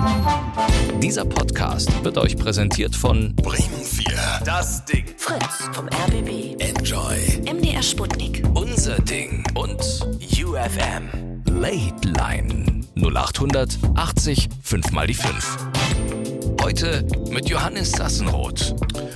Dieser Podcast wird euch präsentiert von Bremen 4. Das Ding. Fritz vom RBB. Enjoy. MDR Sputnik. Unser Ding. Und UFM. Late Line. 0800 80 5 mal die 5. Heute mit Johannes Sassenroth.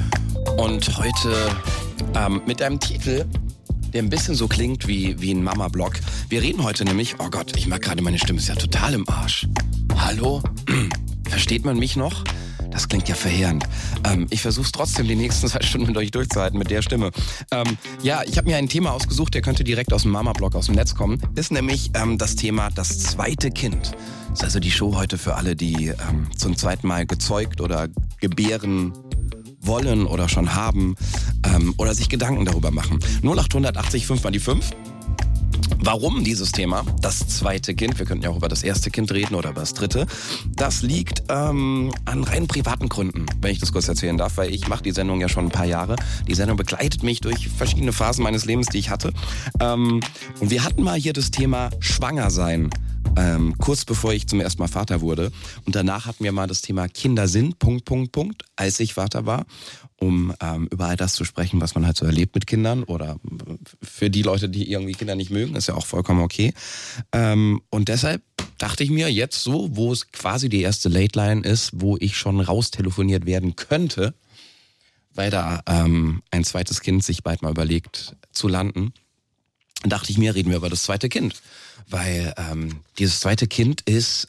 Und heute mit einem Titel, der ein bisschen so klingt wie ein Mama-Blog. Wir reden heute nämlich, oh Gott, ich merke gerade, meine Stimme ist ja total im Arsch. Hallo? Versteht man mich noch? Das klingt ja verheerend. Ich versuche es trotzdem, die nächsten 2 Stunden mit euch durchzuhalten mit der Stimme. Ich habe mir ein Thema ausgesucht, der könnte direkt aus dem Mama-Blog, aus dem Netz kommen. Ist nämlich das Thema das zweite Kind. Das ist also die Show heute für alle, die zum zweiten Mal gezeugt oder gebären wollen oder schon haben oder sich Gedanken darüber machen. 0800 80 5 mal die 5. Warum dieses Thema, das zweite Kind, wir könnten ja auch über das erste Kind reden oder über das dritte, das liegt an rein privaten Gründen, wenn ich das kurz erzählen darf, weil ich mache die Sendung ja schon ein paar Jahre. Die Sendung begleitet mich durch verschiedene Phasen meines Lebens, die ich hatte. Und wir hatten mal hier das Thema Schwanger sein. Kurz bevor ich zum ersten Mal Vater wurde. Und danach hatten wir mal das Thema Kinder sind, als ich Vater war, um über all das zu sprechen, was man halt so erlebt mit Kindern oder für die Leute, die irgendwie Kinder nicht mögen, ist ja auch vollkommen okay. Und deshalb dachte ich mir jetzt so, wo es quasi die erste Late Line ist, wo ich schon raustelefoniert werden könnte, weil da ein zweites Kind sich bald mal überlegt zu landen, dachte ich mir, reden wir über das zweite Kind. Weil dieses zweite Kind ist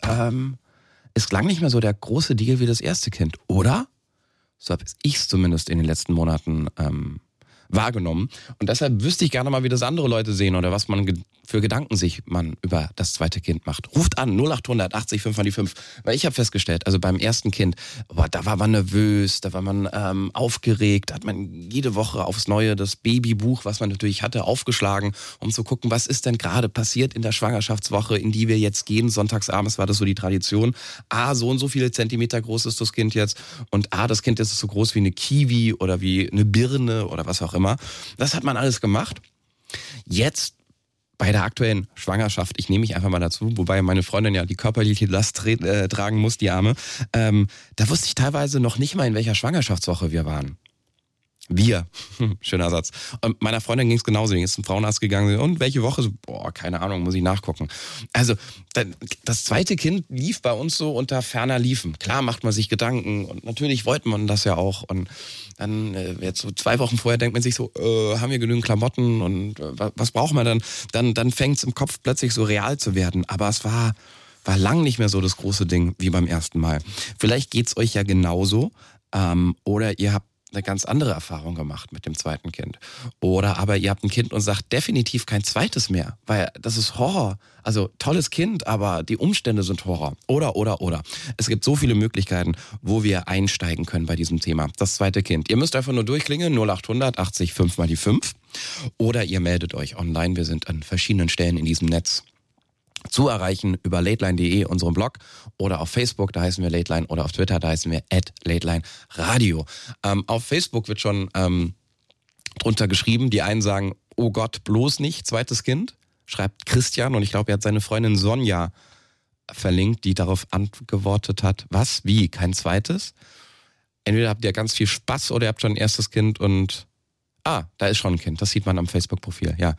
lang nicht mehr so der große Deal wie das erste Kind, oder? So habe ich es zumindest in den letzten Monaten wahrgenommen. Und deshalb wüsste ich gerne mal, wie das andere Leute sehen oder was man für Gedanken sich man über das zweite Kind macht. Ruft an 0800 80 5 mal die 5. Weil ich habe festgestellt, also beim ersten Kind, da war man nervös, da war man aufgeregt, hat man jede Woche aufs Neue das Babybuch, was man natürlich hatte, aufgeschlagen, um zu gucken, was ist denn gerade passiert in der Schwangerschaftswoche, in die wir jetzt gehen. Sonntagsabends war das so die Tradition. So und so viele Zentimeter groß ist das Kind jetzt und das Kind ist so groß wie eine Kiwi oder wie eine Birne oder was auch immer. Das hat man alles gemacht. Jetzt bei der aktuellen Schwangerschaft, ich nehme mich einfach mal dazu, wobei meine Freundin ja die körperliche Last tragen muss, die Arme, da wusste ich teilweise noch nicht mal, in welcher Schwangerschaftswoche wir waren. Schöner Satz. Und meiner Freundin ging es genauso, die ist zum Frauenarzt gegangen und welche Woche? So, keine Ahnung, muss ich nachgucken. Also das zweite Kind lief bei uns so unter ferner Liefen. Klar macht man sich Gedanken und natürlich wollte man das ja auch und dann jetzt so 2 Wochen vorher denkt man sich so, haben wir genügend Klamotten und was brauchen wir dann? Dann fängt es im Kopf plötzlich so real zu werden, aber es war lang nicht mehr so das große Ding wie beim ersten Mal. Vielleicht geht's euch ja genauso oder ihr habt eine ganz andere Erfahrung gemacht mit dem zweiten Kind. Oder aber ihr habt ein Kind und sagt definitiv kein zweites mehr, weil das ist Horror. Also tolles Kind, aber die Umstände sind Horror. Oder. Es gibt so viele Möglichkeiten, wo wir einsteigen können bei diesem Thema. Das zweite Kind. Ihr müsst einfach nur durchklingeln, 0800 80 5 mal die 5. Oder ihr meldet euch online. Wir sind an verschiedenen Stellen in diesem Netz zu erreichen über lateline.de, unserem Blog, oder auf Facebook, da heißen wir Lateline, oder auf Twitter, da heißen wir @lateline-radio. Auf Facebook wird schon drunter geschrieben, die einen sagen, oh Gott, bloß nicht, zweites Kind, schreibt Christian, und ich glaube, er hat seine Freundin Sonja verlinkt, die darauf antwortet hat, was, wie, kein zweites? Entweder habt ihr ganz viel Spaß oder ihr habt schon ein erstes Kind und, da ist schon ein Kind, das sieht man am Facebook-Profil, ja.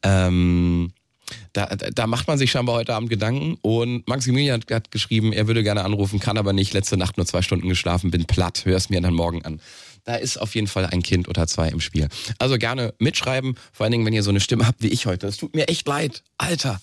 Da macht man sich scheinbar heute Abend Gedanken und Maximilian hat geschrieben, er würde gerne anrufen, kann aber nicht, letzte Nacht nur 2 Stunden geschlafen, bin platt, hör es mir dann morgen an. Da ist auf jeden Fall ein Kind oder 2 im Spiel. Also gerne mitschreiben, vor allen Dingen, wenn ihr so eine Stimme habt wie ich heute. Es tut mir echt leid, Alter.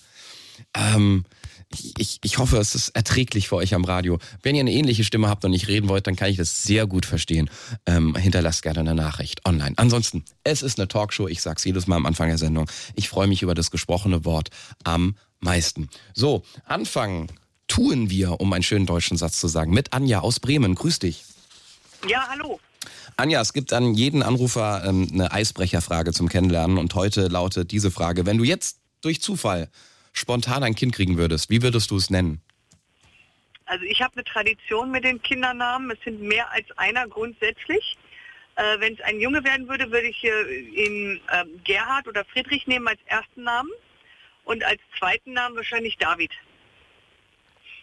Ich hoffe, es ist erträglich für euch am Radio. Wenn ihr eine ähnliche Stimme habt und nicht reden wollt, dann kann ich das sehr gut verstehen. Hinterlasst gerne eine Nachricht online. Ansonsten, es ist eine Talkshow. Ich sag's jedes Mal am Anfang der Sendung. Ich freue mich über das gesprochene Wort am meisten. So, anfangen tun wir, um einen schönen deutschen Satz zu sagen, mit Anja aus Bremen. Grüß dich. Ja, hallo. Anja, es gibt an jeden Anrufer eine Eisbrecherfrage zum Kennenlernen und heute lautet diese Frage: Wenn du jetzt durch Zufall spontan ein Kind kriegen würdest, wie würdest du es nennen? Also ich habe eine Tradition mit den Kindernamen. Es sind mehr als einer grundsätzlich. Wenn es ein Junge werden würde, würde ich ihn Gerhard oder Friedrich nehmen als ersten Namen und als zweiten Namen wahrscheinlich David.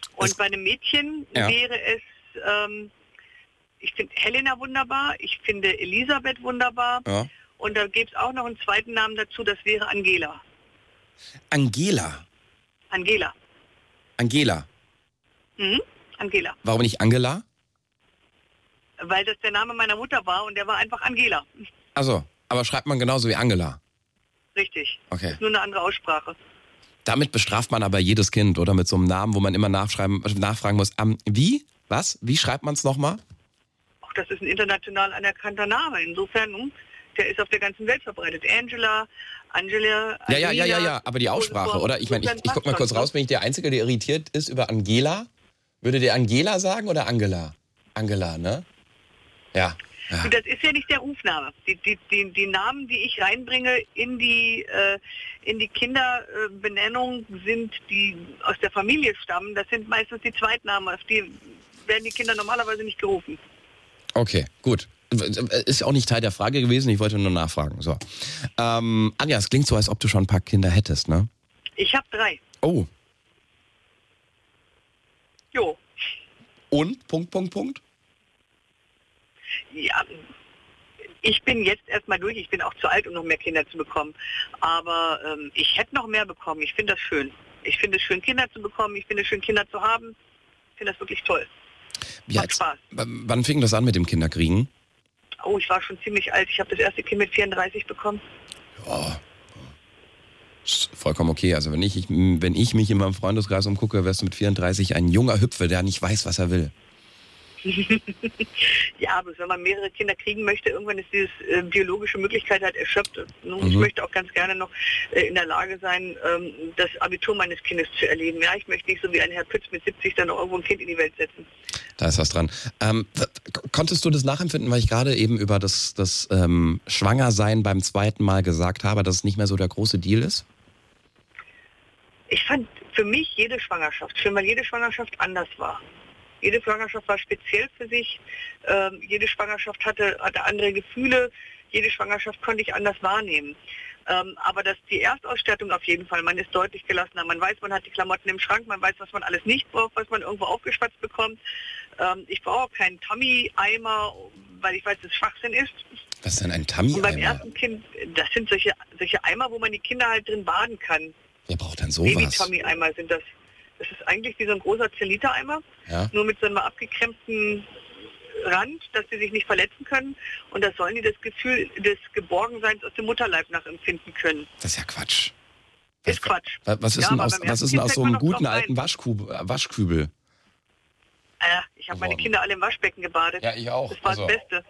Und bei einem Mädchen wäre es, ich finde Helena wunderbar, ich finde Elisabeth wunderbar. Ja. Und da gäbe es auch noch einen zweiten Namen dazu, das wäre Angela. Angela. Angela. Angela. Angela. Warum nicht Angela? Weil das der Name meiner Mutter war und der war einfach Angela. Also, aber schreibt man genauso wie Angela. Richtig. Okay. Ist nur eine andere Aussprache. Damit bestraft man aber jedes Kind, oder? Mit so einem Namen, wo man immer nachfragen muss. Wie? Was? Wie schreibt man es nochmal? Auch das ist ein international anerkannter Name. Insofern, der ist auf der ganzen Welt verbreitet. Angela. Ja, aber die Aussprache, oder? Ich meine, ich guck mal kurz raus, bin ich der Einzige, der irritiert ist über Angela? Würde der Angela sagen oder Angela? Angela, ne? Ja. Und das ist ja nicht der Rufname. Die Namen, die ich reinbringe in die Kinderbenennung, sind die aus der Familie stammen. Das sind meistens die Zweitnamen. Auf die werden die Kinder normalerweise nicht gerufen. Okay, gut. Ist auch nicht Teil der Frage gewesen, ich wollte nur nachfragen. So. Anja, es klingt so, als ob du schon ein paar Kinder hättest, ne? Ich habe 3. Oh. Jo. Und? Punkt. Ja, ich bin jetzt erstmal durch. Ich bin auch zu alt, um noch mehr Kinder zu bekommen. Aber ich hätte noch mehr bekommen. Ich finde das schön. Ich finde es schön, Kinder zu bekommen. Ich finde es schön, Kinder zu haben. Ich finde das wirklich toll. Macht Spaß. Wann fing das an mit dem Kinderkriegen? Oh, ich war schon ziemlich alt. Ich habe das erste Kind mit 34 bekommen. Ja. Ist vollkommen okay. Also wenn ich mich in meinem Freundeskreis umgucke, wärst du mit 34 ein junger Hüpfe, der nicht weiß, was er will. Ja, aber wenn man mehrere Kinder kriegen möchte, irgendwann ist diese biologische Möglichkeit halt erschöpft. Ich möchte auch ganz gerne noch in der Lage sein, das Abitur meines Kindes zu erleben. Ja, ich möchte nicht so wie ein Herr Pütz mit 70 dann noch irgendwo ein Kind in die Welt setzen. Da ist was dran. Konntest du das nachempfinden, weil ich gerade eben über das Schwangersein beim zweiten Mal gesagt habe, dass es nicht mehr so der große Deal ist? Ich fand für mich jede Schwangerschaft schön, weil jede Schwangerschaft anders war. Jede Schwangerschaft war speziell für sich. Jede Schwangerschaft hatte andere Gefühle. Jede Schwangerschaft konnte ich anders wahrnehmen. Aber die Erstausstattung auf jeden Fall, man ist deutlich gelassener. Man weiß, man hat die Klamotten im Schrank, man weiß, was man alles nicht braucht, was man irgendwo aufgeschwatzt bekommt. Ich brauche keinen Tummy-Eimer, weil ich weiß, dass es Schwachsinn ist. Was ist denn ein Tummy-Eimer? Und beim ersten Kind, das sind solche Eimer, wo man die Kinder halt drin baden kann. Wer braucht denn sowas? Baby-Tummy-Eimer sind das. Das ist eigentlich wie so ein großer 10-Liter-Eimer, nur mit so einem abgekrempten Rand, dass sie sich nicht verletzen können. Und das sollen die das Gefühl des Geborgenseins aus dem Mutterleib nachempfinden können. Das ist ja Quatsch. Ist Quatsch. Was ist denn aus so einem guten alten Waschkübel? Ich habe meine Kinder alle im Waschbecken gebadet. Ja, ich auch. Das war das Beste.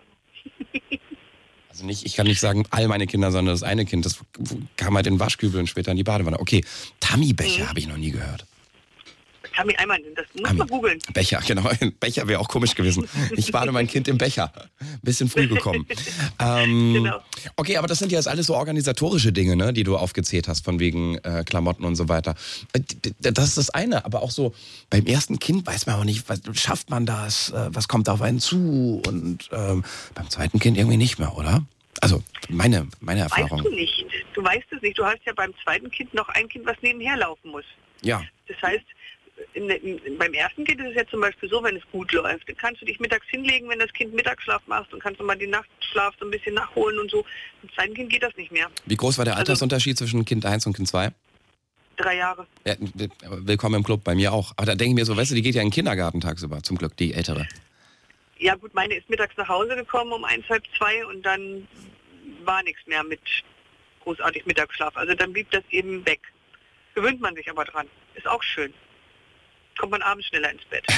Also ich kann nicht sagen, all meine Kinder, sondern das eine Kind, das kam halt in den Waschkübel und später in die Badewanne. Okay, Tummy-Becher habe ich noch nie gehört. Tummy-Eimer, das muss man googeln. Becher, genau. Becher wäre auch komisch gewesen. Ich bade mein Kind im Becher. Bisschen früh gekommen. Genau. Okay, aber das sind ja jetzt alles so organisatorische Dinge, ne, die du aufgezählt hast, von wegen Klamotten und so weiter. Das ist das eine, aber auch so, beim ersten Kind weiß man auch nicht, schafft man das, was kommt auf einen zu und beim zweiten Kind irgendwie nicht mehr, oder? Also, meine Erfahrung. Weißt du nicht. Du weißt es nicht. Du hast ja beim zweiten Kind noch ein Kind, was nebenher laufen muss. Ja. Das heißt, beim ersten Kind ist es ja zum Beispiel so, wenn es gut läuft, dann kannst du dich mittags hinlegen, wenn das Kind Mittagsschlaf macht und kannst du mal den Nachtschlaf so ein bisschen nachholen und so. Beim zweiten Kind geht das nicht mehr. Wie groß war der Altersunterschied zwischen Kind 1 und Kind 2? 3 Jahre. Ja, willkommen im Club, bei mir auch. Aber da denke ich mir so, weißt du, die geht ja in den Kindergarten tagsüber, zum Glück, die ältere. Ja gut, meine ist mittags nach Hause gekommen um 1, halb 2 und dann war nichts mehr mit großartig Mittagsschlaf. Also dann blieb das eben weg. Gewöhnt man sich aber dran. Ist auch schön. Kommt man abends schneller ins Bett.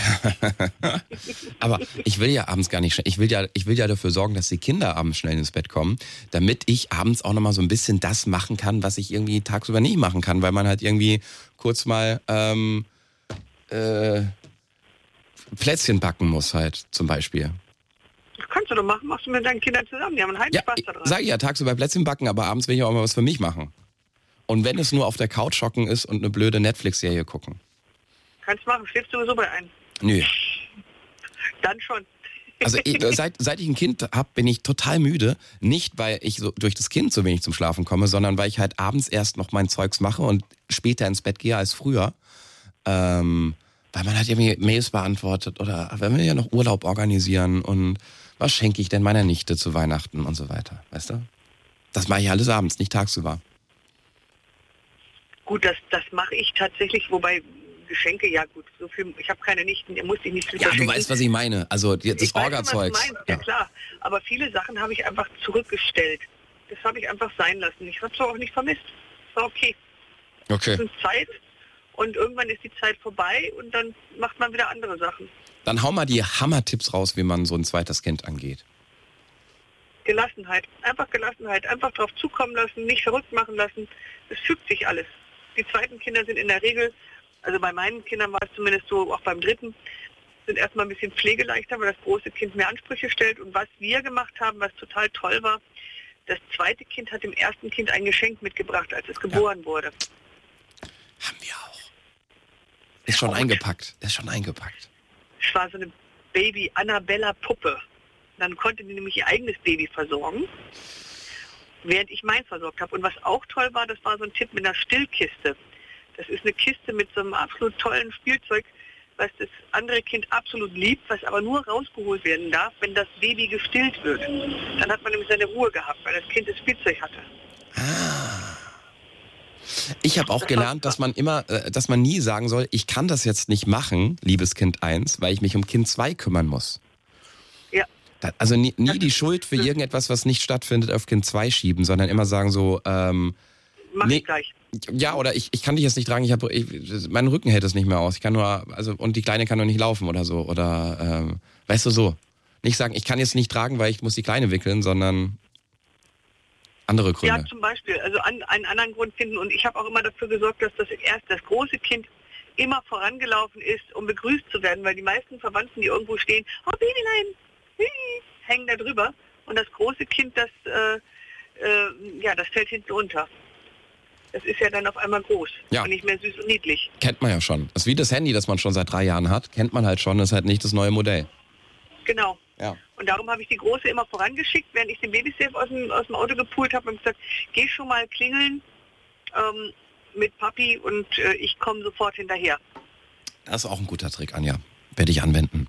Aber ich will ja abends gar nicht schnell. Ich will ja dafür sorgen, dass die Kinder abends schnell ins Bett kommen, damit ich abends auch nochmal so ein bisschen das machen kann, was ich irgendwie tagsüber nicht machen kann, weil man halt irgendwie kurz mal Plätzchen backen muss halt, zum Beispiel. Das kannst du doch machen, machst du mit deinen Kindern zusammen, die haben einen halben Spaß daran. Sag ich ja, tagsüber Plätzchen backen, aber abends will ich auch mal was für mich machen. Und wenn es nur auf der Couch hocken ist und eine blöde Netflix-Serie gucken. Kannst machen, schläfst du sowieso bei ein. Nö. Dann schon. Also seit ich ein Kind habe, bin ich total müde. Nicht, weil ich so durch das Kind so wenig zum Schlafen komme, sondern weil ich halt abends erst noch mein Zeugs mache und später ins Bett gehe als früher. Weil man hat irgendwie Mails beantwortet oder wenn wir ja noch Urlaub organisieren und was schenke ich denn meiner Nichte zu Weihnachten und so weiter, weißt du? Das mache ich alles abends, nicht tagsüber. Gut, das mache ich tatsächlich, wobei Geschenke, ja gut, so viel, ich habe keine Nichten, ihr musst dich nicht viel Ja, verschenken. du weißt, was ich meine. Also das Orga-Zeugs. Ja klar, aber viele Sachen habe ich einfach zurückgestellt. Das habe ich einfach sein lassen. Ich habe es auch nicht vermisst. Das war okay. Okay. Es ist Zeit und irgendwann ist die Zeit vorbei und dann macht man wieder andere Sachen. Dann hau mal die Hammer-Tipps raus, wie man so ein zweites Kind angeht. Gelassenheit, einfach drauf zukommen lassen, nicht verrückt machen lassen. Es fügt sich alles. Die zweiten Kinder sind in der Regel, also bei meinen Kindern war es zumindest so, auch beim dritten, sind erstmal ein bisschen pflegeleichter, weil das große Kind mehr Ansprüche stellt. Und was wir gemacht haben, was total toll war, das zweite Kind hat dem ersten Kind ein Geschenk mitgebracht, als es geboren wurde. Haben wir auch. Ist schon eingepackt. Es war so eine Baby-Annabella-Puppe. Dann konnte die nämlich ihr eigenes Baby versorgen, während ich meins versorgt habe. Und was auch toll war, das war so ein Tipp mit einer Stillkiste. Das ist eine Kiste mit so einem absolut tollen Spielzeug, was das andere Kind absolut liebt, was aber nur rausgeholt werden darf, wenn das Baby gestillt wird. Dann hat man nämlich seine Ruhe gehabt, weil das Kind das Spielzeug hatte. Ich habe auch gelernt, dass man nie sagen soll, ich kann das jetzt nicht machen, liebes Kind 1, weil ich mich um Kind 2 kümmern muss. Ja. Also nie die Schuld für irgendetwas, was nicht stattfindet, auf Kind 2 schieben, sondern immer sagen so, Mach ich gleich. Ja, oder ich kann dich jetzt nicht tragen, mein Rücken hält es nicht mehr aus. Ich kann nur, und die Kleine kann nur nicht laufen oder so. Oder, weißt du, so. Nicht sagen, ich kann jetzt nicht tragen, weil ich muss die Kleine wickeln, sondern andere Gründe. Ja, zum Beispiel. Also einen anderen Grund finden. Und ich habe auch immer dafür gesorgt, dass das große Kind immer vorangelaufen ist, um begrüßt zu werden, weil die meisten Verwandten, die irgendwo stehen, oh Babylein, hängen da drüber. Und das große Kind, das fällt hinten runter. Das ist ja dann auf einmal groß und nicht mehr süß und niedlich. Kennt man ja schon. Das ist wie das Handy, das man schon seit 3 Jahren hat. Kennt man halt schon, das ist halt nicht das neue Modell. Genau. Ja. Und darum habe ich die Große immer vorangeschickt, während ich den Babysafe aus dem Auto gepult habe und gesagt, geh schon mal klingeln mit Papi und ich komme sofort hinterher. Das ist auch ein guter Trick, Anja. Werde ich anwenden.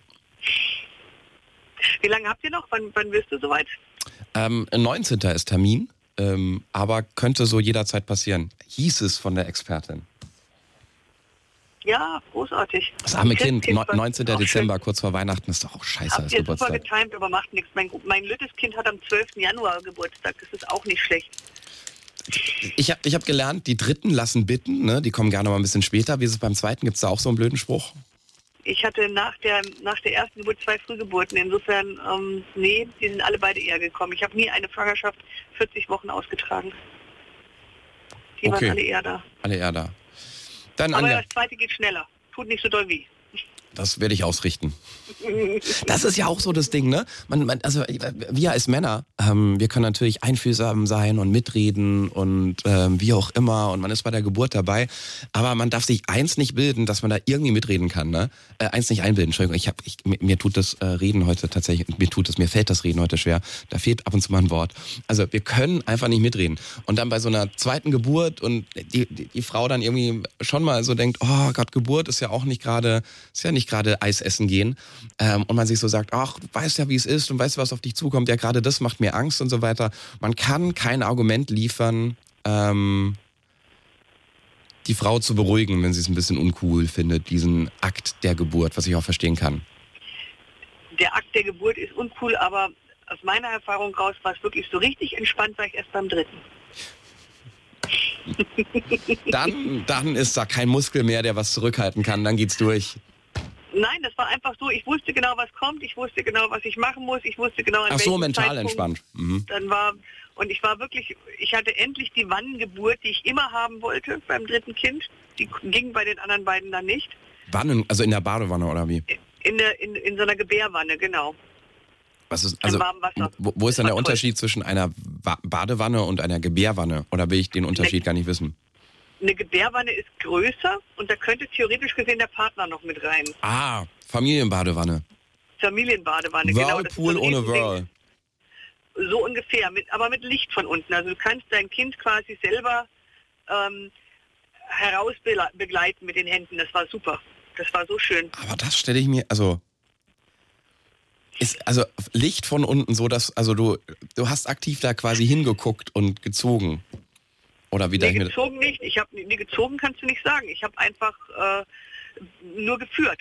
Wie lange habt ihr noch? Wann wirst du soweit? 19. ist Termin. Aber könnte so jederzeit passieren, hieß es von der Expertin. Ja, großartig. Das arme Kind, 19. Dezember, kurz vor Weihnachten, ist doch auch scheiße als Geburtstag. Habt ihr super getimt, aber macht nichts. Mein lüttes Kind hat am 12. Januar Geburtstag, das ist auch nicht schlecht. Ich hab gelernt, die Dritten lassen bitten, ne? Die kommen gerne mal ein bisschen später. Wie ist es beim Zweiten? Gibt es da auch so einen blöden Spruch? Ich hatte nach der ersten Geburt 2 Frühgeburten. Insofern, die sind alle beide eher gekommen. Ich habe nie eine Schwangerschaft 40 Wochen ausgetragen. Die waren alle eher da. Alle eher da. Dann, aber Anja, das zweite geht schneller. Tut nicht so doll weh. das werde ich ausrichten. Das ist ja auch so das Ding, ne? Also wir als Männer, wir können natürlich einfühlsam sein und mitreden und wie auch immer und man ist bei der Geburt dabei, aber man darf sich eins nicht bilden, dass man da irgendwie mitreden kann, ne? Eins nicht einbilden, Entschuldigung, mir tut das Reden heute tatsächlich, mir fällt das Reden heute schwer, da fehlt ab und zu mal ein Wort. Also wir können einfach nicht mitreden. Und dann bei so einer zweiten Geburt und die Frau dann irgendwie schon mal so denkt, oh Gott, Geburt ist ja nicht gerade Eis essen gehen. Und man sich so sagt, ach, du weißt ja, wie es ist und weißt, was auf dich zukommt. Ja, gerade das macht mir Angst und so weiter. Man kann kein Argument liefern, die Frau zu beruhigen, wenn sie es ein bisschen uncool findet, diesen Akt der Geburt, was ich auch verstehen kann. Der Akt der Geburt ist uncool, aber aus meiner Erfahrung raus war es wirklich so richtig entspannt, war ich erst beim dritten. Dann ist da kein Muskel mehr, der was zurückhalten kann, dann geht's durch. Nein, das war einfach so, ich wusste genau, was kommt, ich wusste genau, was ich machen muss, ich wusste genau, Ach so, mental entspannt. Mhm. Ich hatte endlich die Wannengeburt, die ich immer haben wollte beim dritten Kind. Die ging bei den anderen beiden dann nicht. Wannen, also in der Badewanne oder wie? In so einer Gebärwanne, genau. Was ist, also, wo ist dann der Unterschied zwischen einer Badewanne und einer Gebärwanne? Oder will ich den Unterschied gar nicht wissen? Eine Gebärwanne ist größer und da könnte theoretisch gesehen der Partner noch mit rein. Ah, Familienbadewanne. Familienbadewanne, Whirlpool genau. ohne Whirl. So ungefähr, aber mit Licht von unten. Also du kannst dein Kind quasi selber herausbegleiten mit den Händen. Das war super. Das war so schön. Aber das stelle ich mir, also Licht von unten so, dass, also du hast aktiv da quasi hingeguckt und gezogen. Oder wie Nee, gezogen nicht. Gezogen kannst du nicht sagen. Ich habe einfach nur geführt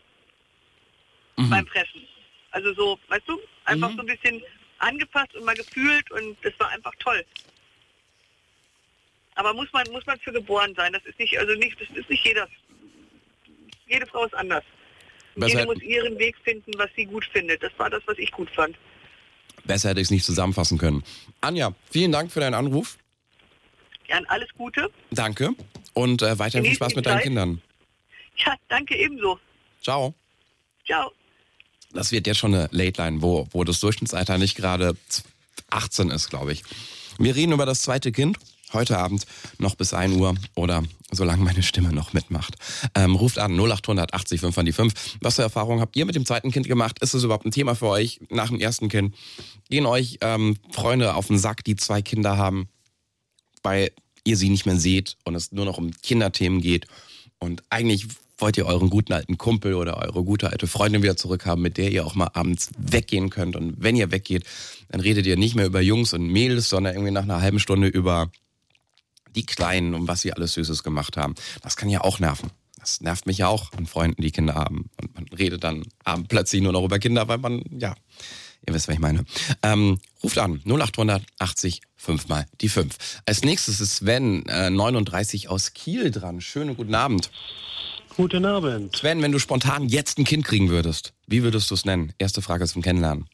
beim Pressen. Also so, weißt du, einfach so ein bisschen angepasst und mal gefühlt und das war einfach toll. Aber muss man für geboren sein. Das ist nicht jeder. Jede Frau ist anders. Jede muss ihren Weg finden, was sie gut findet. Das war das, was ich gut fand. Besser hätte ich es nicht zusammenfassen können. Anja, vielen Dank für deinen Anruf. Ja, alles Gute. Danke. Und weiterhin viel Spaß mit deinen Kindern. Ja, danke ebenso. Ciao. Ciao. Das wird jetzt schon eine Late-Line, wo das Durchschnittsalter nicht gerade 18 ist, glaube ich. Wir reden über das zweite Kind. Heute Abend noch bis 1 Uhr oder solange meine Stimme noch mitmacht. Ruft an 0800 80 5 an die 5. Was für Erfahrungen habt ihr mit dem zweiten Kind gemacht? Ist es überhaupt ein Thema für euch nach dem ersten Kind? Gehen euch Freunde auf den Sack, die 2 Kinder haben, weil ihr sie nicht mehr seht und es nur noch um Kinderthemen geht und eigentlich wollt ihr euren guten alten Kumpel oder eure gute alte Freundin wieder zurückhaben, mit der ihr auch mal abends weggehen könnt. Und wenn ihr weggeht, dann redet ihr nicht mehr über Jungs und Mädels, sondern irgendwie nach einer halben Stunde über die Kleinen und was sie alles Süßes gemacht haben. Das kann ja auch nerven. Das nervt mich ja auch an Freunden, die Kinder haben. Und man redet dann abends plötzlich nur noch über Kinder, weil man, ja, ihr wisst, was ich meine. Ruft an 0800 80 5 mal die 5. Als nächstes ist Sven, 39 aus Kiel dran. Schönen guten Abend. Guten Abend. Sven, wenn du spontan jetzt ein Kind kriegen würdest, wie würdest du es nennen? Erste Frage zum Kennenlernen.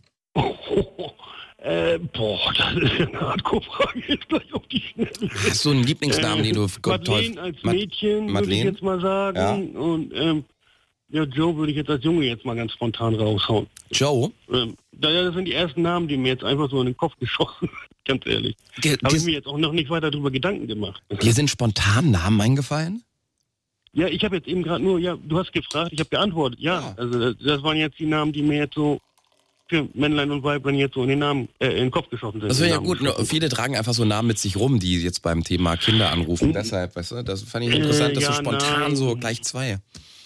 Das ist ja eine Hardcore-Frage jetzt gleich auf die Schnelle. Hast du einen Lieblingsnamen, den du Madeleine als Mädchen, würde ich jetzt mal sagen. Ja. Und Joe würde ich jetzt als Junge jetzt mal ganz spontan raushauen. Joe? Das sind die ersten Namen, die mir jetzt einfach so in den Kopf geschossen sind, ganz ehrlich. Habe ich mir jetzt auch noch nicht weiter darüber Gedanken gemacht. Dir sind spontan Namen eingefallen? Ja, ich habe jetzt eben gerade nur, du hast gefragt, ich habe geantwortet, ja. Also das waren jetzt die Namen, die mir jetzt so für Männlein und Weiblein jetzt so in den Kopf geschossen sind. Das wäre ja gut, viele tragen einfach so Namen mit sich rum, die jetzt beim Thema Kinder anrufen. Deshalb, weißt du, das fand ich interessant, dass du spontan so gleich 2.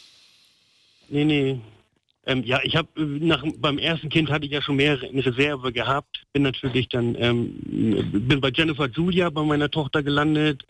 Nee. Ich habe beim ersten Kind hatte ich ja schon mehrere in Reserve gehabt. Bin natürlich dann bin bei Jennifer Julia bei meiner Tochter gelandet.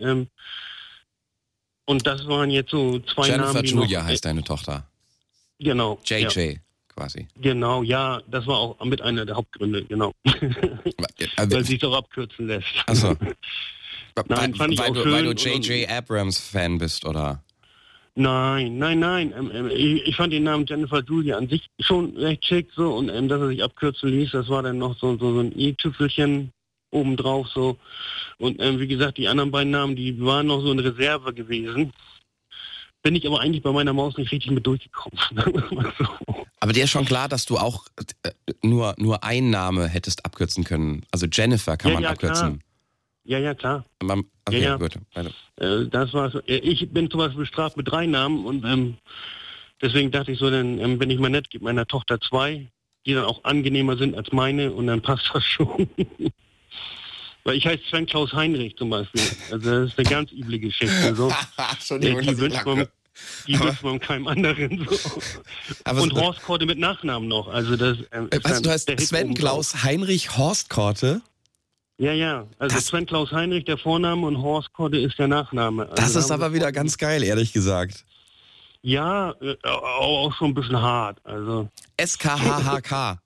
Und das waren jetzt so 2 Namen. Jennifer Julia heißt deine Tochter. Genau. JJ quasi. Genau, ja, das war auch mit einer der Hauptgründe, genau. Weil sie es auch abkürzen lässt. Achso. Nein, fand ich auch schön. Weil du J.J. Abrams Fan bist, oder? Nein. Ich fand den Namen Jennifer Julia an sich schon recht schick, so, und dass er sich abkürzen ließ, das war dann noch so ein i-Tüpfelchen obendrauf, so. Und wie gesagt, die anderen beiden Namen, die waren noch so in Reserve gewesen. Bin ich aber eigentlich bei meiner Maus nicht richtig mit durchgekommen. Aber dir ist schon klar, dass du auch nur einen Name hättest abkürzen können. Also Jennifer kann man abkürzen. Klar. Ja, klar. Okay, ja. Gut. Das war's. Ich bin zum Beispiel bestraft mit 3 Namen und deswegen dachte ich so, dann bin ich mal nett, gebe meiner Tochter 2, die dann auch angenehmer sind als meine und dann passt das schon. Weil ich heiße Sven Klaus Heinrich zum Beispiel. Also das ist eine ganz üble Geschichte. So. Die wünscht man keinem anderen. So. Und Horst Korte mit Nachnamen noch. Also das, du heißt Sven Klaus Heinrich Horst Korte? Ja. Also Sven Klaus Heinrich der Vorname und Horst Korte ist der Nachname. Also das ist aber wieder ganz geil, ehrlich gesagt. Ja, auch schon ein bisschen hart. Also SKHHK.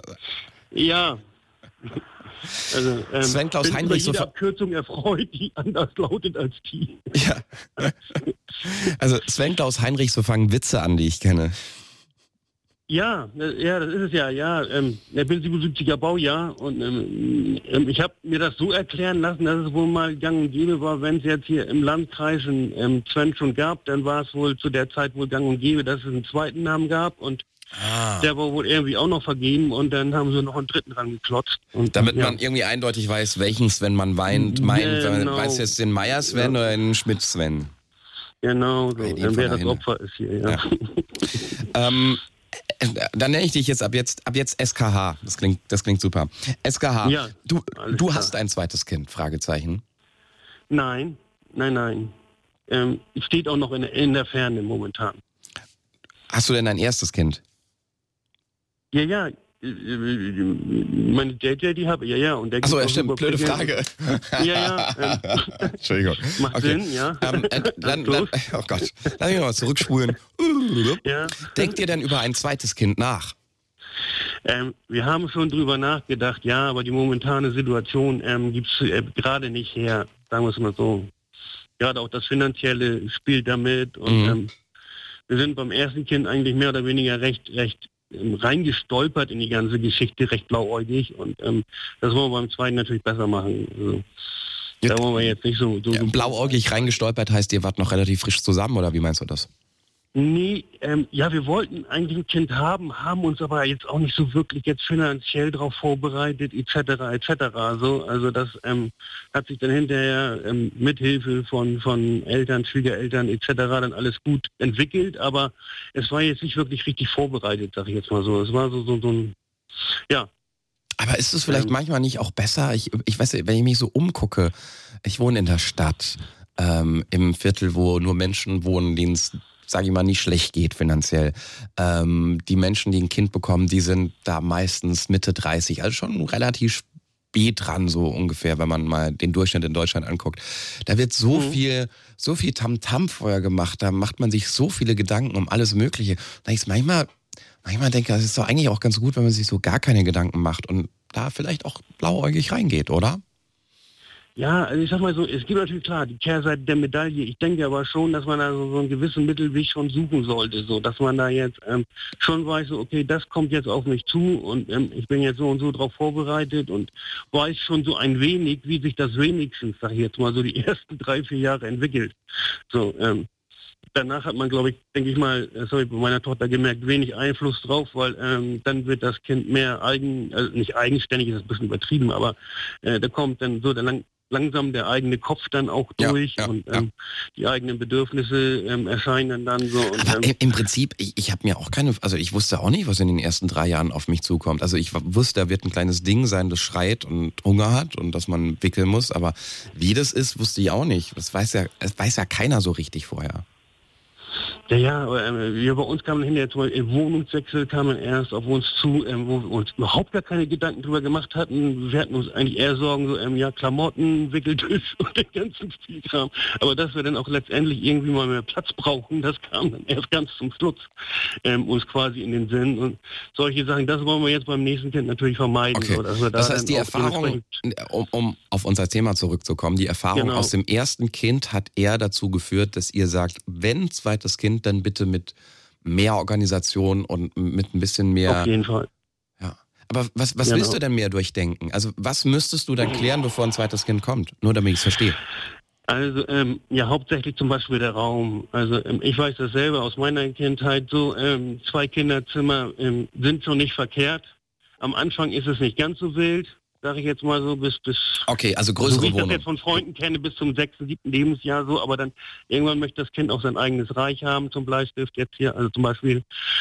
Ja. Also, Sven Klaus Heinrich jede Abkürzung erfreut, die anders lautet als die. Ja. Also Sven Klaus Heinrich, so fangen Witze an, die ich kenne. Ja, das ist es ja. Ich bin 77er Baujahr und ich habe mir das so erklären lassen, dass es wohl mal gang und gäbe war, wenn es jetzt hier im Landkreis einen Sven schon gab, dann war es wohl zu der Zeit wohl gang und gäbe, dass es einen zweiten Namen gab und der war wohl irgendwie auch noch vergeben und dann haben sie noch einen dritten dran geklotzt. Und, damit man irgendwie eindeutig weiß, welchen Sven man meint. Genau. Weiß jetzt den Meier-Sven oder den Schmidt-Sven? Genau, so. Wer das Opfer ist hier, ja. Dann nenne ich dich jetzt ab jetzt SKH. Das klingt super. SKH, ja, du hast ein zweites Kind, Fragezeichen. Nein. Steht auch noch in der Ferne momentan. Hast du denn ein erstes Kind? Ja. Meine JJ, die habe ich, ja. Achso, ja, stimmt, blöde Frage. Ja. Entschuldigung. Macht Sinn, ja. Oh Gott, lass mich mal zurückspulen. Ja. Denkt ihr denn über ein zweites Kind nach? Wir haben schon drüber nachgedacht, ja, aber die momentane Situation gibt es gerade nicht her, sagen wir es mal so. Gerade auch das Finanzielle spielt damit und wir sind beim ersten Kind eigentlich mehr oder weniger recht reingestolpert in die ganze Geschichte, recht blauäugig und das wollen wir beim zweiten natürlich besser machen. Also, da wollen wir jetzt nicht so blauäugig reingestolpert heißt, ihr wart noch relativ frisch zusammen oder wie meinst du das? Nee, ja, wir wollten eigentlich ein Kind haben uns aber jetzt auch nicht so wirklich jetzt finanziell darauf vorbereitet, etc. So, also das hat sich dann hinterher mit Hilfe von Eltern, Schwiegereltern etc. dann alles gut entwickelt, aber es war jetzt nicht wirklich richtig vorbereitet, sag ich jetzt mal so. Es war so ein, ja. Aber ist es vielleicht manchmal nicht auch besser? Ich weiß, wenn ich mich so umgucke, ich wohne in der Stadt, im Viertel, wo nur Menschen wohnen, denen es, sage ich mal, nicht schlecht geht finanziell. Die Menschen, die ein Kind bekommen, die sind da meistens Mitte 30, also schon relativ spät dran, so ungefähr, wenn man mal den Durchschnitt in Deutschland anguckt. Da wird so viel Tamtam vorher gemacht, da macht man sich so viele Gedanken um alles Mögliche. Da ich manchmal denke, das ist doch eigentlich auch ganz gut, wenn man sich so gar keine Gedanken macht und da vielleicht auch blauäugig reingeht, oder? Ja, also ich sag mal so, es gibt natürlich klar die Kehrseite der Medaille. Ich denke aber schon, dass man da so einen gewissen Mittelweg schon suchen sollte, so dass man da jetzt schon weiß, so, okay, das kommt jetzt auf mich zu und ich bin jetzt so und so drauf vorbereitet und weiß schon so ein wenig, wie sich das wenigstens, sag ich jetzt mal, so die ersten 3-4 Jahre entwickelt. So, danach hat man, glaube ich, denke ich mal, das habe ich bei meiner Tochter gemerkt, wenig Einfluss drauf, weil dann wird das Kind mehr nicht eigenständig, ist ein bisschen übertrieben, aber da kommt dann so langsam der eigene Kopf dann auch durch und die eigenen Bedürfnisse erscheinen dann so. Und, aber im Prinzip, ich habe mir auch ich wusste auch nicht, was in den ersten 3 Jahren auf mich zukommt. Also ich wusste, da wird ein kleines Ding sein, das schreit und Hunger hat und dass man wickeln muss, aber wie das ist, wusste ich auch nicht. Das weiß ja keiner so richtig vorher. Ja, bei uns kamen hinterher zum Beispiel Wohnungswechsel kamen erst auf uns zu, wo wir uns überhaupt gar keine Gedanken drüber gemacht hatten. Wir hatten uns eigentlich eher Sorgen, so Klamotten, Wickeltisch und den ganzen Spielkram. Aber dass wir dann auch letztendlich irgendwie mal mehr Platz brauchen, das kam dann erst ganz zum Schluss uns quasi in den Sinn. Und solche Sachen, das wollen wir jetzt beim nächsten Kind natürlich vermeiden. Okay. So, dass wir das heißt, die Erfahrung, um auf unser Thema zurückzukommen, die Erfahrung aus dem ersten Kind hat eher dazu geführt, dass ihr sagt, wenn zweites Kind, dann bitte mit mehr Organisation und mit ein bisschen mehr... Auf jeden Fall. Ja. Aber was willst du denn mehr durchdenken? Also was müsstest du dann klären, bevor ein zweites Kind kommt? Nur damit ich es verstehe. Also hauptsächlich zum Beispiel der Raum. Also ich weiß das selber aus meiner Kindheit so, 2 Kinderzimmer sind schon nicht verkehrt. Am Anfang ist es nicht ganz so wild, sage ich jetzt mal so, bis okay, also größere so wie ich Wohnung. das jetzt von Freunden kenne, bis zum 6., 7. Lebensjahr so, aber dann irgendwann möchte das Kind auch sein eigenes Reich haben, zum Bleistift jetzt hier, also zum Beispiel.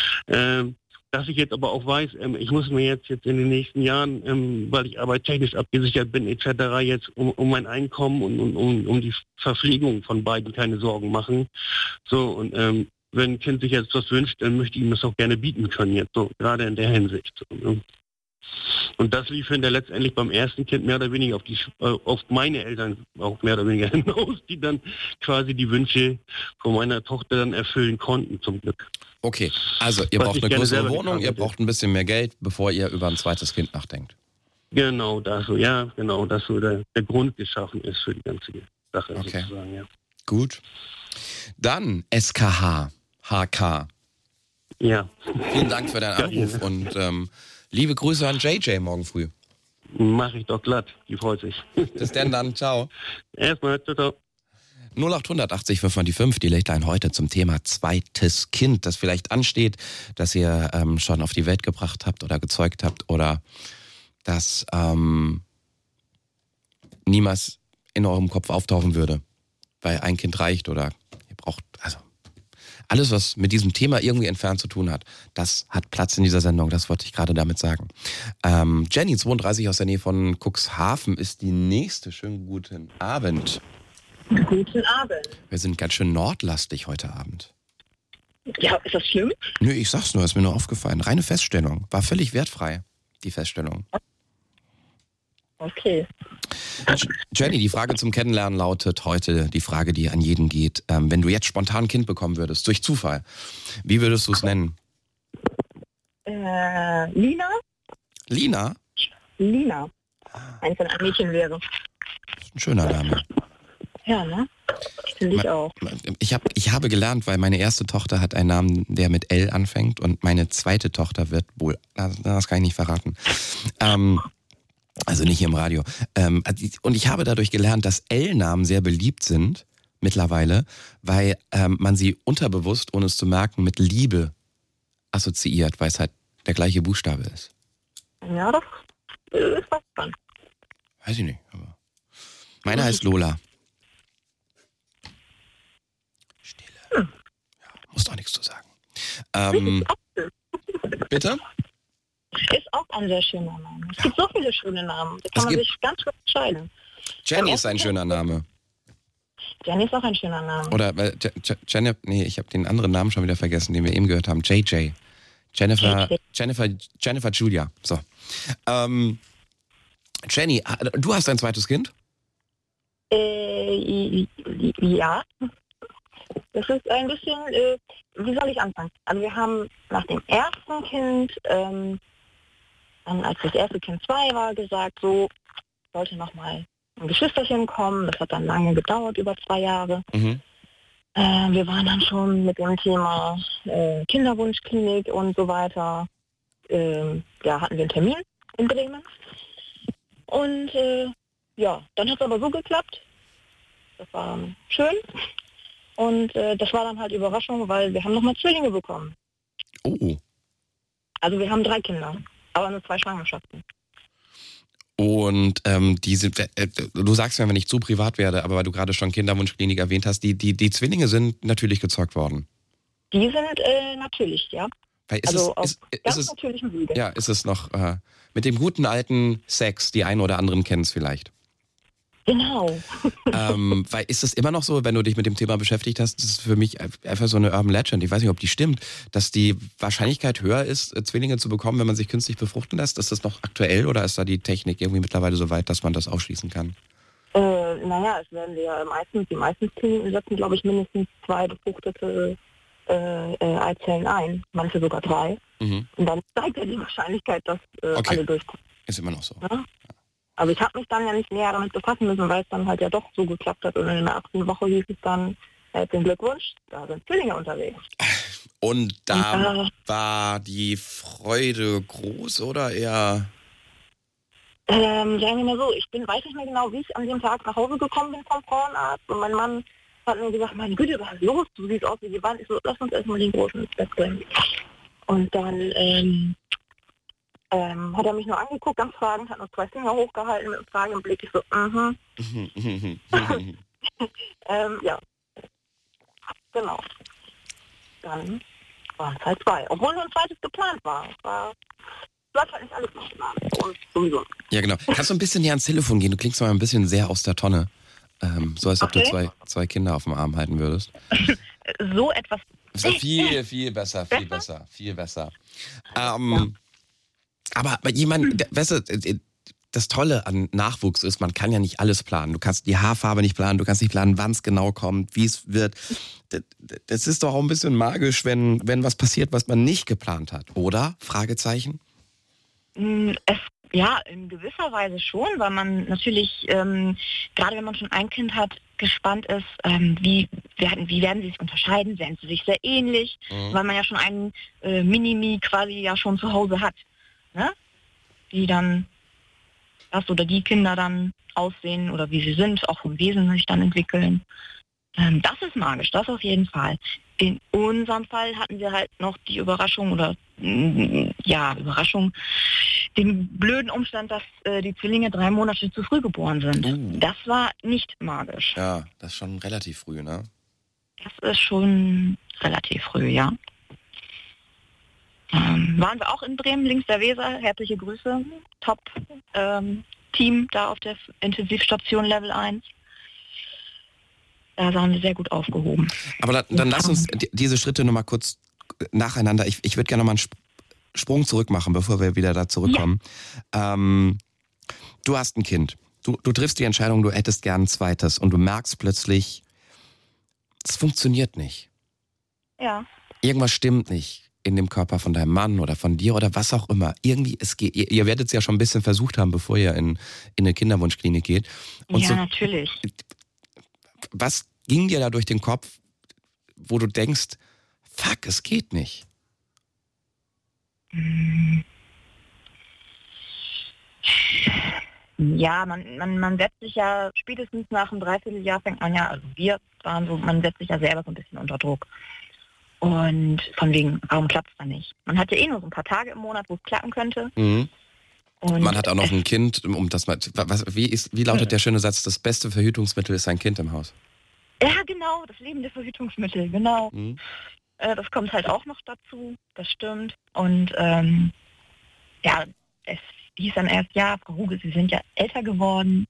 Dass ich jetzt aber auch weiß, ich muss mir jetzt in den nächsten Jahren, weil ich arbeitstechnisch abgesichert bin etc., jetzt um mein Einkommen und um die Verpflegung von beiden keine Sorgen machen. So, und wenn ein Kind sich jetzt was wünscht, dann möchte ich ihm das auch gerne bieten können jetzt, so gerade in der Hinsicht. So, und das lief hinterher letztendlich beim ersten Kind mehr oder weniger auf meine Eltern auch mehr oder weniger hinaus, die dann quasi die Wünsche von meiner Tochter dann erfüllen konnten, zum Glück. Okay, also ihr braucht eine größere Wohnung, ihr braucht ein bisschen mehr Geld, bevor ihr über ein zweites Kind nachdenkt. Genau, dass so der Grund geschaffen ist für die ganze Sache sozusagen, ja. Gut. Dann SKH, HK. Ja. Vielen Dank für deinen Anruf und liebe Grüße an JJ morgen früh. Mach ich doch glatt, die freut sich. Bis dann, ciao. Erstmal, ciao. 0800 80 5 die Late-Line heute zum Thema zweites Kind, das vielleicht ansteht, das ihr schon auf die Welt gebracht habt oder gezeugt habt oder das niemals in eurem Kopf auftauchen würde, weil ein Kind reicht oder ihr braucht, also alles, was mit diesem Thema irgendwie entfernt zu tun hat, das hat Platz in dieser Sendung, das wollte ich gerade damit sagen. Jenny, 32 aus der Nähe von Cuxhaven, ist die nächste. Schönen guten Abend. Guten Abend. Wir sind ganz schön nordlastig heute Abend. Ja, ist das schlimm? Nö, ich sag's nur, ist mir nur aufgefallen. Reine Feststellung. War völlig wertfrei, die Feststellung. Okay. Jenny, die Frage zum Kennenlernen lautet heute, die Frage, die an jeden geht. Wenn du jetzt spontan ein Kind bekommen würdest, durch Zufall, wie würdest du es nennen? Lina? Lina? Lina. Wenn es ein Mädchen wäre. Ein schöner Name. Ja, ne? Finde ich auch. Ich habe gelernt, weil meine erste Tochter hat einen Namen, der mit L anfängt und meine zweite Tochter wird wohl, das kann ich nicht verraten, also nicht hier im Radio. Und ich habe dadurch gelernt, dass L-Namen sehr beliebt sind mittlerweile, weil man sie unterbewusst, ohne es zu merken, mit Liebe assoziiert, weil es halt der gleiche Buchstabe ist. Ja, das ist was dran. Weiß ich nicht, aber meine heißt Lola. Stille. Ja, musst auch nichts zu sagen. Bitte? Ist auch ein sehr schöner Name. Es gibt so viele schöne Namen. Da kann man sich ganz schön entscheiden. Jenny ist ein schöner Name. Jenny ist auch ein schöner Name. Oder Jenny, nee, ich habe den anderen Namen schon wieder vergessen, den wir eben gehört haben. JJ. Jennifer Julia. So. Jenny, du hast ein zweites Kind? Ja. Das ist ein bisschen, wie soll ich anfangen? Also wir haben nach dem ersten Kind, dann als das erste Kind 2 war, gesagt, so sollte nochmal ein Geschwisterchen kommen. Das hat dann lange gedauert, über 2 Jahre. Mhm. Wir waren dann schon mit dem Thema Kinderwunschklinik und so weiter. Hatten wir einen Termin in Bremen. Und dann hat es aber so geklappt. Das war schön. Und das war dann halt Überraschung, weil wir haben nochmal Zwillinge bekommen. Oh. Also wir haben 3 Kinder, aber nur 2 Schwangerschaften. Und du sagst mir, wenn ich zu privat werde, aber weil du gerade schon Kinderwunschklinik erwähnt hast, die Zwillinge sind natürlich gezeugt worden. Die sind natürlich, ja. Weil natürlichen Wege. Ja, ist es noch mit dem guten alten Sex, die einen oder anderen kennen es vielleicht. Genau. Weil ist es immer noch so, wenn du dich mit dem Thema beschäftigt hast, das ist für mich einfach so eine Urban Legend, ich weiß nicht, ob die stimmt, dass die Wahrscheinlichkeit höher ist, Zwillinge zu bekommen, wenn man sich künstlich befruchten lässt. Ist das noch aktuell oder ist da die Technik irgendwie mittlerweile so weit, dass man das ausschließen kann? Es werden die meisten Kliniken setzen, glaube ich, mindestens 2 befruchtete Eizellen ein, manche sogar 3. Mhm. Und dann steigt ja die Wahrscheinlichkeit, dass alle durchkommen. Ist immer noch so. Ja? Aber ich habe mich dann ja nicht näher damit befassen müssen, weil es dann halt ja doch so geklappt hat. Und in der 8. Woche hieß es dann, herzlichen Glückwunsch, da sind Zwillinge unterwegs. Und da war die Freude groß oder eher? Sagen wir mal so, weiß nicht mehr genau, wie ich an dem Tag nach Hause gekommen bin vom Frauenarzt. Und mein Mann hat mir gesagt, meine Güte, was ist los? Du siehst aus wie die Wand. Ich so, lass uns erstmal den Großen ins Bett bringen. Und dann hat er mich nur angeguckt, ganz fragend, hat nur 2 Finger hochgehalten mit einem fragenden Blick. Ich so, ja. Genau. Dann waren es halt 2. Obwohl nur ein zweites geplant war. Bleibt halt nicht alles noch geplant. Und sowieso. Ja, genau. Kannst du ein bisschen näher ans Telefon gehen? Du klingst mal ein bisschen sehr aus der Tonne. So als ob du zwei Kinder auf dem Arm halten würdest. So etwas. Viel besser. Aber jemand, weißt du, das Tolle an Nachwuchs ist, man kann ja nicht alles planen. Du kannst die Haarfarbe nicht planen, du kannst nicht planen, wann es genau kommt, wie es wird. Das ist doch auch ein bisschen magisch, wenn was passiert, was man nicht geplant hat, oder? Fragezeichen? Ja, in gewisser Weise schon, weil man natürlich, gerade wenn man schon ein Kind hat, gespannt ist, wie werden sie sich unterscheiden, werden sie sich sehr ähnlich, weil man ja schon einen Minimi quasi ja schon zu Hause hat, ne? Die dann das oder die Kinder dann aussehen oder wie sie sind, auch vom Wesen sich dann entwickeln. Das ist magisch, das auf jeden Fall. In unserem Fall hatten wir halt noch die Überraschung den blöden Umstand, dass die Zwillinge 3 Monate zu früh geboren sind. Das war nicht magisch. Ja, das ist schon relativ früh, ne? Das ist schon relativ früh, ja. Waren wir auch in Bremen, links der Weser. Herzliche Grüße. Top Team da auf der Intensivstation Level 1. Da waren wir sehr gut aufgehoben. Aber dann lass uns diese Schritte nochmal kurz nacheinander. Ich würde gerne nochmal einen Sprung zurück machen, bevor wir wieder da zurückkommen. Ja. Du hast ein Kind. Du triffst die Entscheidung, du hättest gern ein zweites und du merkst plötzlich, es funktioniert nicht. Ja. Irgendwas stimmt nicht in dem Körper von deinem Mann oder von dir oder was auch immer. Irgendwie, ihr werdet es ja schon ein bisschen versucht haben, bevor ihr in eine Kinderwunschklinik geht. Und ja, so, natürlich. Was ging dir da durch den Kopf, wo du denkst, fuck, es geht nicht? Ja, man setzt sich ja spätestens nach einem Dreivierteljahr fängt man ja, also man setzt sich ja selber so ein bisschen unter Druck. Und von wegen, warum klappt es da nicht? Man hat ja eh nur so ein paar Tage im Monat, wo es klappen könnte. Mhm. Und man hat auch noch ein Kind, wie lautet der schöne Satz, das beste Verhütungsmittel ist ein Kind im Haus? Ja, genau, das lebende Verhütungsmittel, genau. Mhm. Das kommt halt auch noch dazu, das stimmt. Und ja, es hieß dann erst, ja, Frau Ruge, Sie sind ja älter geworden.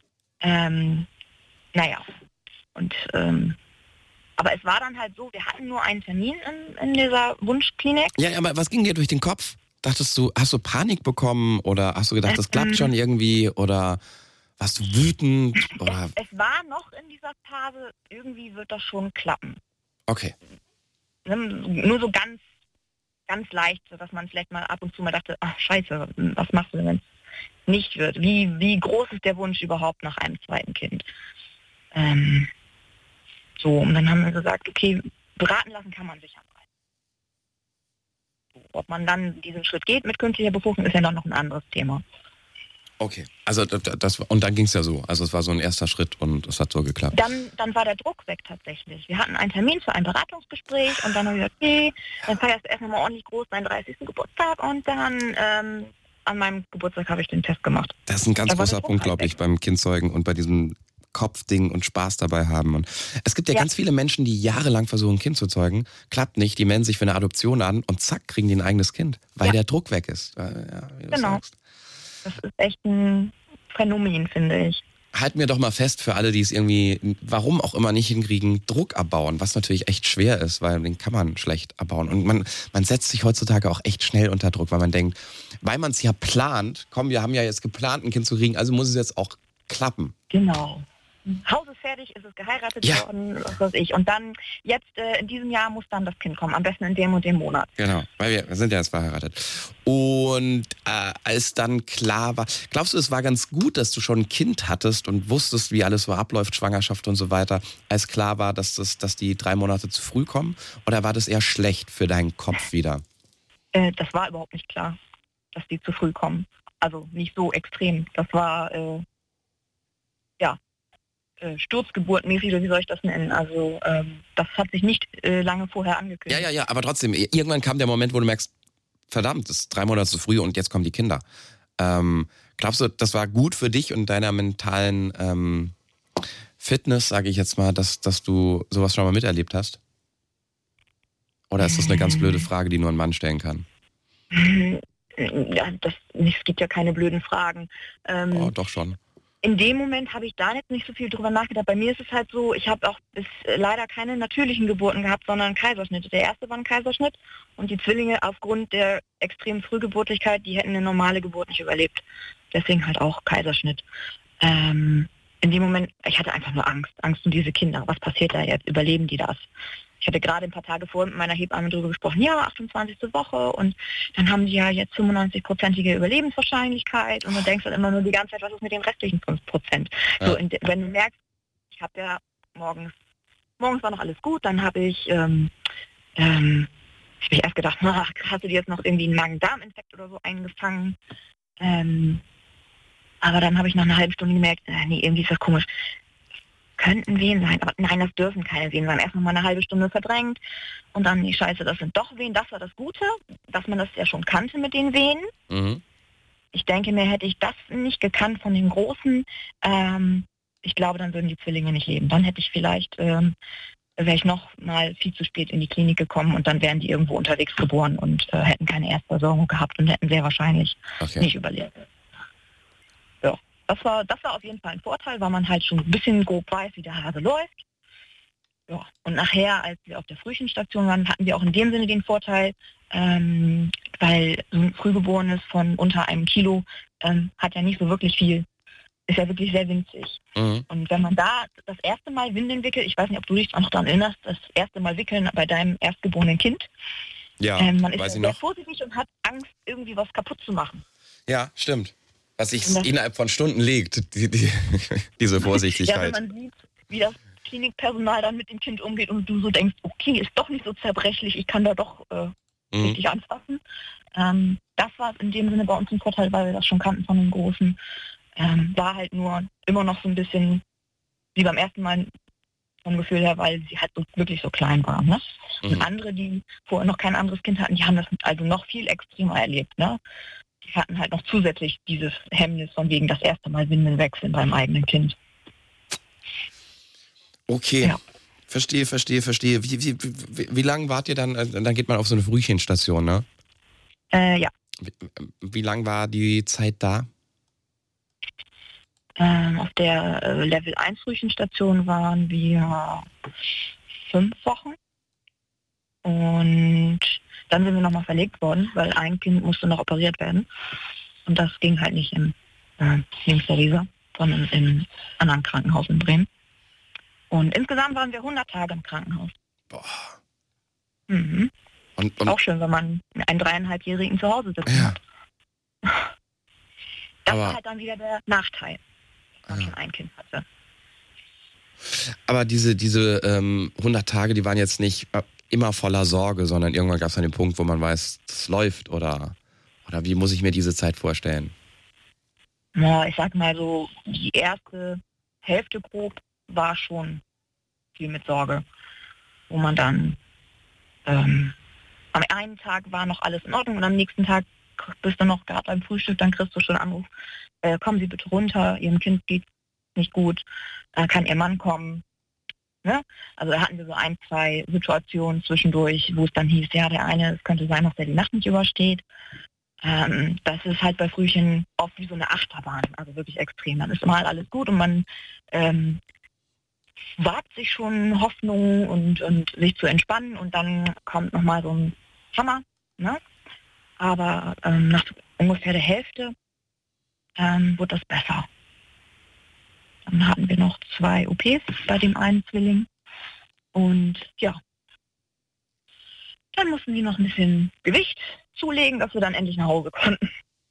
Naja, und aber es war dann halt so, wir hatten nur einen Termin in dieser Wunschklinik. Ja, aber was ging dir durch den Kopf? Dachtest du, hast du Panik bekommen oder hast du gedacht, das klappt schon irgendwie oder warst du wütend? Oder? Es war noch in dieser Phase, irgendwie wird das schon klappen. Okay. Nur so ganz, ganz leicht, dass man vielleicht mal ab und zu mal dachte, ach scheiße, was machst du denn, wenn es nicht wird? Wie groß ist der Wunsch überhaupt nach einem zweiten Kind? So, und dann haben wir gesagt, okay, beraten lassen kann man sich ja mal. So, ob man dann diesen Schritt geht mit künstlicher Befruchtung, ist ja dann noch ein anderes Thema. Okay, also und dann ging es ja so. Also es war so ein erster Schritt und es hat so geklappt. Dann war der Druck weg tatsächlich. Wir hatten einen Termin für ein Beratungsgespräch und dann haben wir gesagt, okay, dann feierst du erst nochmal ordentlich groß deinen 30. Geburtstag und dann an meinem Geburtstag habe ich den Test gemacht. Das ist ein ganz großer Punkt, glaube ich, beim Kindzeugen und bei diesem Kopfding und Spaß dabei haben. Und es gibt ja ganz viele Menschen, die jahrelang versuchen, ein Kind zu zeugen. Klappt nicht, die melden sich für eine Adoption an und zack, kriegen die ein eigenes Kind, weil der Druck weg ist. Ja, wie du sagst. Das ist echt ein Phänomen, finde ich. Halten wir doch mal fest für alle, die es irgendwie, warum auch immer nicht hinkriegen, Druck abbauen, was natürlich echt schwer ist, weil den kann man schlecht abbauen. Und man setzt sich heutzutage auch echt schnell unter Druck, weil man denkt, weil man es ja plant, komm, wir haben ja jetzt geplant, ein Kind zu kriegen, also muss es jetzt auch klappen. Genau. Haus ist fertig, ist es geheiratet worden, was weiß ich. Und dann, jetzt in diesem Jahr muss dann das Kind kommen, am besten in dem und dem Monat. Genau, weil wir sind ja jetzt verheiratet. Und als dann klar war, glaubst du, es war ganz gut, dass du schon ein Kind hattest und wusstest, wie alles so abläuft, Schwangerschaft und so weiter, als klar war, dass die 3 Monate zu früh kommen? Oder war das eher schlecht für deinen Kopf wieder? Das war überhaupt nicht klar, dass die zu früh kommen. Also nicht so extrem. Das war, Sturzgeburtmäßig, oder wie soll ich das nennen? Also das hat sich nicht lange vorher angekündigt. Ja, aber trotzdem, irgendwann kam der Moment, wo du merkst, verdammt, das ist 3 Monate zu früh und jetzt kommen die Kinder. Glaubst du, das war gut für dich und deiner mentalen Fitness, sage ich jetzt mal, dass du sowas schon mal miterlebt hast? Oder ist das eine ganz blöde Frage, die nur ein Mann stellen kann? Ja, es gibt ja keine blöden Fragen. Doch schon. In dem Moment habe ich da jetzt nicht so viel drüber nachgedacht. Bei mir ist es halt so, ich habe auch leider keine natürlichen Geburten gehabt, sondern Kaiserschnitte. Der erste war ein Kaiserschnitt und die Zwillinge aufgrund der extremen Frühgeburtlichkeit, die hätten eine normale Geburt nicht überlebt. Deswegen halt auch Kaiserschnitt. In dem Moment, ich hatte einfach nur Angst um diese Kinder. Was passiert da jetzt? Überleben die das? Ich hatte gerade ein paar Tage vorher mit meiner Hebamme darüber gesprochen, ja, 28. Woche und dann haben die ja jetzt 95%ige Überlebenswahrscheinlichkeit und du denkst dann immer nur die ganze Zeit, was ist mit den restlichen 5%? Ja. So, wenn du merkst, ich habe ja morgens war noch alles gut, dann habe ich erst gedacht, hast du dir jetzt noch irgendwie einen Magen-Darm-Infekt oder so eingefangen? Aber dann habe ich nach einer halben Stunde gemerkt, nee, irgendwie ist das komisch. Könnten Wehen sein, aber nein, das dürfen keine Wehen sein. Erst noch mal eine halbe Stunde verdrängt und dann, die Scheiße, das sind doch Wehen. Das war das Gute, dass man das ja schon kannte mit den Wehen. Mhm. Ich denke mir, hätte ich das nicht gekannt von den Großen, ich glaube, dann würden die Zwillinge nicht leben. Dann hätte ich vielleicht, wäre ich noch mal viel zu spät in die Klinik gekommen und dann wären die irgendwo unterwegs geboren und hätten keine Erstversorgung gehabt und hätten sehr wahrscheinlich nicht überlebt. Ja. Das war auf jeden Fall ein Vorteil, weil man halt schon ein bisschen grob weiß, wie der Hase läuft. Ja, und nachher, als wir auf der Frühchenstation waren, hatten wir auch in dem Sinne den Vorteil, weil so ein Frühgeborenes von unter 1 Kilo hat ja nicht so wirklich viel, ist ja wirklich sehr winzig. Mhm. Und wenn man da das erste Mal Windeln wickelt, ich weiß nicht, ob du dich auch noch daran erinnerst, das erste Mal wickeln bei deinem erstgeborenen Kind, Ja, man ist weiß ja ich sehr noch. vorsichtig und hat Angst, irgendwie was kaputt zu machen. Ja, stimmt. Was sich Und das- innerhalb von Stunden legt, diese Ja, Vorsichtigkeit. wenn man sieht, wie das Klinikpersonal dann mit dem Kind umgeht und du so denkst, okay, ist doch nicht so zerbrechlich, ich kann da doch Mhm. richtig anfassen. Das war in dem Sinne bei uns ein Vorteil, weil wir das schon kannten von den Großen. War halt nur immer noch so ein bisschen wie beim ersten Mal vom Gefühl her, weil sie halt so, wirklich so klein waren. Ne? Und Mhm. andere, die vorher noch kein anderes Kind hatten, die haben das also noch viel extremer erlebt. Ne? Die hatten halt noch zusätzlich dieses Hemmnis von wegen das erste Mal Windeln wechseln beim eigenen Kind. Okay, Ja. verstehe. Wie lange wart ihr dann? Dann geht man auf so eine Frühchenstation, ne? Ja, Wie lang war die Zeit da? auf der Level 1 Frühchenstation waren wir 5 Wochen. Und dann sind wir nochmal verlegt worden, weil ein Kind musste noch operiert werden. Und das ging halt nicht im Links der Weser, sondern im anderen Krankenhaus in Bremen. Und insgesamt waren wir 100 Tage im Krankenhaus. Boah. Mhm. Und Auch schön, wenn man einen 3,5-Jährigen zu Hause sitzen ja, hat. Das aber- war halt dann wieder der Nachteil, wenn man Ja. schon ein Kind hatte. aber diese 100 Tage, die waren jetzt nicht immer voller Sorge, sondern irgendwann gab es dann den Punkt, wo man weiß, es läuft oder wie muss ich mir diese Zeit vorstellen? Ja, ich sag mal so, die erste Hälfte grob war schon viel mit Sorge, wo man dann am einen Tag war noch alles in Ordnung und am nächsten Tag bist du noch gerade beim Frühstück, dann kriegst du schon einen Anruf, kommen Sie bitte runter, Ihrem Kind geht nicht gut, kann Ihr Mann kommen. Ne? Also da hatten wir so 1, 2 Situationen zwischendurch, wo es dann hieß, ja, der eine, es könnte sein, dass der die Nacht nicht übersteht. Das ist halt bei Frühchen oft wie so eine Achterbahn, also wirklich extrem. Dann ist mal alles gut und man wagt sich schon Hoffnung und sich zu entspannen und dann kommt nochmal so ein Hammer. Ne? Aber nach ungefähr der Hälfte wurde das besser. Dann hatten wir noch 2 OPs bei dem einen Zwilling und ja, dann mussten die noch ein bisschen Gewicht zulegen, dass wir dann endlich nach Hause konnten.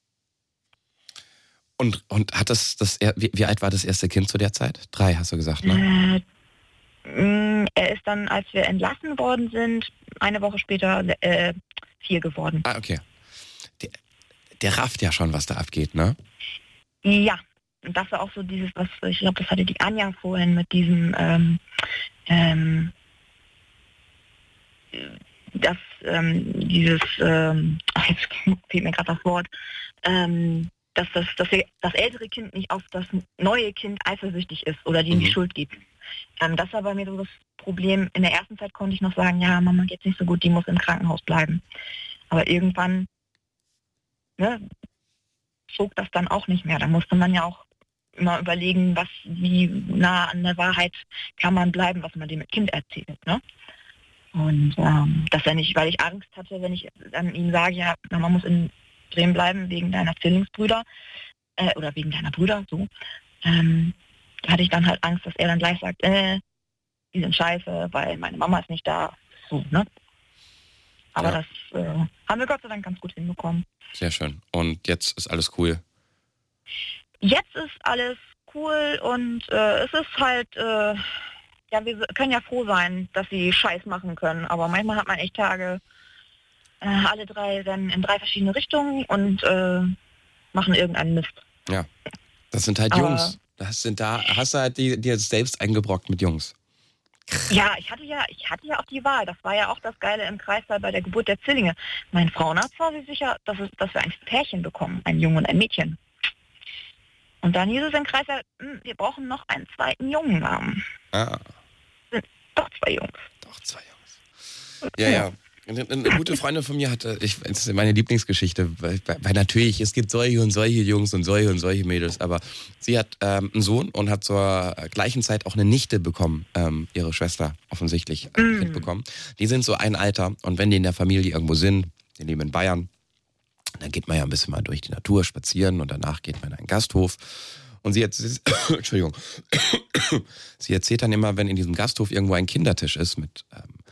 Und hat wie alt war das erste Kind zu der Zeit? 3, hast du gesagt, ne? Er ist dann, als wir entlassen worden sind, eine Woche später 4 geworden. Ah, okay. Der rafft ja schon, was da abgeht, ne? Ja, und das war auch so dieses, was ich glaube, das hatte die Anja vorhin mit diesem, jetzt fehlt mir gerade das Wort, dass das ältere Kind nicht auf das neue Kind eifersüchtig ist oder dem die Schuld gibt. Das war bei mir so das Problem. In der ersten Zeit konnte ich noch sagen, ja, Mama geht's nicht so gut, die muss im Krankenhaus bleiben. Aber irgendwann zog das dann auch nicht mehr. Da musste man ja auch immer überlegen, wie nah an der Wahrheit kann man bleiben, was man dem Kind erzählt. Ne? Und das ja nicht, weil ich Angst hatte, wenn ich dann ihm sage, ja, Mama muss in Bremen bleiben wegen deiner Zwillingsbrüder oder wegen deiner Brüder, so. Da hatte ich dann halt Angst, dass er dann gleich sagt, die sind scheiße, weil meine Mama ist nicht da. So, ne? Aber Ja. das haben wir Gott sei Dank ganz gut hinbekommen. Sehr schön. Und jetzt ist alles cool. Jetzt ist alles cool und es ist halt, ja, wir können ja froh sein, dass sie Scheiß machen können, aber manchmal hat man echt Tage, alle 3 rennen in 3 verschiedene Richtungen und machen irgendeinen Mist. Ja. Das sind halt Aber- Jungs. Hast du halt dir selbst eingebrockt mit Jungs. Ja, ich hatte ja auch die Wahl. Das war ja auch das Geile im Kreissaal bei der Geburt der Zwillinge. Mein Frauenarzt war sich sicher, dass wir ein Pärchen bekommen, ein Junge und ein Mädchen. Und dann hieß es im Kreissaal, wir brauchen noch einen zweiten Jungennamen. Ah, Doch 2 Jungs. doch, 2 Jungs. Ja. Eine gute Freundin von mir hatte, das ist meine Lieblingsgeschichte, weil natürlich, es gibt solche und solche Jungs und solche Mädels, aber sie hat einen Sohn und hat zur gleichen Zeit auch eine Nichte bekommen, ihre Schwester offensichtlich ein Kind bekommen. Die sind so ein Alter und wenn die in der Familie irgendwo sind, die leben in Bayern, dann geht man ja ein bisschen mal durch die Natur spazieren und danach geht man in einen Gasthof. Und sie Entschuldigung, sie erzählt dann immer, wenn in diesem Gasthof irgendwo ein Kindertisch ist mit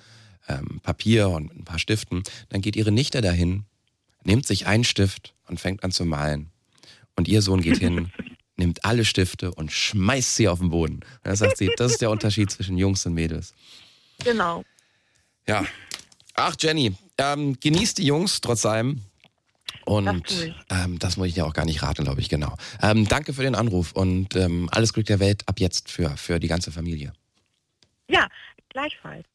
Papier und mit ein paar Stiften, dann geht ihre Nichte dahin, nimmt sich einen Stift und fängt an zu malen. Und ihr Sohn geht hin, nimmt alle Stifte und schmeißt sie auf den Boden. Und da sagt sie, das ist der Unterschied zwischen Jungs und Mädels. Genau. Ja. Ach, Jenny, genießt die Jungs trotz allem. Und das muss ich dir auch gar nicht raten, glaube ich, genau. Danke für den Anruf und alles Glück der Welt ab jetzt für die ganze Familie. Ja, gleichfalls.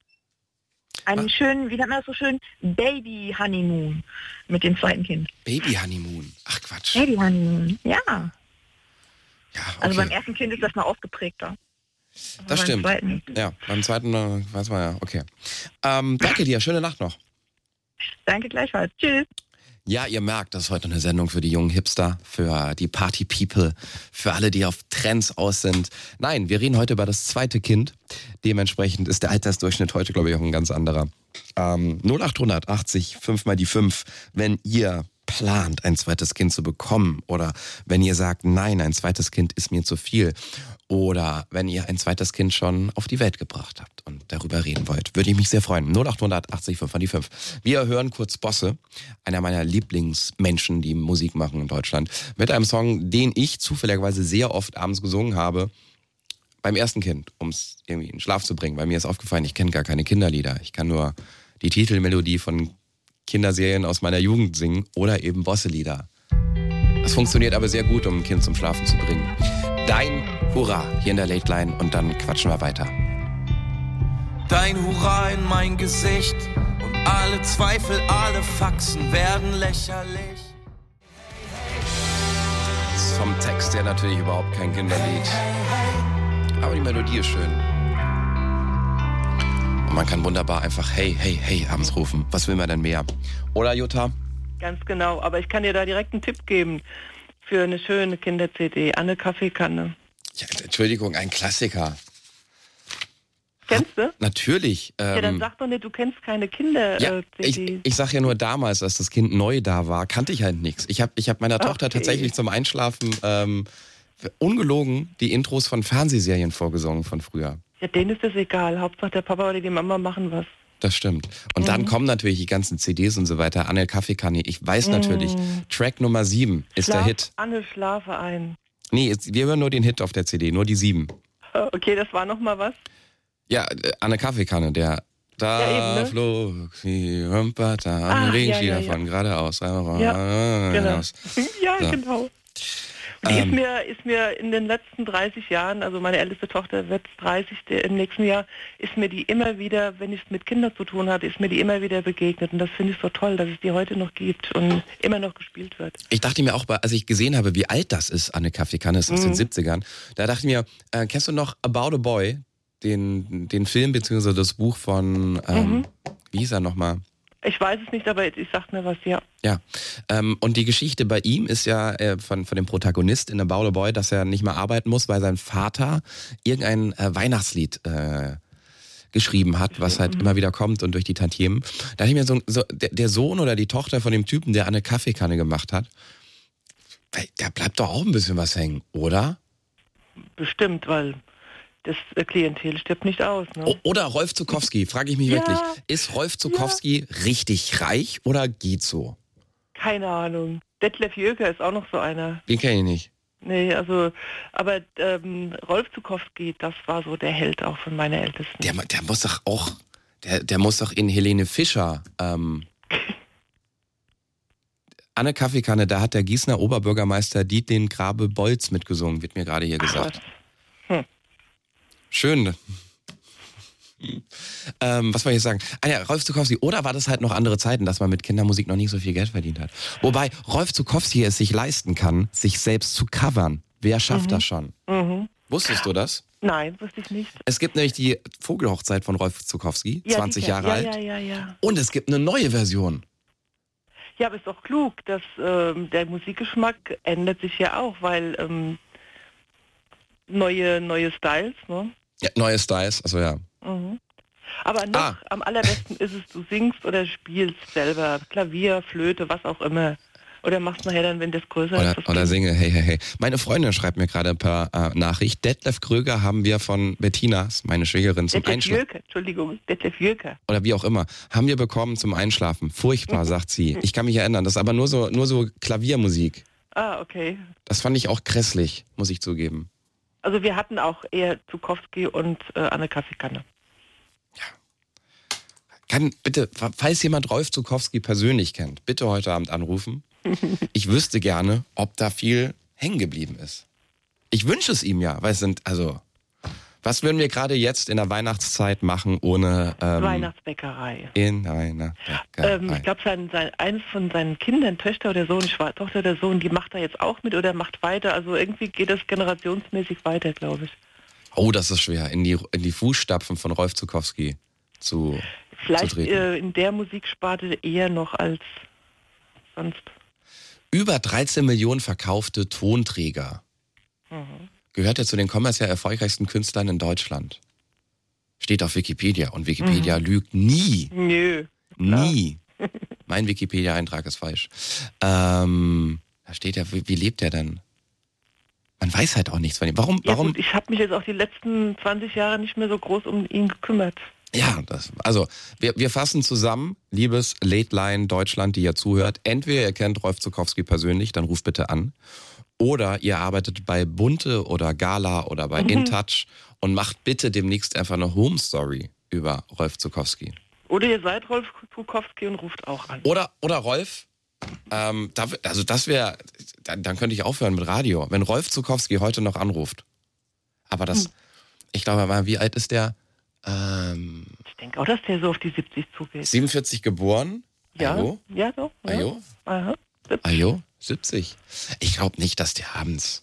Einen schönen, wie nennt man das so schön, Baby-Honeymoon mit dem zweiten Kind. Baby-Honeymoon? Ach Quatsch. Baby-Honeymoon, ja. Ja, okay. Also beim ersten Kind ist das mal ausgeprägter. Das stimmt. Zweiten. Ja, beim zweiten weiß man ja, okay. Danke dir, schöne Nacht noch. Danke gleichfalls. Tschüss. Ja, ihr merkt, das ist heute eine Sendung für die jungen Hipster, für die Party-People, für alle, die auf Trends aus sind. Nein, wir reden heute über das zweite Kind. Dementsprechend ist der Altersdurchschnitt heute, glaube ich, auch ein ganz anderer. 0800 80 5 mal die 5, wenn ihr plant, ein zweites Kind zu bekommen oder wenn ihr sagt, nein, ein zweites Kind ist mir zu viel oder wenn ihr ein zweites Kind schon auf die Welt gebracht habt und darüber reden wollt, würde ich mich sehr freuen. 0800 80 5 mal die 5. Wir hören kurz Bosse, einer meiner Lieblingsmenschen, die Musik machen in Deutschland, mit einem Song, den ich zufälligerweise sehr oft abends gesungen habe, beim ersten Kind, um es irgendwie in den Schlaf zu bringen. Weil mir ist aufgefallen, ich kenne gar keine Kinderlieder. Ich kann nur die Titelmelodie von Kinderserien aus meiner Jugend singen oder eben Bosse-Lieder. Das funktioniert aber sehr gut, um ein Kind zum Schlafen zu bringen. Dein Hurra hier in der Late Line und dann quatschen wir weiter. Dein Hurra in mein Gesicht und alle Zweifel, alle Faxen werden lächerlich. Das ist vom Text her natürlich überhaupt kein Kinderlied. Aber die Melodie ist schön. Und man kann wunderbar einfach hey, hey, hey abends rufen. Was will man denn mehr? Oder, Jutta? Ganz genau, aber ich kann dir da direkt einen Tipp geben für eine schöne Kinder-CD. Anne Kaffeekanne. Ja, Entschuldigung, ein Klassiker. Kennst du? Natürlich. Ja, dann sag doch nicht, du kennst keine Kinder-CD. Ich sag ja nur damals, als das Kind neu da war, kannte ich halt nichts. Ich hab meiner Tochter tatsächlich zum Einschlafen ungelogen die Intros von Fernsehserien vorgesungen von früher. Ja, denen ist das egal. Hauptsache der Papa oder die Mama machen was. Das stimmt. Und dann kommen natürlich die ganzen CDs und so weiter. Anne Kaffeekanne. Ich weiß natürlich, Track Nummer 7 ist der Hit. Anne, schlafe ein. Nee, wir hören nur den Hit auf der CD, nur die 7. Okay, das war noch mal was? Ja, Anne Kaffeekanne, der da eben, ne? flog die Römperta, Regenski davon, geradeaus. Ja, genau. Ja, so. genau. Und die ist mir in den letzten 30 Jahren, also meine älteste Tochter wird 30 im nächsten Jahr, ist mir die immer wieder, wenn ich es mit Kindern zu tun hatte, ist mir die immer wieder begegnet. Und das finde ich so toll, dass es die heute noch gibt und immer noch gespielt wird. Ich dachte mir auch, als ich gesehen habe, wie alt das ist, Anne Kaffeekanne, ist aus den 70ern, da dachte ich mir, kennst du noch About a Boy, den Film bzw. das Buch von, wie hieß er nochmal? Ich weiß es nicht, aber ich sag mir was, ja. Ja, und die Geschichte bei ihm ist ja von dem Protagonist in About a Boy, dass er nicht mehr arbeiten muss, weil sein Vater irgendein Weihnachtslied geschrieben hat, was halt immer wieder kommt und durch die Tantiemen. Da dachte ich mir der Sohn oder die Tochter von dem Typen, der Anne Kaffeekanne gemacht hat, da bleibt doch auch ein bisschen was hängen, oder? Bestimmt, weil das Klientel stirbt nicht aus. Ne? Oder Rolf Zuckowski, frage ich mich wirklich. Ist Rolf Zuckowski richtig reich oder geht so? Keine Ahnung. Detlef Jöker ist auch noch so einer. Den kenne ich nicht. Nee, also, aber Rolf Zuckowski, das war so der Held auch von meiner Ältesten. Der muss doch auch, der muss doch in Helene Fischer, Anne Kaffeekanne, da hat der Gießener Oberbürgermeister Dietlin Grabe-Bolz mitgesungen, wird mir gerade hier gesagt. Schön. Was wollte ich sagen? Ja, Rolf Zuckowski. Oder war das halt noch andere Zeiten, dass man mit Kindermusik noch nicht so viel Geld verdient hat? Wobei Rolf Zuckowski es sich leisten kann, sich selbst zu covern. Wer schafft das schon? Wusstest du das? Nein, wusste ich nicht. Es gibt nämlich die Vogelhochzeit von Rolf Zuckowski, 20 Jahre alt. Ja. Und es gibt eine neue Version. Ja, aber ist doch klug, dass der Musikgeschmack ändert sich ja auch, weil neue Styles, ne? Ja, neue Styles, also ja. Mhm. Aber noch am allerbesten ist es, du singst oder spielst selber, Klavier, Flöte, was auch immer. Oder machst nachher dann, wenn das größer ist. Oder singe, hey. Meine Freundin schreibt mir gerade ein paar Nachrichten. Detlef Kröger haben wir von Bettina, meine Schwägerin, zum Einschlafen. Detlef Jürker. Oder wie auch immer. Haben wir bekommen zum Einschlafen. Furchtbar, sagt sie. Ich kann mich erinnern. Das ist aber nur so Klaviermusik. Ah, okay. Das fand ich auch grässlich, muss ich zugeben. Also wir hatten auch eher Zuckowski und Anne Kaffeekanne. Kann bitte, falls jemand Rolf Zuckowski persönlich kennt, bitte heute Abend anrufen. Ich wüsste gerne, ob da viel hängen geblieben ist. Ich wünsche es ihm ja, weil was würden wir gerade jetzt in der Weihnachtszeit machen ohne Weihnachtsbäckerei. In einer Bäckerei. Ich glaube, eines von seinen Kindern, Tochter oder Sohn, die macht da jetzt auch mit oder macht weiter. Also irgendwie geht das generationsmäßig weiter, glaube ich. Oh, das ist schwer, in die Fußstapfen von Rolf Zuckowski zu Vielleicht treten. In der Musiksparte eher noch als sonst. Über 13 Millionen verkaufte Tonträger. Gehört er zu den kommerziell erfolgreichsten Künstlern in Deutschland. Steht auf Wikipedia. Und Wikipedia lügt nie. Nö. Nie. Mein Wikipedia-Eintrag ist falsch. Da steht ja, wie lebt er denn? Man weiß halt auch nichts von ihm. Warum? Gut, ich habe mich jetzt auch die letzten 20 Jahre nicht mehr so groß um ihn gekümmert. Ja, wir fassen zusammen, liebes Late Line Deutschland, die ihr zuhört. Entweder ihr kennt Rolf Zuckowski persönlich, dann ruft bitte an. Oder ihr arbeitet bei Bunte oder Gala oder bei InTouch und macht bitte demnächst einfach eine Home Story über Rolf Zuckowski. Oder ihr seid Rolf Zuckowski und ruft auch an. Oder Rolf, das wäre, dann könnte ich aufhören mit Radio, wenn Rolf Zuckowski heute noch anruft. Aber ich glaube, wie alt ist der? Ich denke auch, dass der so auf die 70 zugeht. 47 geboren? Ja, Ajo? ja doch. Ja. Ajo? Aha. 70. Ajo? 70. Ich glaube nicht, dass der abends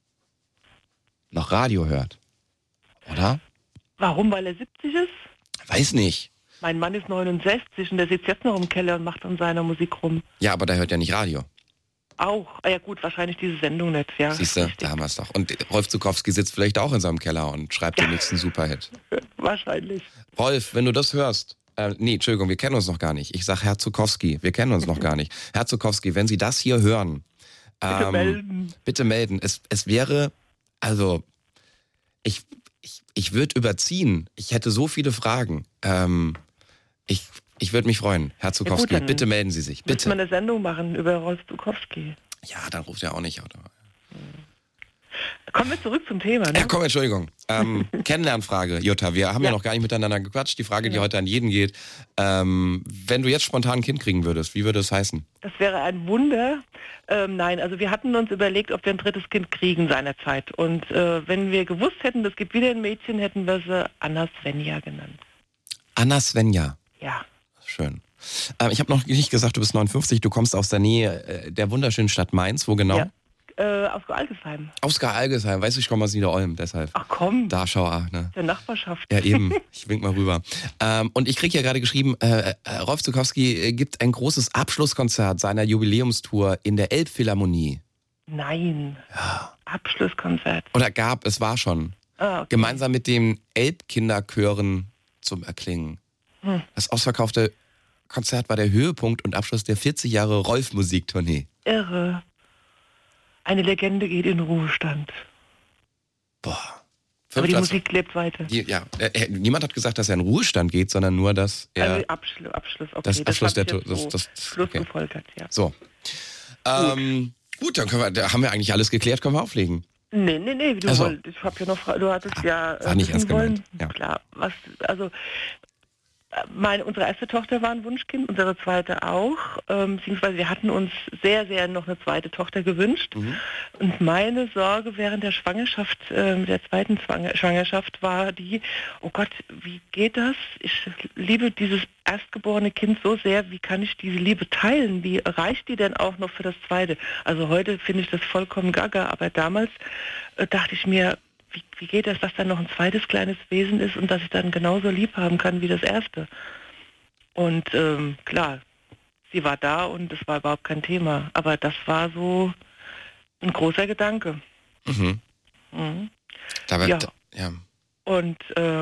noch Radio hört. Oder? Warum? Weil er 70 ist? Weiß nicht. Mein Mann ist 69 und der sitzt jetzt noch im Keller und macht an seiner Musik rum. Ja, aber der hört ja nicht Radio. Auch. Ja gut, wahrscheinlich diese Sendung nicht. Ja, siehst du, da haben wir es doch. Und Rolf Zuckowski sitzt vielleicht auch in seinem Keller und schreibt den nächsten Superhit. Wahrscheinlich. Rolf, wenn du das hörst, Entschuldigung, wir kennen uns noch gar nicht. Ich sag Herr Zuckowski, wir kennen uns noch gar nicht. Herr Zuckowski, wenn Sie das hier hören, bitte melden. Bitte melden. Es wäre, also, ich würde überziehen. Ich hätte so viele Fragen. Ich würde mich freuen. Herr Zuckowski, ja gut, bitte melden Sie sich. Bitte. Müssen wir eine Sendung machen über Rolf Zuckowski. Ja, dann ruft er auch nicht. Oder? Kommen wir zurück zum Thema. Ne? Ja, komm, Entschuldigung. Kennenlernfrage, Jutta. Wir haben ja noch gar nicht miteinander gequatscht. Die Frage, die heute an jeden geht. Wenn du jetzt spontan ein Kind kriegen würdest, wie würde es heißen? Das wäre ein Wunder. Nein, also wir hatten uns überlegt, ob wir ein drittes Kind kriegen seinerzeit. Und wenn wir gewusst hätten, es gibt wieder ein Mädchen, hätten wir sie Anna Svenja genannt. Anna Svenja? Ja. Schön. Ich habe noch nicht gesagt, du bist 59, du kommst aus der Nähe der wunderschönen Stadt Mainz. Wo genau? Ja. Aus Algesheim. Aus Algesheim, weißt du, ich komme aus Niederolm, deshalb. Ach komm. Da, schau, ne? Der Nachbarschaft. Ja, eben. Ich wink mal rüber. Und ich kriege ja gerade geschrieben, Rolf Zuckowski gibt ein großes Abschlusskonzert seiner Jubiläumstour in der Elbphilharmonie. Nein. Ja. Abschlusskonzert. Oder es war schon. Ah, okay. Gemeinsam mit den Elbkinderchören zum Erklingen. Das ausverkaufte Konzert war der Höhepunkt und Abschluss der 40 Jahre Rolf-Musiktournee. Irre. Eine Legende geht in Ruhestand. Boah. Aber die Musik lebt weiter. Niemand hat gesagt, dass er in Ruhestand geht, sondern nur, dass er... Also Abschluss, okay. Das Abschluss der Schluss gefolgert, ja. So. Gut, dann haben wir eigentlich alles geklärt, können wir auflegen. Nee, du wolltest, ich habe ja noch, du hattest war nicht ernst gemeint. Ja. Klar, unsere erste Tochter war ein Wunschkind, unsere zweite auch, beziehungsweise wir hatten uns sehr, sehr noch eine zweite Tochter gewünscht. Und meine Sorge während der Schwangerschaft, der zweiten Schwangerschaft war die, oh Gott, wie geht das? Ich liebe dieses erstgeborene Kind so sehr, wie kann ich diese Liebe teilen? Wie reicht die denn auch noch für das zweite? Also heute finde ich das vollkommen gaga, aber damals dachte ich mir, wie geht das, dass da noch ein zweites kleines Wesen ist und dass ich dann genauso lieb haben kann wie das erste. Und klar, sie war da und es war überhaupt kein Thema. Aber das war so ein großer Gedanke. Mhm. Ja. Und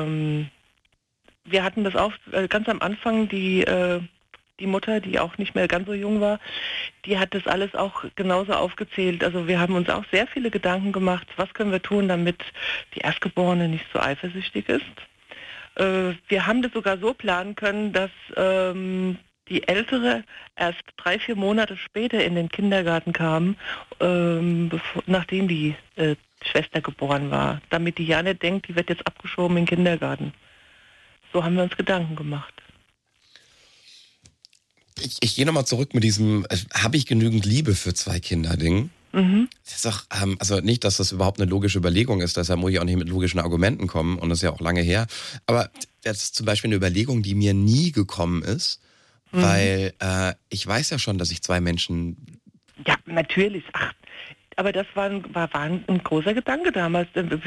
wir hatten das auch ganz am Anfang, die Mutter, die auch nicht mehr ganz so jung war, die hat das alles auch genauso aufgezählt. Also wir haben uns auch sehr viele Gedanken gemacht, was können wir tun, damit die Erstgeborene nicht so eifersüchtig ist. Wir haben das sogar so planen können, dass die Ältere erst 3-4 Monate später in den Kindergarten kam, nachdem die Schwester geboren war, damit die ja nicht denkt, die wird jetzt abgeschoben in den Kindergarten. So haben wir uns Gedanken gemacht. Ich gehe nochmal zurück mit diesem, habe ich genügend Liebe für 2 Kinder-Ding? Das ist doch, also nicht, dass das überhaupt eine logische Überlegung ist, deshalb muss ich auch nicht mit logischen Argumenten kommen und das ist ja auch lange her, aber das ist zum Beispiel eine Überlegung, die mir nie gekommen ist, weil ich weiß ja schon, dass ich 2 Menschen... Ja, natürlich, aber das war ein großer Gedanke damals.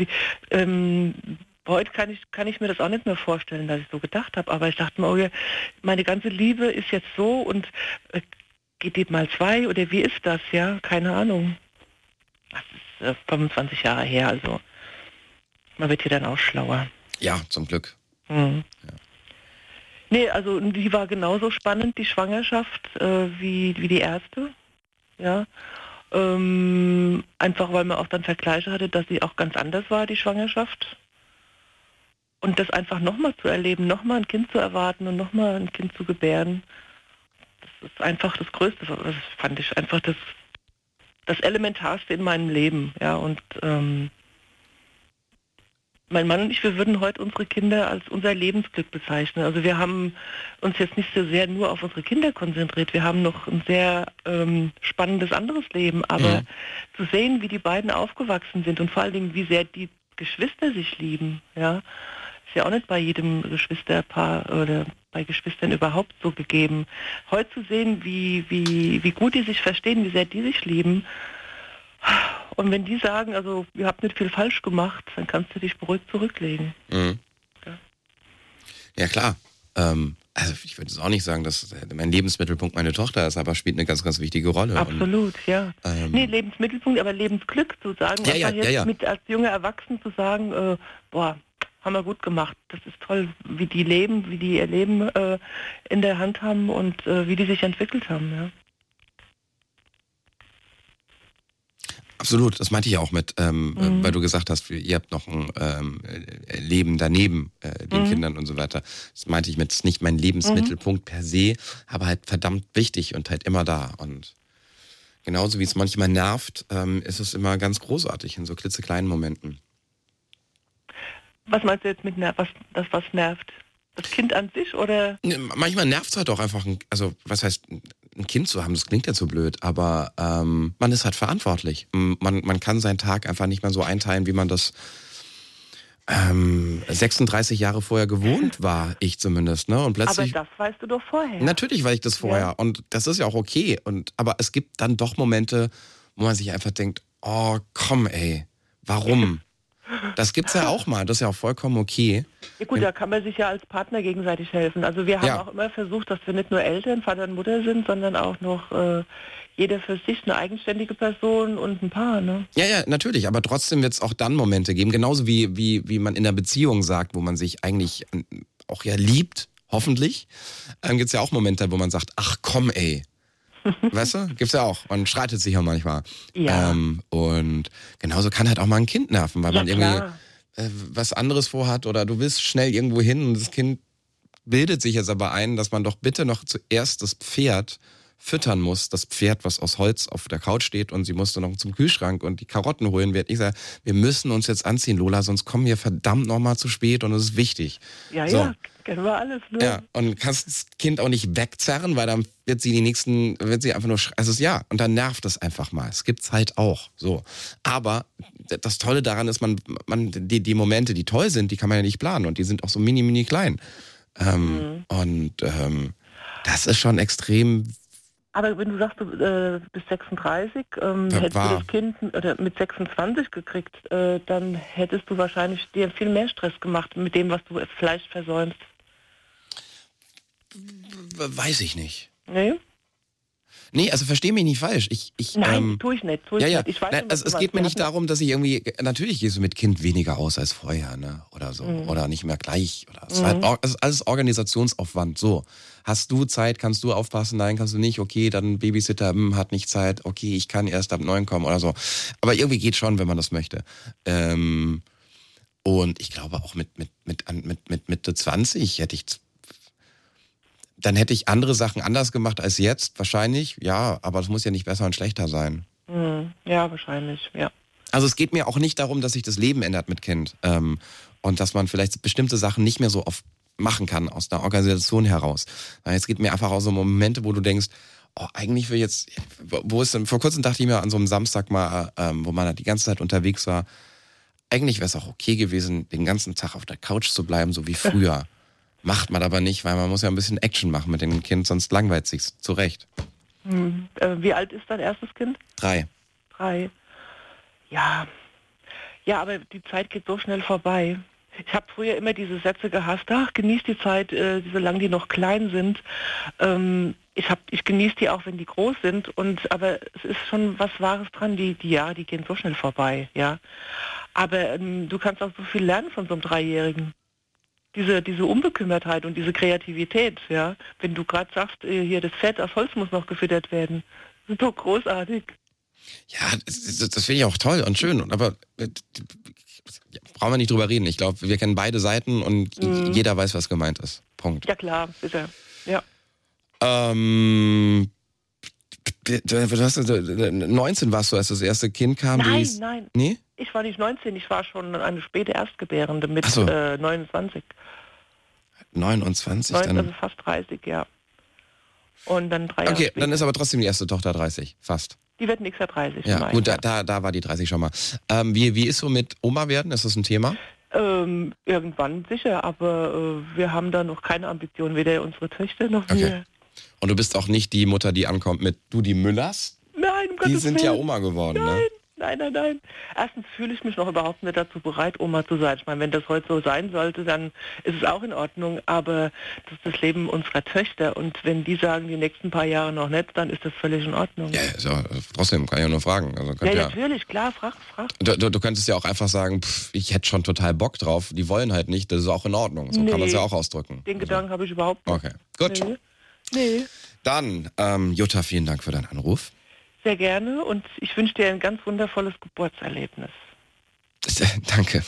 Heute kann ich mir das auch nicht mehr vorstellen, dass ich so gedacht habe, aber ich dachte mir, oh, meine ganze Liebe ist jetzt so und geht die mal 2 oder wie ist das, ja? Keine Ahnung. Das ist 25 Jahre her, also man wird hier dann auch schlauer. Ja, zum Glück. Ja. Nee, also die war genauso spannend, die Schwangerschaft, wie die erste, ja. Einfach, weil man auch dann Vergleiche hatte, dass sie auch ganz anders war, die Schwangerschaft. Und das einfach nochmal zu erleben, nochmal ein Kind zu erwarten und nochmal ein Kind zu gebären, das ist einfach das Größte. Das fand ich einfach das Elementarste in meinem Leben. Ja, und mein Mann und ich, wir würden heute unsere Kinder als unser Lebensglück bezeichnen. Also wir haben uns jetzt nicht so sehr nur auf unsere Kinder konzentriert. Wir haben noch ein sehr spannendes anderes Leben. Aber zu sehen, wie die beiden aufgewachsen sind und vor allen Dingen, wie sehr die Geschwister sich lieben, ja, ist ja auch nicht bei jedem Geschwisterpaar oder bei Geschwistern überhaupt so gegeben. Heute zu sehen, wie gut die sich verstehen, wie sehr die sich lieben. Und wenn die sagen, also ihr habt nicht viel falsch gemacht, dann kannst du dich beruhigt zurücklegen. Ja klar. Also ich würde jetzt auch nicht sagen, dass mein Lebensmittelpunkt meine Tochter ist, aber spielt eine ganz, ganz wichtige Rolle. Absolut, ja. Nee, Lebensmittelpunkt, aber Lebensglück zu sagen. Mit als junger Erwachsener zu sagen, haben wir gut gemacht. Das ist toll, wie die leben, wie die ihr Leben in der Hand haben und wie die sich entwickelt haben, ja. Absolut, das meinte ich auch mit, weil du gesagt hast, ihr habt noch ein Leben daneben den Kindern und so weiter. Das meinte ich mit, das ist nicht mein Lebensmittelpunkt per se, aber halt verdammt wichtig und halt immer da. Und genauso wie es manchmal nervt, ist es immer ganz großartig in so klitzekleinen Momenten. Was meinst du jetzt mit was nervt? Das Kind an sich oder? Manchmal nervt es halt auch einfach, also was heißt ein Kind zu haben, das klingt ja so blöd, aber man ist halt verantwortlich. Man kann seinen Tag einfach nicht mehr so einteilen, wie man das 36 Jahre vorher gewohnt war, ich zumindest. Ne? Und plötzlich, aber das weißt du doch vorher. Natürlich weiß ich das vorher, ja. Und das ist ja auch okay. Aber es gibt dann doch Momente, wo man sich einfach denkt, oh komm ey, warum? Das gibt's ja auch mal, das ist ja auch vollkommen okay. Ja gut, da kann man sich ja als Partner gegenseitig helfen. Also wir haben auch immer versucht, dass wir nicht nur Eltern, Vater und Mutter sind, sondern auch noch jeder für sich eine eigenständige Person und ein Paar, ne? Ja, natürlich, aber trotzdem wird es auch dann Momente geben, genauso wie man in einer Beziehung sagt, wo man sich eigentlich auch ja liebt, hoffentlich, gibt's ja auch Momente, wo man sagt, ach komm ey. Weißt du? Gibt's ja auch. Man streitet sich ja manchmal. Ja. Und genauso kann halt auch mal ein Kind nerven, weil man irgendwie was anderes vorhat oder du willst schnell irgendwo hin und das Kind bildet sich jetzt aber ein, dass man doch bitte noch zuerst das Pferd füttern muss, das Pferd, was aus Holz auf der Couch steht und sie musste noch zum Kühlschrank und die Karotten holen wird. Ich sage, wir müssen uns jetzt anziehen, Lola, sonst kommen wir verdammt nochmal zu spät und es ist wichtig. Ja, so. Ja, kennen wir alles, ne? Ja, und kannst das Kind auch nicht wegzerren, weil dann wird sie einfach nur, und dann nervt es einfach mal. Es gibt's halt auch, so. Aber das Tolle daran ist, die Momente, die toll sind, die kann man ja nicht planen und die sind auch so mini klein. Das ist schon extrem Aber wenn du sagst, du bist 36, hättest du das Kind mit 26 gekriegt, dann hättest du wahrscheinlich dir viel mehr Stress gemacht mit dem, was du vielleicht versäumst. Weiß ich nicht. Nee? Nee, also versteh mich nicht falsch. Nein, tue ich nicht. Ja. Ich weiß Nein, also es geht mir nicht darum, dass ich irgendwie, natürlich gehst du mit Kind weniger aus als vorher, ne? Oder so. Oder nicht mehr gleich. Oder es ist alles Organisationsaufwand. So. Hast du Zeit, kannst du aufpassen? Nein, kannst du nicht. Okay, dann Babysitter hat nicht Zeit. Okay, ich kann erst ab 9 kommen oder so. Aber irgendwie geht schon, wenn man das möchte. Und ich glaube auch mit Mitte 20 dann hätte ich andere Sachen anders gemacht als jetzt, wahrscheinlich. Ja, aber es muss ja nicht besser und schlechter sein. Ja, wahrscheinlich, ja. Also es geht mir auch nicht darum, dass sich das Leben ändert mit Kind. Und dass man vielleicht bestimmte Sachen nicht mehr so oft machen kann aus einer Organisation heraus. Es geht mir einfach auch so Momente, wo du denkst, oh, eigentlich will jetzt, vor kurzem dachte ich mir an so einem Samstag mal, wo man halt die ganze Zeit unterwegs war, eigentlich wäre es auch okay gewesen, den ganzen Tag auf der Couch zu bleiben, so wie früher. Macht man aber nicht, weil man muss ja ein bisschen Action machen mit dem Kind, sonst langweilt sich's. Zu Recht. Wie alt ist dein erstes Kind? 3. 3. Ja. Ja, aber die Zeit geht so schnell vorbei. Ich habe früher immer diese Sätze gehasst, ach, genieß die Zeit, solange die noch klein sind. Ich genieße die auch, wenn die groß sind. Aber es ist schon was Wahres dran, die gehen so schnell vorbei, ja. Aber du kannst auch so viel lernen von so einem 3-Jährigen. Diese Unbekümmertheit und diese Kreativität, ja. Wenn du gerade sagst, hier das Fett aus Holz muss noch gefüttert werden. Das ist doch großartig. Ja, das finde ich auch toll und schön. Aber brauchen wir nicht drüber reden. Ich glaube, wir kennen beide Seiten und jeder weiß, was gemeint ist. Punkt. Ja klar, bitte. Ja. Du hast 19 warst du, als das erste Kind kam? Nein. Nee? Ich war nicht 19, ich war schon eine späte Erstgebärende mit 29. 29? Also fast 30, ja. Und dann 3 Jahre später. Dann ist aber trotzdem die erste Tochter 30, fast. Die wird nächstes Jahr 30. Ja, gut, da war die 30 schon mal. Wie ist so mit Oma werden? Ist das ein Thema? Irgendwann sicher, aber wir haben da noch keine Ambition, weder unsere Töchter noch wir. Und du bist auch nicht die Mutter, die ankommt mit die Müllers? Nein, um Gottes Die sind Willen. ja Oma geworden, Nein. ne? Nein. Erstens fühle ich mich noch überhaupt nicht dazu bereit, Oma zu sein. Ich meine, wenn das heute so sein sollte, dann ist es auch in Ordnung. Aber das ist das Leben unserer Töchter. Und wenn die sagen, die nächsten paar Jahre noch nicht, dann ist das völlig in Ordnung. Ja, trotzdem kann ich ja nur fragen. Also natürlich, klar, frag. Du könntest ja auch einfach sagen, ich hätte schon total Bock drauf. Die wollen halt nicht, das ist auch in Ordnung. So kann man es ja auch ausdrücken. Den Gedanken habe ich überhaupt nicht. Okay, gut. Nee. Dann, Jutta, vielen Dank für deinen Anruf. Sehr gerne und ich wünsche dir ein ganz wundervolles Geburtserlebnis. Danke.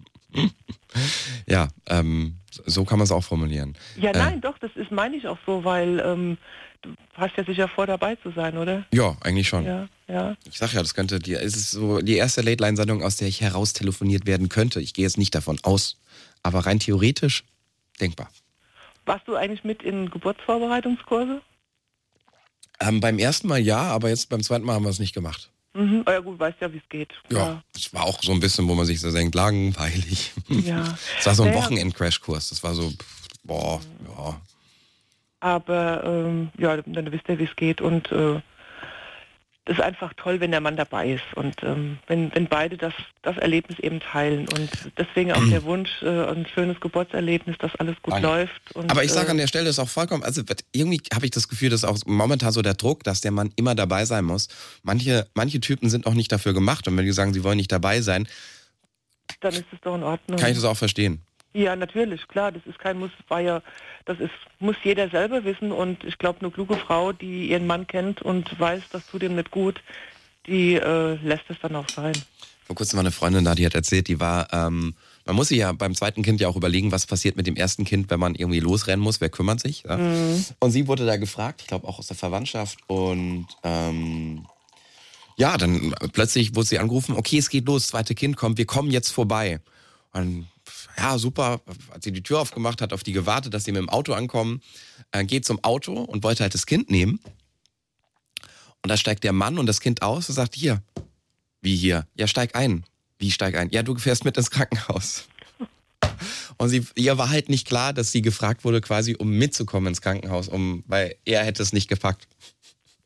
Ja, so kann man es auch formulieren. Ja, nein, doch, das meine ich auch so, weil du hast ja sicher vor, dabei zu sein, oder? Ja, eigentlich schon. Ja. Ich sag ja, es ist so die erste Late-Line-Sendung, aus der ich heraustelefoniert werden könnte. Ich gehe jetzt nicht davon aus, aber rein theoretisch denkbar. Warst du eigentlich mit in Geburtsvorbereitungskurse? Beim ersten Mal ja, aber jetzt beim zweiten Mal haben wir es nicht gemacht. Ja gut, weißt ja, wie es geht. Ja, es war auch so ein bisschen, wo man sich so denkt, langweilig. Ja. Es war so ein Wochenend-Crashkurs, das war so, ja. Aber dann wisst ihr, wie es geht und es ist einfach toll, wenn der Mann dabei ist und wenn beide das Erlebnis eben teilen und deswegen auch der Wunsch, ein schönes Geburtserlebnis, dass alles gut läuft. Und, aber ich sage an der Stelle, ist auch vollkommen, also irgendwie habe ich das Gefühl, dass auch momentan so der Druck, dass der Mann immer dabei sein muss. Manche Typen sind auch nicht dafür gemacht und wenn die sagen, sie wollen nicht dabei sein, dann ist es doch in Ordnung. Kann ich das auch verstehen. Ja, natürlich, klar, das ist kein Muss, muss jeder selber wissen und ich glaube, eine kluge Frau, die ihren Mann kennt und weiß, das tut ihm nicht gut, die lässt es dann auch sein. Vor kurzem war eine Freundin da, die hat erzählt, die war, man muss sich ja beim zweiten Kind ja auch überlegen, was passiert mit dem ersten Kind, wenn man irgendwie losrennen muss, wer kümmert sich? Ja? Und sie wurde da gefragt, ich glaube auch aus der Verwandtschaft und dann plötzlich wurde sie angerufen, okay, es geht los, das zweite Kind kommt, wir kommen jetzt vorbei. Und ja, super, hat sie die Tür aufgemacht, hat auf die gewartet, dass sie mit dem Auto ankommen, geht zum Auto und wollte halt das Kind nehmen. Und da steigt der Mann und das Kind aus und sagt, hier, wie hier? Ja, steig ein. Wie steig ein? Ja, du fährst mit ins Krankenhaus. Und ihr war halt nicht klar, dass sie gefragt wurde, quasi um mitzukommen ins Krankenhaus, weil er hätte es nicht gepackt.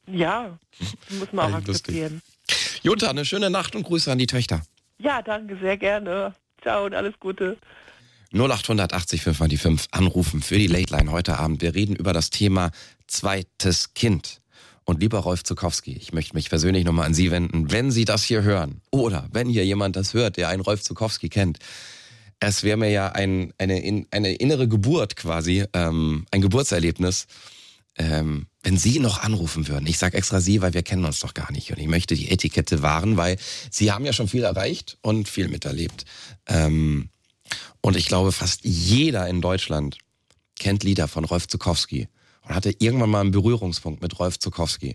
Ja, muss man auch akzeptieren. Jutta, eine schöne Nacht und Grüße an die Töchter. Ja, danke, sehr gerne. Ciao und alles Gute. 0880 5 mal die 5 anrufen für die Late Line heute Abend. Wir reden über das Thema zweites Kind. Und lieber Rolf Zuckowski, ich möchte mich persönlich nochmal an Sie wenden, wenn Sie das hier hören oder wenn hier jemand das hört, der einen Rolf Zuckowski kennt. Es wäre mir ja eine innere Geburt quasi, ein Geburtserlebnis, wenn Sie noch anrufen würden. Ich sage extra Sie, weil wir kennen uns doch gar nicht. Und ich möchte die Etikette wahren, weil Sie haben ja schon viel erreicht und viel miterlebt. Und ich glaube, fast jeder in Deutschland kennt Lieder von Rolf Zuckowski und hatte irgendwann mal einen Berührungspunkt mit Rolf Zuckowski.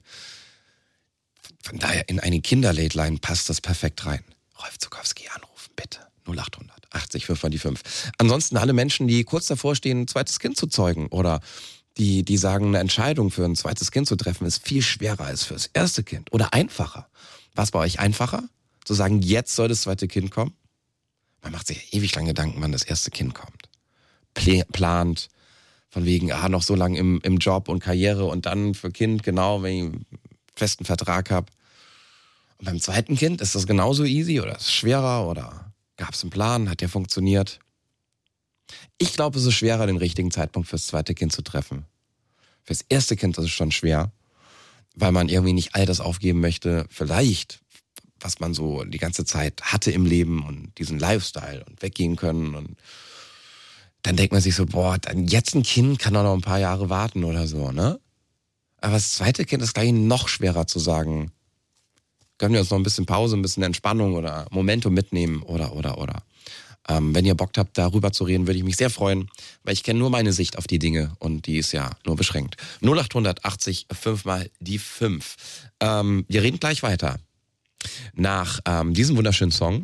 Von daher, in eine Kinder-Late-Line passt das perfekt rein. Rolf Zuckowski anrufen, bitte. 0800 80 5 mal die 5. Ansonsten alle Menschen, die kurz davor stehen, ein zweites Kind zu zeugen oder die sagen, eine Entscheidung für ein zweites Kind zu treffen, ist viel schwerer als fürs erste Kind oder einfacher. War es bei euch einfacher, zu sagen, jetzt soll das zweite Kind kommen? Man macht sich ewig lang Gedanken, wann das erste Kind kommt. Plant, von wegen, noch so lange im Job und Karriere und dann für Kind, genau, wenn ich einen festen Vertrag habe. Und beim zweiten Kind, ist das genauso easy oder ist es schwerer oder gab es einen Plan, hat der funktioniert? Ich glaube, es ist schwerer, den richtigen Zeitpunkt fürs zweite Kind zu treffen. Fürs erste Kind ist es schon schwer, weil man irgendwie nicht all das aufgeben möchte, vielleicht, was man so die ganze Zeit hatte im Leben und diesen Lifestyle und weggehen können. Und dann denkt man sich so, dann jetzt ein Kind kann doch noch ein paar Jahre warten oder so, ne? Aber das zweite Kind ist gleich noch schwerer zu sagen, können wir uns noch ein bisschen Pause, ein bisschen Entspannung oder Momentum mitnehmen oder. Wenn ihr Bock habt, darüber zu reden, würde ich mich sehr freuen, weil ich kenne nur meine Sicht auf die Dinge und die ist ja nur beschränkt. 0880 5 mal die 5. Wir reden gleich weiter. Nach diesem wunderschönen Song.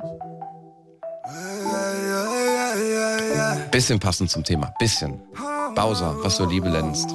Bisschen passend zum Thema. Bisschen. Bowser, was du Liebe nennst.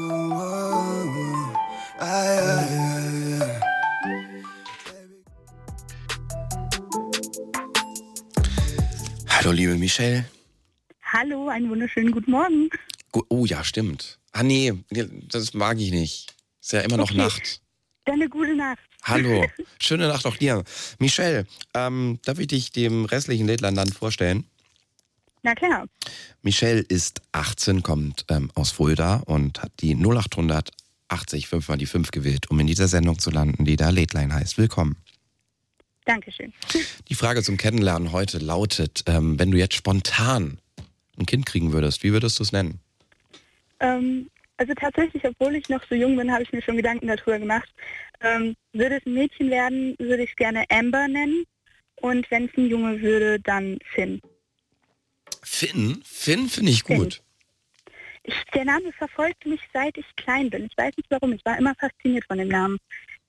Hallo, liebe Michelle. Hallo, einen wunderschönen guten Morgen. Oh ja, stimmt. Nee, das mag ich nicht. Ist ja immer noch Nacht. Dann eine gute Nacht. Hallo, schöne Nacht auch dir. Michelle, darf ich dich dem restlichen Lädlerland vorstellen? Na klar. Michelle ist 18, kommt aus Fulda und hat die 0880 5 mal die 5 gewählt, um in dieser Sendung zu landen, die da Late-Line heißt. Willkommen. Dankeschön. Die Frage zum Kennenlernen heute lautet, wenn du jetzt spontan ein Kind kriegen würdest, wie würdest du es nennen? Also tatsächlich, obwohl ich noch so jung bin, habe ich mir schon Gedanken darüber gemacht. Würde es ein Mädchen werden, würde ich es gerne Amber nennen. Und wenn es ein Junge würde, dann Finn. Finn? Finn finde ich gut. Der Name verfolgt mich, seit ich klein bin. Ich weiß nicht warum, ich war immer fasziniert von dem Namen.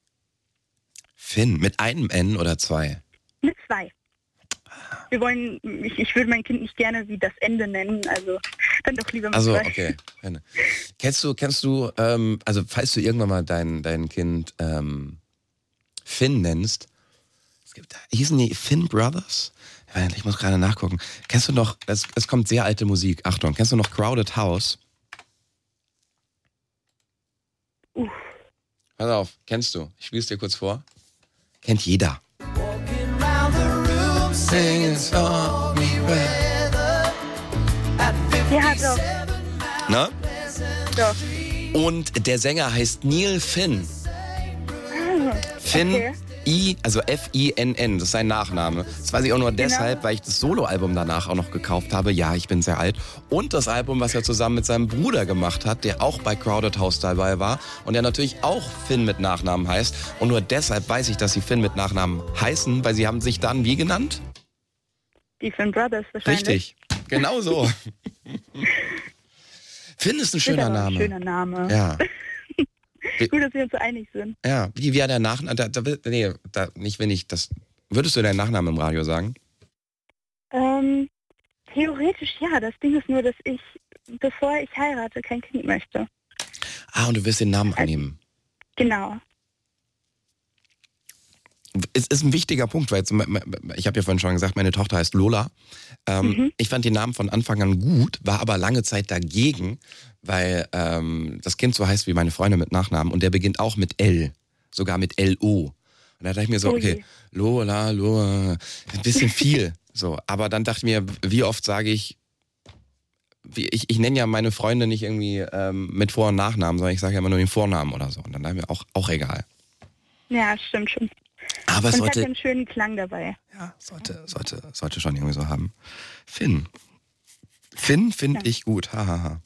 Finn, mit einem N oder 2? Mit 2. Ich würde mein Kind nicht gerne wie das Ende nennen, also dann doch lieber mit 2. Also, okay. Kennst du, also falls du irgendwann mal dein Kind Finn nennst, hießen die Finn Brothers? Ich muss gerade nachgucken. Kennst du noch, es kommt sehr alte Musik, Achtung, kennst du noch Crowded House? Pass auf, kennst du? Ich spiel's dir kurz vor. Kennt jeder. Ja, doch. Na? Doch. Und der Sänger heißt Neil Finn. Finn, okay. also F-I-N-N, das ist sein Nachname. Das weiß ich auch nur deshalb, weil ich das Soloalbum danach auch noch gekauft habe. Ja, ich bin sehr alt. Und das Album, was er zusammen mit seinem Bruder gemacht hat, der auch bei Crowded House dabei war und der natürlich auch Finn mit Nachnamen heißt. Und nur deshalb weiß ich, dass sie Finn mit Nachnamen heißen, weil sie haben sich dann wie genannt? Die Finn Brothers wahrscheinlich. Richtig, genau so. Finn ist ein schöner Name. Ein schöner Name. Ja. Gut, dass wir uns so einig sind. Ja, wie wäre der Nachname? Würdest du deinen Nachnamen im Radio sagen? Theoretisch ja. Das Ding ist nur, dass ich, bevor ich heirate, kein Kind möchte. Und du wirst den Namen annehmen. Genau. Es ist ein wichtiger Punkt, weil ich habe ja vorhin schon gesagt, meine Tochter heißt Lola. Ich fand den Namen von Anfang an gut, war aber lange Zeit dagegen, weil das Kind so heißt wie meine Freundin mit Nachnamen und der beginnt auch mit L, sogar mit L-O. Und da dachte ich mir so, okay, Lola, ein bisschen viel. So, aber dann dachte ich mir, wie oft sage ich nenne ja meine Freunde nicht irgendwie mit Vor- und Nachnamen, sondern ich sage ja immer nur den Vornamen oder so. Und dann dachte ich mir auch egal. Ja, stimmt schon. Aber es und sollte, hat einen schönen Klang dabei. Ja, sollte schon irgendwie so haben. Finn finde ich gut. Hahaha.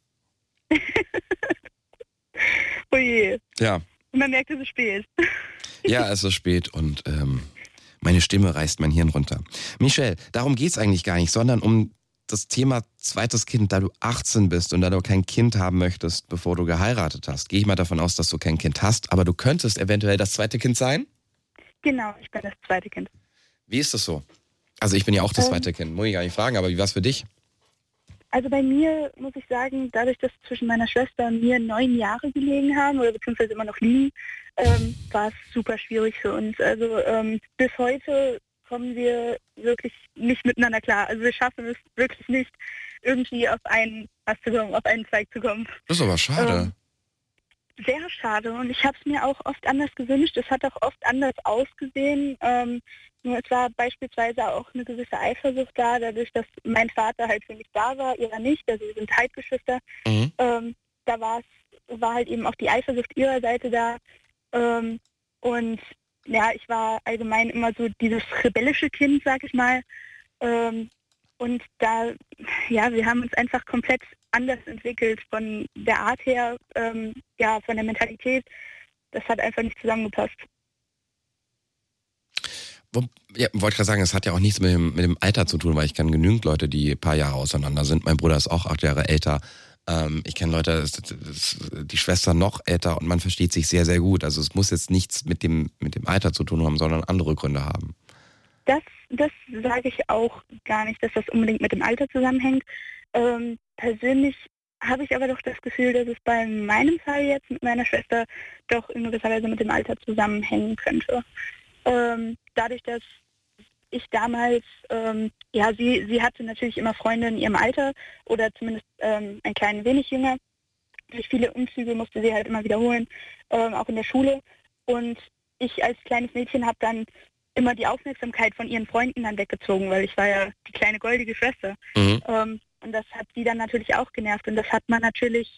Oh je. Ja. Und man merkt, dass es spät ist. Ja, es ist spät und meine Stimme reißt mein Hirn runter. Michelle, darum geht's eigentlich gar nicht, sondern um das Thema zweites Kind, da du 18 bist und da du kein Kind haben möchtest, bevor du geheiratet hast. Gehe ich mal davon aus, dass du kein Kind hast, aber du könntest eventuell das zweite Kind sein? Genau, ich bin das zweite Kind. Wie ist das so? Also ich bin ja auch das zweite Kind, muss ich gar nicht fragen, aber wie war es für dich? Also bei mir muss ich sagen, dadurch, dass zwischen meiner Schwester und mir 9 Jahre gelegen haben oder beziehungsweise immer noch liegen, war es super schwierig für uns. Also bis heute kommen wir wirklich nicht miteinander klar. Also wir schaffen es wirklich nicht, irgendwie auf einen Zweig zu kommen. Das ist aber schade. Sehr schade und ich habe es mir auch oft anders gewünscht. Es hat auch oft anders ausgesehen. Nur es war beispielsweise auch eine gewisse Eifersucht da, dadurch, dass mein Vater halt für mich da war, ihrer nicht. Also wir sind Halbgeschwister. Da war halt eben auch die Eifersucht ihrer Seite da. Und ja, ich war allgemein immer so dieses rebellische Kind, sag ich mal. Und da, ja, wir haben uns einfach komplett anders entwickelt von der Art her, von der Mentalität. Das hat einfach nicht zusammengepasst. Ja, wollte gerade sagen, es hat ja auch nichts mit dem Alter zu tun, weil ich kenne genügend Leute, die ein paar Jahre auseinander sind. Mein Bruder ist auch 8 Jahre älter. Ich kenne Leute, die Schwester noch älter und man versteht sich sehr, sehr gut. Also es muss jetzt nichts mit dem Alter zu tun haben, sondern andere Gründe haben. Das sage ich auch gar nicht, dass das unbedingt mit dem Alter zusammenhängt. Persönlich habe ich aber doch das Gefühl, dass es bei meinem Fall jetzt mit meiner Schwester doch in gewisser Weise mit dem Alter zusammenhängen könnte. Dadurch, dass ich damals, sie hatte natürlich immer Freunde in ihrem Alter oder zumindest ein klein wenig jünger. Durch viele Umzüge musste sie halt immer wiederholen, auch in der Schule. Und ich als kleines Mädchen habe dann immer die Aufmerksamkeit von ihren Freunden dann weggezogen, weil ich war ja die kleine goldige Schwester. Und das hat sie dann natürlich auch genervt. Und das hat man natürlich,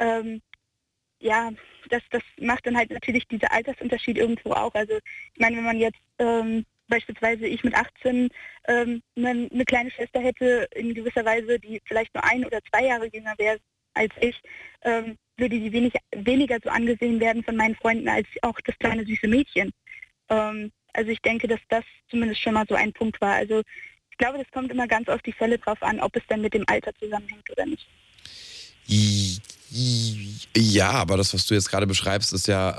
das macht dann halt natürlich dieser Altersunterschied irgendwo auch. Also ich meine, wenn man jetzt beispielsweise ich mit 18 eine kleine Schwester hätte, in gewisser Weise, die vielleicht nur 1 oder 2 Jahre jünger wäre als ich, würde die weniger so angesehen werden von meinen Freunden als auch das kleine süße Mädchen. Also ich denke, dass das zumindest schon mal so ein Punkt war. Also ich glaube, das kommt immer ganz auf die Fälle drauf an, ob es dann mit dem Alter zusammenhängt oder nicht. Ja, aber das, was du jetzt gerade beschreibst, ist ja,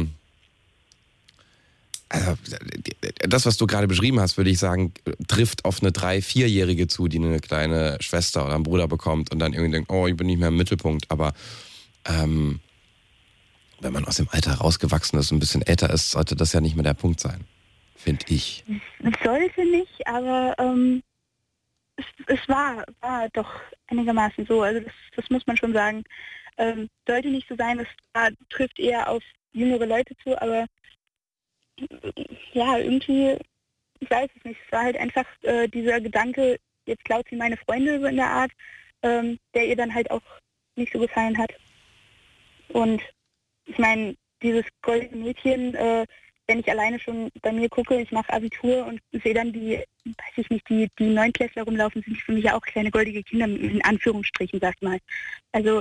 also das, was du gerade beschrieben hast, würde ich sagen, trifft auf eine 3-, 4-Jährige zu, die eine kleine Schwester oder einen Bruder bekommt und dann irgendwie denkt, oh, ich bin nicht mehr im Mittelpunkt. Aber wenn man aus dem Alter rausgewachsen ist und ein bisschen älter ist, sollte das ja nicht mehr der Punkt sein, finde ich. Sollte nicht, aber es war doch einigermaßen so. Also das muss man schon sagen. Sollte nicht so sein, das trifft eher auf jüngere Leute zu, aber ja, irgendwie, ich weiß es nicht, es war halt einfach dieser Gedanke, jetzt klaut sie meine Freunde so in der Art, der ihr dann halt auch nicht so gefallen hat. Und ich meine, dieses goldene Mädchen, wenn ich alleine schon bei mir gucke, ich mache Abitur und sehe dann die Neunklässler rumlaufen, sind für mich ja auch kleine goldige Kinder, in Anführungsstrichen, sagt mal. Also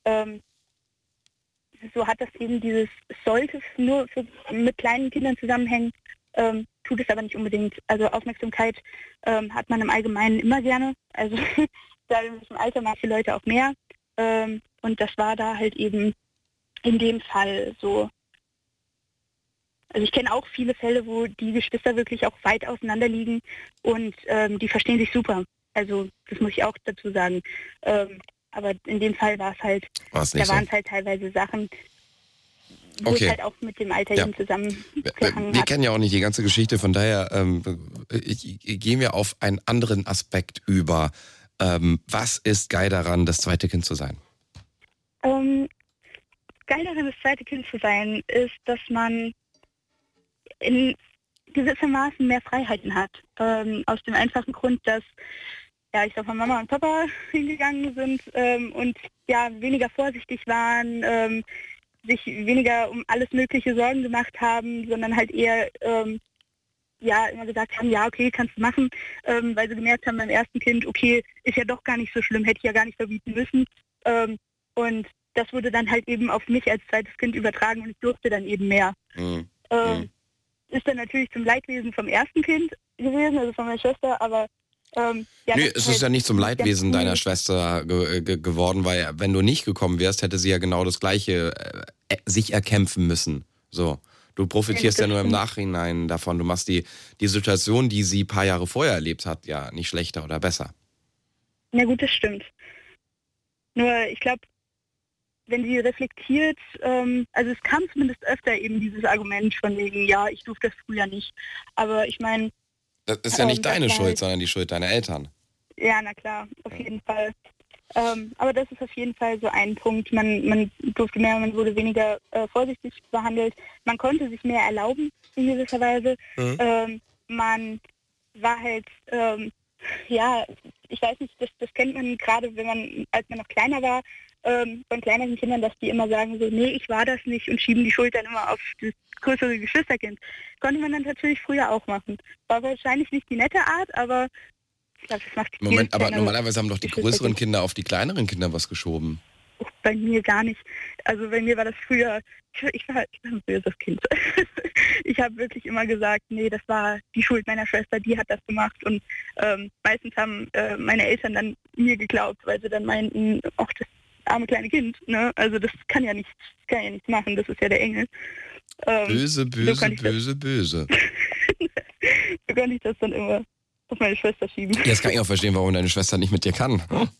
so hat das eben es sollte nur mit kleinen Kindern zusammenhängen, tut es aber nicht unbedingt. Also Aufmerksamkeit hat man im Allgemeinen immer gerne. Also da in diesem Alter manche Leute auch mehr. Und das war da halt eben in dem Fall so. Also ich kenne auch viele Fälle, wo die Geschwister wirklich auch weit auseinander liegen und die verstehen sich super. Also das muss ich auch dazu sagen. Aber in dem Fall war es halt, da waren es halt teilweise Sachen, wo Okay. es halt auch mit dem Alter Ja. eben zusammengehangen Wir hat. kennen ja auch nicht die ganze Geschichte, von daher gehen wir auf einen anderen Aspekt über. Was ist geil daran, das zweite Kind zu sein? Geil daran, das zweite Kind zu sein, ist, dass man in gewissermaßen mehr Freiheiten hat. Aus dem einfachen Grund, dass ich sag mal, Mama und Papa hingegangen sind und ja weniger vorsichtig waren, sich weniger um alles Mögliche Sorgen gemacht haben, sondern halt eher immer gesagt haben, ja okay, kannst du machen, weil sie gemerkt haben beim ersten Kind, okay, ist ja doch gar nicht so schlimm, hätte ich ja gar nicht verbieten müssen. Und das wurde dann halt eben auf mich als zweites Kind übertragen und ich durfte dann eben mehr. Ist dann natürlich zum Leidwesen vom ersten Kind gewesen, also von meiner Schwester, aber Es ist ja nicht zum Leidwesen deiner Schwester geworden, weil wenn du nicht gekommen wärst, hätte sie ja genau das Gleiche sich erkämpfen müssen. So. Du profitierst ja nur im Nachhinein davon. Du machst die Situation, die sie ein paar Jahre vorher erlebt hat, ja nicht schlechter oder besser. Na gut, das stimmt. Nur ich glaube, wenn sie reflektiert, also es kam zumindest öfter eben dieses Argument von wegen, ja, ich durfte das früher nicht. Aber ich meine... Das ist ja nicht deine Schuld, sondern die Schuld deiner Eltern. Ja, na klar, auf jeden Fall. Aber das ist auf jeden Fall so ein Punkt. Man durfte mehr, man wurde weniger vorsichtig behandelt. Man konnte sich mehr erlauben in gewisser Weise. Man war halt, ich weiß nicht, das kennt man gerade, als man noch kleiner war, von kleineren Kindern, dass die immer sagen so, nee, ich war das nicht und schieben die Schuld dann immer auf das größere Geschwisterkind. Konnte man dann natürlich früher auch machen. War wahrscheinlich nicht die nette Art, aber ich glaube, das macht Moment, aber normalerweise haben doch die größeren Kinder auf die kleineren Kinder was geschoben. Bei mir gar nicht. Also bei mir war das früher, ich war ein böses Kind. Ich habe wirklich immer gesagt, nee, das war die Schuld meiner Schwester, die hat das gemacht. Und meistens haben meine Eltern dann mir geglaubt, weil sie dann meinten, ach, das arme kleine Kind, ne? Also das kann ja nichts machen, das ist ja der Engel. Böse. So konnte ich das dann immer auf meine Schwester schieben. Jetzt kann ich auch verstehen, warum deine Schwester nicht mit dir kann.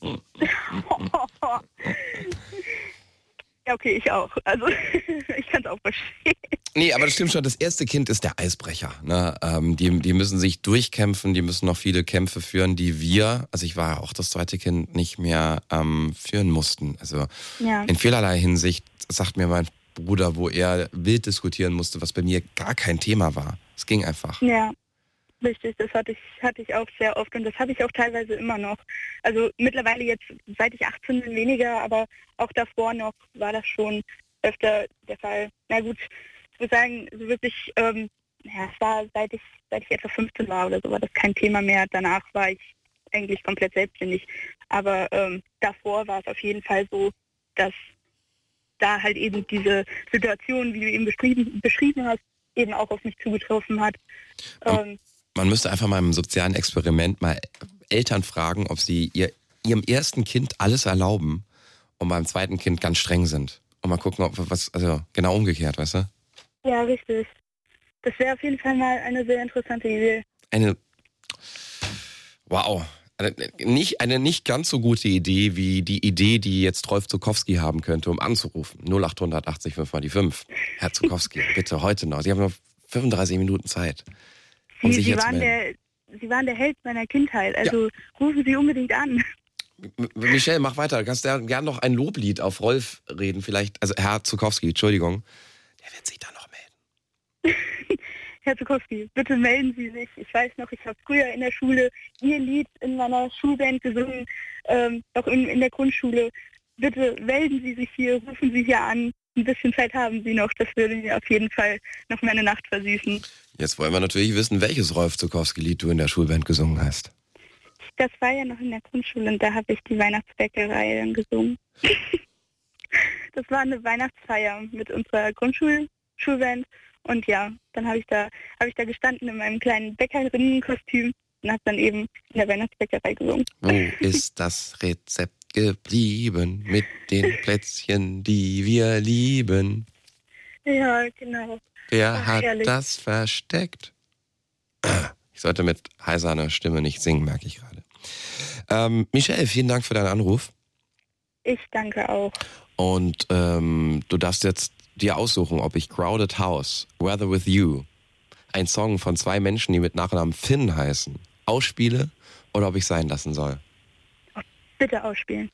Ja, okay, ich auch. Also ich kann es auch verstehen. Nee, aber das stimmt schon, das erste Kind ist der Eisbrecher. Ne? Die müssen sich durchkämpfen, die müssen noch viele Kämpfe führen, die wir, also ich war ja auch das zweite Kind, nicht mehr führen mussten. Also in vielerlei Hinsicht sagt mir mein Bruder, wo er wild diskutieren musste, was bei mir gar kein Thema war. Es ging einfach. Ja, richtig, das hatte ich auch sehr oft und das habe ich auch teilweise immer noch. Also mittlerweile jetzt, seit ich 18 bin, weniger, aber auch davor noch war das schon öfter der Fall. Na gut, ich würde sagen, so wirklich, es war, seit ich etwa 15 war oder so, war das kein Thema mehr. Danach war ich eigentlich komplett selbstständig. Aber davor war es auf jeden Fall so, dass da halt eben diese Situation, wie du eben beschrieben hast, eben auch auf mich zugetroffen hat. Man müsste einfach mal im sozialen Experiment mal Eltern fragen, ob sie ihrem ersten Kind alles erlauben und beim zweiten Kind ganz streng sind. Und mal gucken, ob also genau umgekehrt, weißt du? Ja, richtig. Das wäre auf jeden Fall mal eine sehr interessante Idee. Eine nicht ganz so gute Idee wie die Idee, die jetzt Rolf Zuckowski haben könnte, um anzurufen. 0800 80 5 mal die 5. Herr Zuckowski, bitte heute noch. Sie haben noch 35 Minuten Zeit, um sich jetzt zu melden. Sie waren der Held meiner Kindheit, also rufen Sie unbedingt an. Michelle, mach weiter. Du kannst ja gern noch ein Loblied auf Rolf reden, vielleicht. Also Herr Zuckowski, Entschuldigung. Der wird sich da noch melden. Herr Zuckowski, bitte melden Sie sich. Ich weiß noch, ich habe früher in der Schule Ihr Lied in meiner Schulband gesungen, auch in der Grundschule. Bitte melden Sie sich hier, rufen Sie hier an. Ein bisschen Zeit haben Sie noch. Das würde mir auf jeden Fall noch meine Nacht versüßen. Jetzt wollen wir natürlich wissen, welches Rolf Zuckowski-Lied du in der Schulband gesungen hast. Das war ja noch in der Grundschule und da habe ich die Weihnachtsbäckerei dann gesungen. Das war eine Weihnachtsfeier mit unserer Grundschulband. Und ja, dann habe ich da gestanden in meinem kleinen Bäckerinnenkostüm und habe dann eben in der Weihnachtsbäckerei gesungen. Wo ist das Rezept geblieben mit den Plätzchen, die wir lieben? Ja, genau. Wer hat herrlich. das versteckt? Ich sollte mit heiser Stimme nicht singen, merke ich gerade. Michelle, vielen Dank für deinen Anruf. Ich danke auch. Und du darfst jetzt dir aussuchen, ob ich Crowded House, Weather With You, ein Song von 2 Menschen, die mit Nachnamen Finn heißen, ausspiele oder ob ich sein lassen soll. Bitte ausspielen.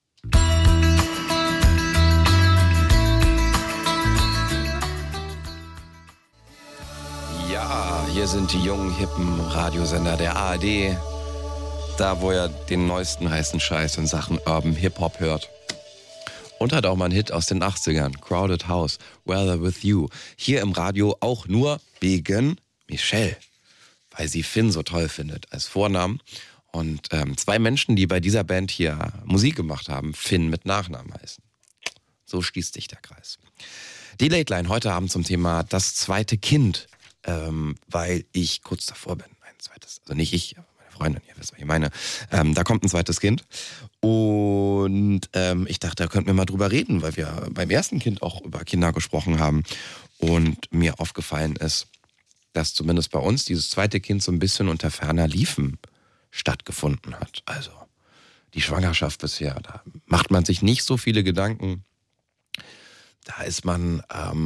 Ja, hier sind die jungen, hippen Radiosender der ARD. Da, wo er den neuesten heißen Scheiß in Sachen Urban Hip-Hop hört. Und hat auch mal einen Hit aus den 80ern. Crowded House, Weather With You. Hier im Radio auch nur wegen Michelle. Weil sie Finn so toll findet als Vornamen. Und 2 Menschen, die bei dieser Band hier Musik gemacht haben, Finn mit Nachnamen heißen. So schließt sich der Kreis. Die Late Line heute Abend zum Thema das zweite Kind. Weil ich kurz davor bin, ein zweites, also nicht ich, aber meine Freundin, ihr wisst, was ich meine, da kommt ein zweites Kind und ich dachte, da könnten wir mal drüber reden, weil wir beim ersten Kind auch über Kinder gesprochen haben und mir aufgefallen ist, dass zumindest bei uns dieses zweite Kind so ein bisschen unter ferner Liefen stattgefunden hat. Also die Schwangerschaft bisher, da macht man sich nicht so viele Gedanken, da ist man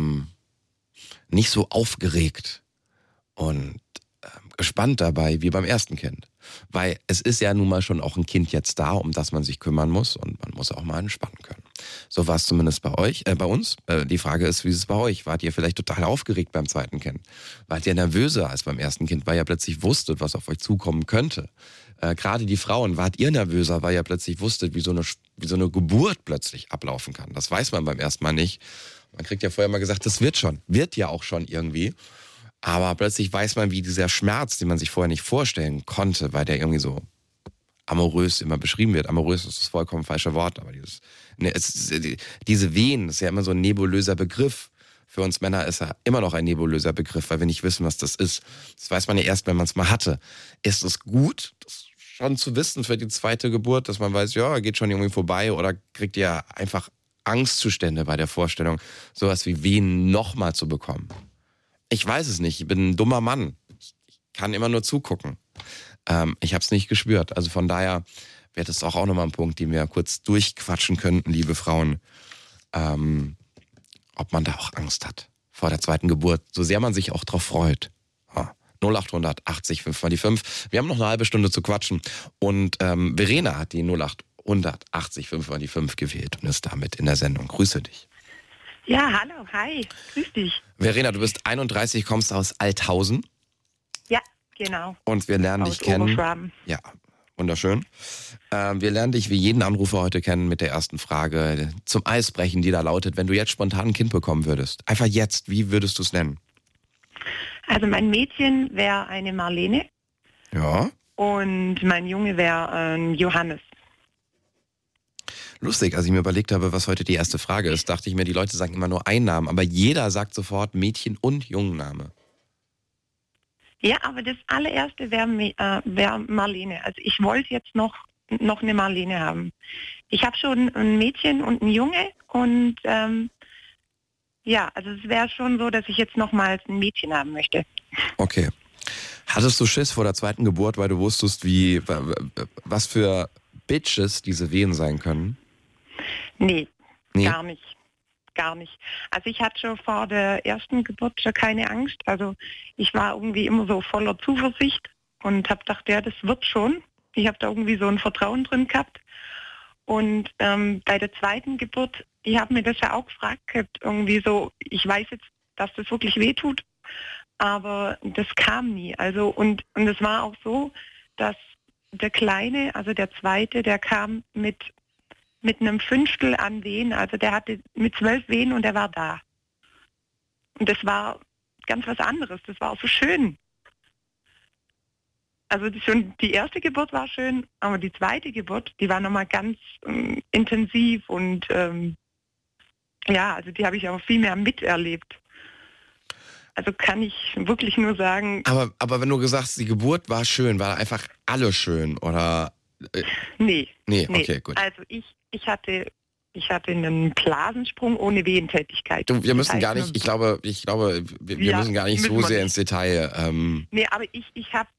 nicht so aufgeregt und gespannt dabei wie beim ersten Kind. Weil es ist ja nun mal schon auch ein Kind jetzt da, um das man sich kümmern muss und man muss auch mal entspannen können. So war es zumindest bei euch, bei uns. Die Frage ist, wie ist es bei euch? Wart ihr vielleicht total aufgeregt beim zweiten Kind? Wart ihr nervöser als beim ersten Kind, weil ihr plötzlich wusstet, was auf euch zukommen könnte? Gerade die Frauen, wart ihr nervöser, weil ihr plötzlich wusstet, wie so eine Geburt plötzlich ablaufen kann? Das weiß man beim ersten Mal nicht. Man kriegt ja vorher mal gesagt, das wird ja auch schon irgendwie. Aber plötzlich weiß man, wie dieser Schmerz, den man sich vorher nicht vorstellen konnte, weil der irgendwie so amorös immer beschrieben wird. Amorös ist das vollkommen falsche Wort, aber diese Wehen, das ist ja immer so ein nebulöser Begriff. Für uns Männer ist er immer noch ein nebulöser Begriff, weil wir nicht wissen, was das ist. Das weiß man ja erst, wenn man es mal hatte. Ist es gut, das schon zu wissen für die zweite Geburt, dass man weiß, ja, geht schon irgendwie vorbei, oder kriegt ihr einfach Angstzustände bei der Vorstellung, sowas wie Wehen nochmal zu bekommen? Ich weiß es nicht, ich bin ein dummer Mann. Ich kann immer nur zugucken. Ich habe es nicht gespürt. Also von daher wäre das auch nochmal ein Punkt, den wir kurz durchquatschen könnten, liebe Frauen. Ob man da auch Angst hat vor der zweiten Geburt, so sehr man sich auch drauf freut. 0800 80 5 mal die 5. Wir haben noch eine halbe Stunde zu quatschen. Und Verena hat die 0800 80 5 mal die 5 gewählt und ist damit in der Sendung. Grüße dich. Ja, hallo, hi, grüß dich. Verena, du bist 31, kommst aus Althausen. Ja, genau. Und wir lernen dich kennen. Oberschwaben. Ja, wunderschön. Wir lernen dich wie jeden Anrufer heute kennen mit der ersten Frage zum Eisbrechen, die da lautet, wenn du jetzt spontan ein Kind bekommen würdest. Einfach jetzt, wie würdest du es nennen? Also mein Mädchen wäre eine Marlene. Ja. Und mein Junge wäre ein Johannes. Lustig, als ich mir überlegt habe, was heute die erste Frage ist, dachte ich mir, die Leute sagen immer nur einen Namen, aber jeder sagt sofort Mädchen- und Jungenname. Ja, aber das allererste wäre Marlene. Also ich wollte jetzt noch eine Marlene haben. Ich habe schon ein Mädchen und ein Junge und ja, also es wäre schon so, dass ich jetzt nochmals ein Mädchen haben möchte. Okay. Hattest du Schiss vor der zweiten Geburt, weil du wusstest, was für Bitches diese Wehen sein können? Nee, gar nicht. Gar nicht. Also ich hatte schon vor der ersten Geburt schon keine Angst. Also ich war irgendwie immer so voller Zuversicht und habe gedacht, ja, das wird schon. Ich habe da irgendwie so ein Vertrauen drin gehabt. Und bei der zweiten Geburt, ich habe mir das ja auch gefragt gehabt, irgendwie so, ich weiß jetzt, dass das wirklich wehtut, aber das kam nie. Also und es war auch so, dass der Kleine, also der zweite, der kam mit einem Fünftel an Wehen, also der hatte mit 12 Wehen und der war da. Und das war ganz was anderes, das war auch so schön. Also schon die erste Geburt war schön, aber die zweite Geburt, die war nochmal ganz intensiv und ja, also die habe ich auch viel mehr miterlebt. Also kann ich wirklich nur sagen... Aber wenn du gesagt hast, die Geburt war schön, war einfach alles schön, oder... Nee, okay, gut. Also ich hatte einen Blasensprung ohne Wehentätigkeit. Wir müssen gar nicht, ich glaube, wir müssen gar nicht so sehr ins Detail. Nee, aber ich habe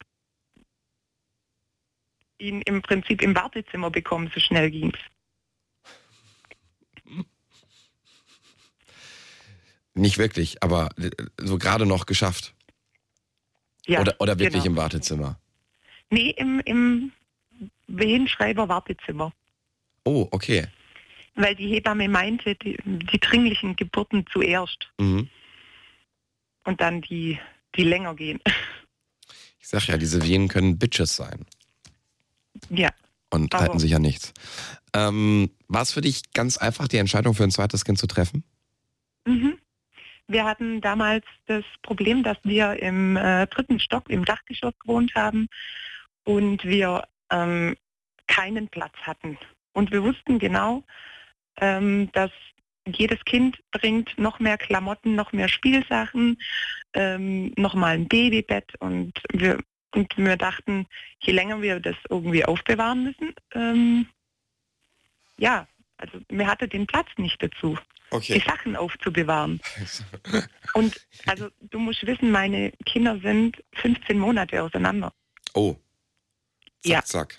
ihn im Prinzip im Wartezimmer bekommen, so schnell ging's. Nicht wirklich, aber so gerade noch geschafft. Ja, oder wirklich genau. im Wartezimmer? Nee, im Wehenschreiber-Wartezimmer. Oh, okay. Weil die Hebamme meinte, die dringlichen Geburten zuerst Mhm. und dann die länger gehen. Ich sag ja, diese Venen können Bitches sein. Ja. Und Aber- halten sich an nichts. War es für dich ganz einfach, die Entscheidung für ein zweites Kind zu treffen? Mhm. Wir hatten damals das Problem, dass wir im 3. Stock im Dachgeschoss gewohnt haben und wir keinen Platz hatten. Und wir wussten genau, dass jedes Kind bringt noch mehr Klamotten, noch mehr Spielsachen, noch mal ein Babybett und wir dachten, je länger wir das irgendwie aufbewahren müssen, ja, also mir hatte den Platz nicht dazu, die Sachen aufzubewahren. Und also du musst wissen, meine Kinder sind 15 Monate auseinander. Oh. Zack, Ja. zack.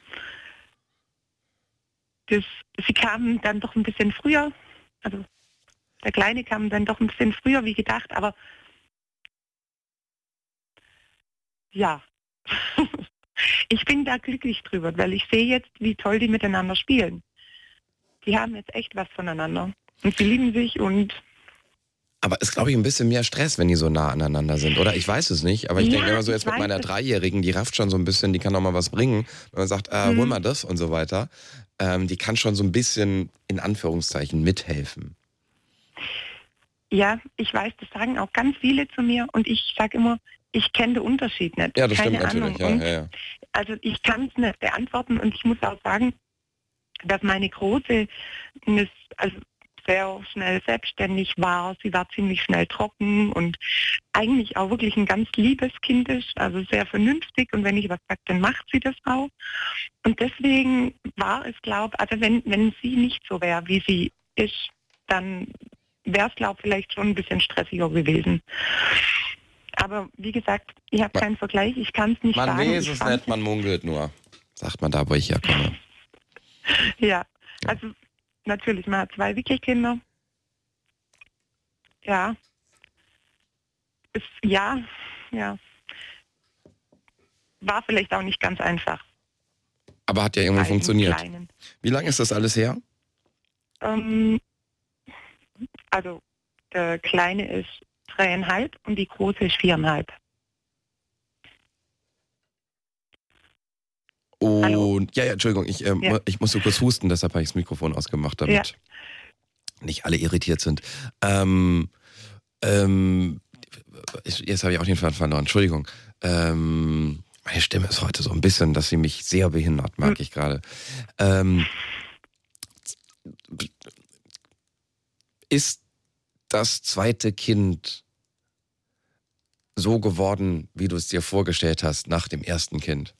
Sie kamen dann doch ein bisschen früher, also der Kleine kam dann doch ein bisschen früher wie gedacht, aber ja, ich bin da glücklich drüber, weil ich sehe jetzt, wie toll die miteinander spielen. Die haben jetzt echt was voneinander und sie lieben sich und Aber ist, glaube ich, ein bisschen mehr Stress, wenn die so nah aneinander sind, oder? Ich weiß es nicht, aber ich Ja, denke immer so ich jetzt mit weiß meiner es. Dreijährigen, die rafft schon so ein bisschen, die kann auch mal was bringen. Wenn man sagt, hol mal das und so weiter, die kann schon so ein bisschen, in Anführungszeichen, mithelfen. ja, ich weiß, das sagen auch ganz viele zu mir und ich sage immer, ich kenne den Unterschied nicht. Ja, das Keine stimmt natürlich. Ahnung. Ja, Und ja. also ich kann es nicht beantworten und ich muss auch sagen, dass meine Große also sehr schnell selbstständig war. Sie war ziemlich schnell trocken und eigentlich auch wirklich ein ganz liebes Kind ist, also sehr vernünftig und wenn ich was sage, dann macht sie das auch. Und deswegen war es, also wenn sie nicht so wäre, wie sie ist, dann wäre es, vielleicht schon ein bisschen stressiger gewesen. Aber wie gesagt, ich habe keinen Vergleich, ich kann es nicht Man sagen. weiß Ich es fand- nicht, man munkelt nur. Sagt man da, wo ich herkomme. Ja, also natürlich, man hat 2 Wickelkinder. Ja. Ja. War vielleicht auch nicht ganz einfach. Aber hat ja irgendwann Bei den funktioniert. Kleinen. Wie lange ist das alles her? Also der Kleine ist 3,5 und die Große ist 4,5. Und ja, Entschuldigung, ich muss so kurz husten, deshalb habe ich das Mikrofon ausgemacht, damit nicht alle irritiert sind. Jetzt habe ich auch den Faden verloren, Entschuldigung. Meine Stimme ist heute so ein bisschen, dass sie mich sehr behindert, merke ich gerade. Ist das zweite Kind so geworden, wie du es dir vorgestellt hast, nach dem ersten Kind?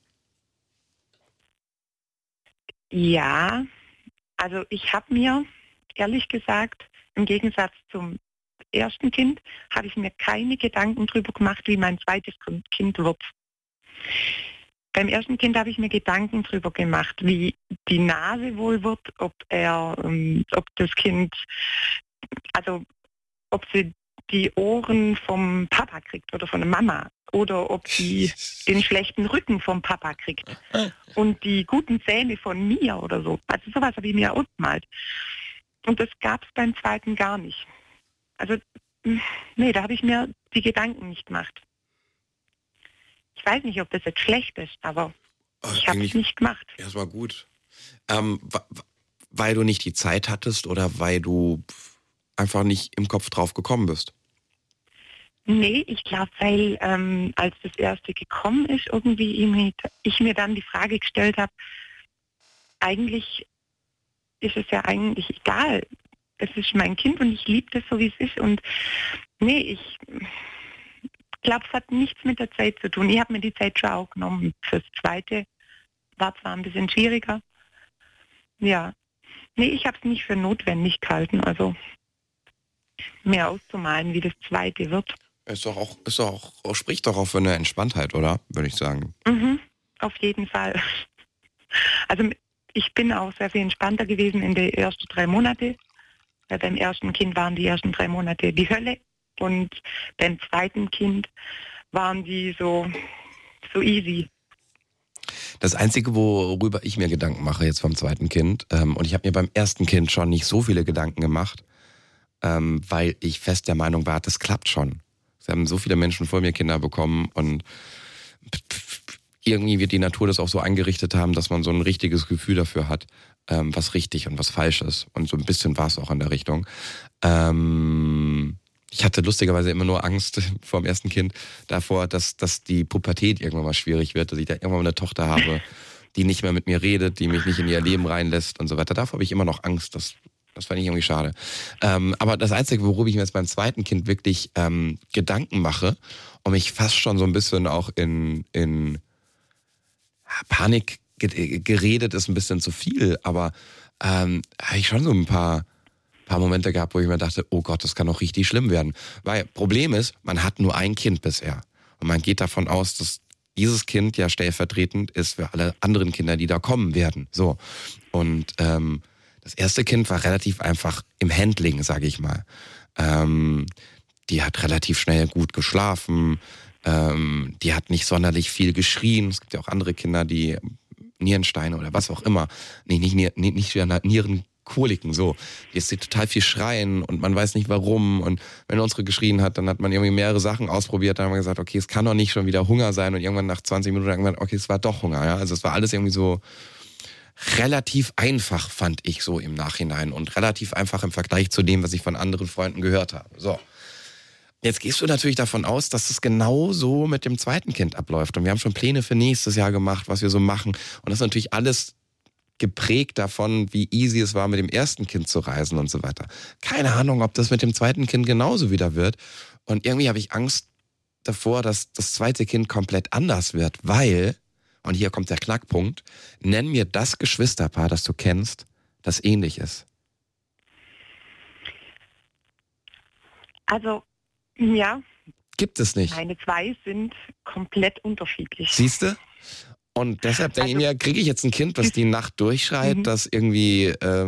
Ja, also ich habe mir, ehrlich gesagt, im Gegensatz zum ersten Kind, habe ich mir keine Gedanken drüber gemacht, wie mein zweites Kind wird. Beim ersten Kind habe ich mir Gedanken drüber gemacht, wie die Nase wohl wird, ob das Kind, also ob sie die Ohren vom Papa kriegt oder von der Mama oder ob sie den schlechten Rücken vom Papa kriegt und die guten Zähne von mir oder so. Also sowas habe ich mir ausgemalt. Und das gab es beim zweiten gar nicht. Also nee, da habe ich mir die Gedanken nicht gemacht. Ich weiß nicht, ob das jetzt schlecht ist, aber ich habe es nicht gemacht. Erstmal gut. Weil du nicht die Zeit hattest oder weil du einfach nicht im Kopf drauf gekommen bist? Nee, ich glaube, weil als das erste gekommen ist, irgendwie ich mir dann die Frage gestellt habe, eigentlich ist es ja eigentlich egal. Es ist mein Kind und ich liebe das so, wie es ist. Und nee, ich glaube, es hat nichts mit der Zeit zu tun. Ich habe mir die Zeit schon auch genommen. Fürs Zweite war zwar ein bisschen schwieriger. Ja. Nee, ich habe es nicht für notwendig gehalten, also mehr auszumalen, wie das Zweite wird. Spricht doch auch für eine Entspanntheit, oder? Würde ich sagen. Mhm, auf jeden Fall. Also ich bin auch sehr viel entspannter gewesen in den ersten 3 Monate. Beim ersten Kind waren die ersten 3 Monate die Hölle. Und beim zweiten Kind waren die so easy. Das Einzige, worüber ich mir Gedanken mache jetzt vom zweiten Kind, und ich habe mir beim ersten Kind schon nicht so viele Gedanken gemacht, weil ich fest der Meinung war, das klappt schon. Es haben so viele Menschen vor mir Kinder bekommen und irgendwie wird die Natur das auch so eingerichtet haben, dass man so ein richtiges Gefühl dafür hat, was richtig und was falsch ist. Und so ein bisschen war es auch in der Richtung. Ich hatte lustigerweise immer nur Angst vor dem ersten Kind davor, dass die Pubertät irgendwann mal schwierig wird, dass ich da irgendwann mal eine Tochter habe, die nicht mehr mit mir redet, die mich nicht in ihr Leben reinlässt und so weiter. Davor habe ich immer noch Angst. Das fand ich irgendwie schade. Aber das Einzige, worüber ich mir jetzt beim zweiten Kind wirklich Gedanken mache und mich fast schon so ein bisschen auch in Panik geredet, ist ein bisschen zu viel, aber habe ich schon so ein paar Momente gehabt, wo ich mir dachte, oh Gott, das kann doch richtig schlimm werden. Weil Problem ist, man hat nur ein Kind bisher. Und man geht davon aus, dass dieses Kind ja stellvertretend ist für alle anderen Kinder, die da kommen werden. So. Und das erste Kind war relativ einfach im Handling, sage ich mal. Die hat relativ schnell gut geschlafen. Die hat nicht sonderlich viel geschrien. Es gibt ja auch andere Kinder, die Nierensteine oder was auch immer. Nicht Nierenkoliken, so. Jetzt sieht total viel schreien und man weiß nicht warum. Und wenn unsere geschrien hat, dann hat man irgendwie mehrere Sachen ausprobiert. Dann haben wir gesagt, okay, es kann doch nicht schon wieder Hunger sein. Und irgendwann nach 20 Minuten haben wir gesagt, okay, es war doch Hunger. Ja? Also es war alles irgendwie so relativ einfach, fand ich so im Nachhinein. Und relativ einfach im Vergleich zu dem, was ich von anderen Freunden gehört habe. So. Jetzt gehst du natürlich davon aus, dass es genau so mit dem zweiten Kind abläuft. Und wir haben schon Pläne für nächstes Jahr gemacht, was wir so machen. Und das ist natürlich alles geprägt davon, wie easy es war, mit dem ersten Kind zu reisen und so weiter. Keine Ahnung, ob das mit dem zweiten Kind genauso wieder wird. Und irgendwie habe ich Angst davor, dass das zweite Kind komplett anders wird, weil, und hier kommt der Knackpunkt, nenn mir das Geschwisterpaar, das du kennst, das ähnlich ist. Also, ja. Gibt es nicht. Meine zwei sind komplett unterschiedlich. Siehst du? Und deshalb denke ich mir, kriege ich jetzt ein Kind, das die Nacht durchschreit, das irgendwie...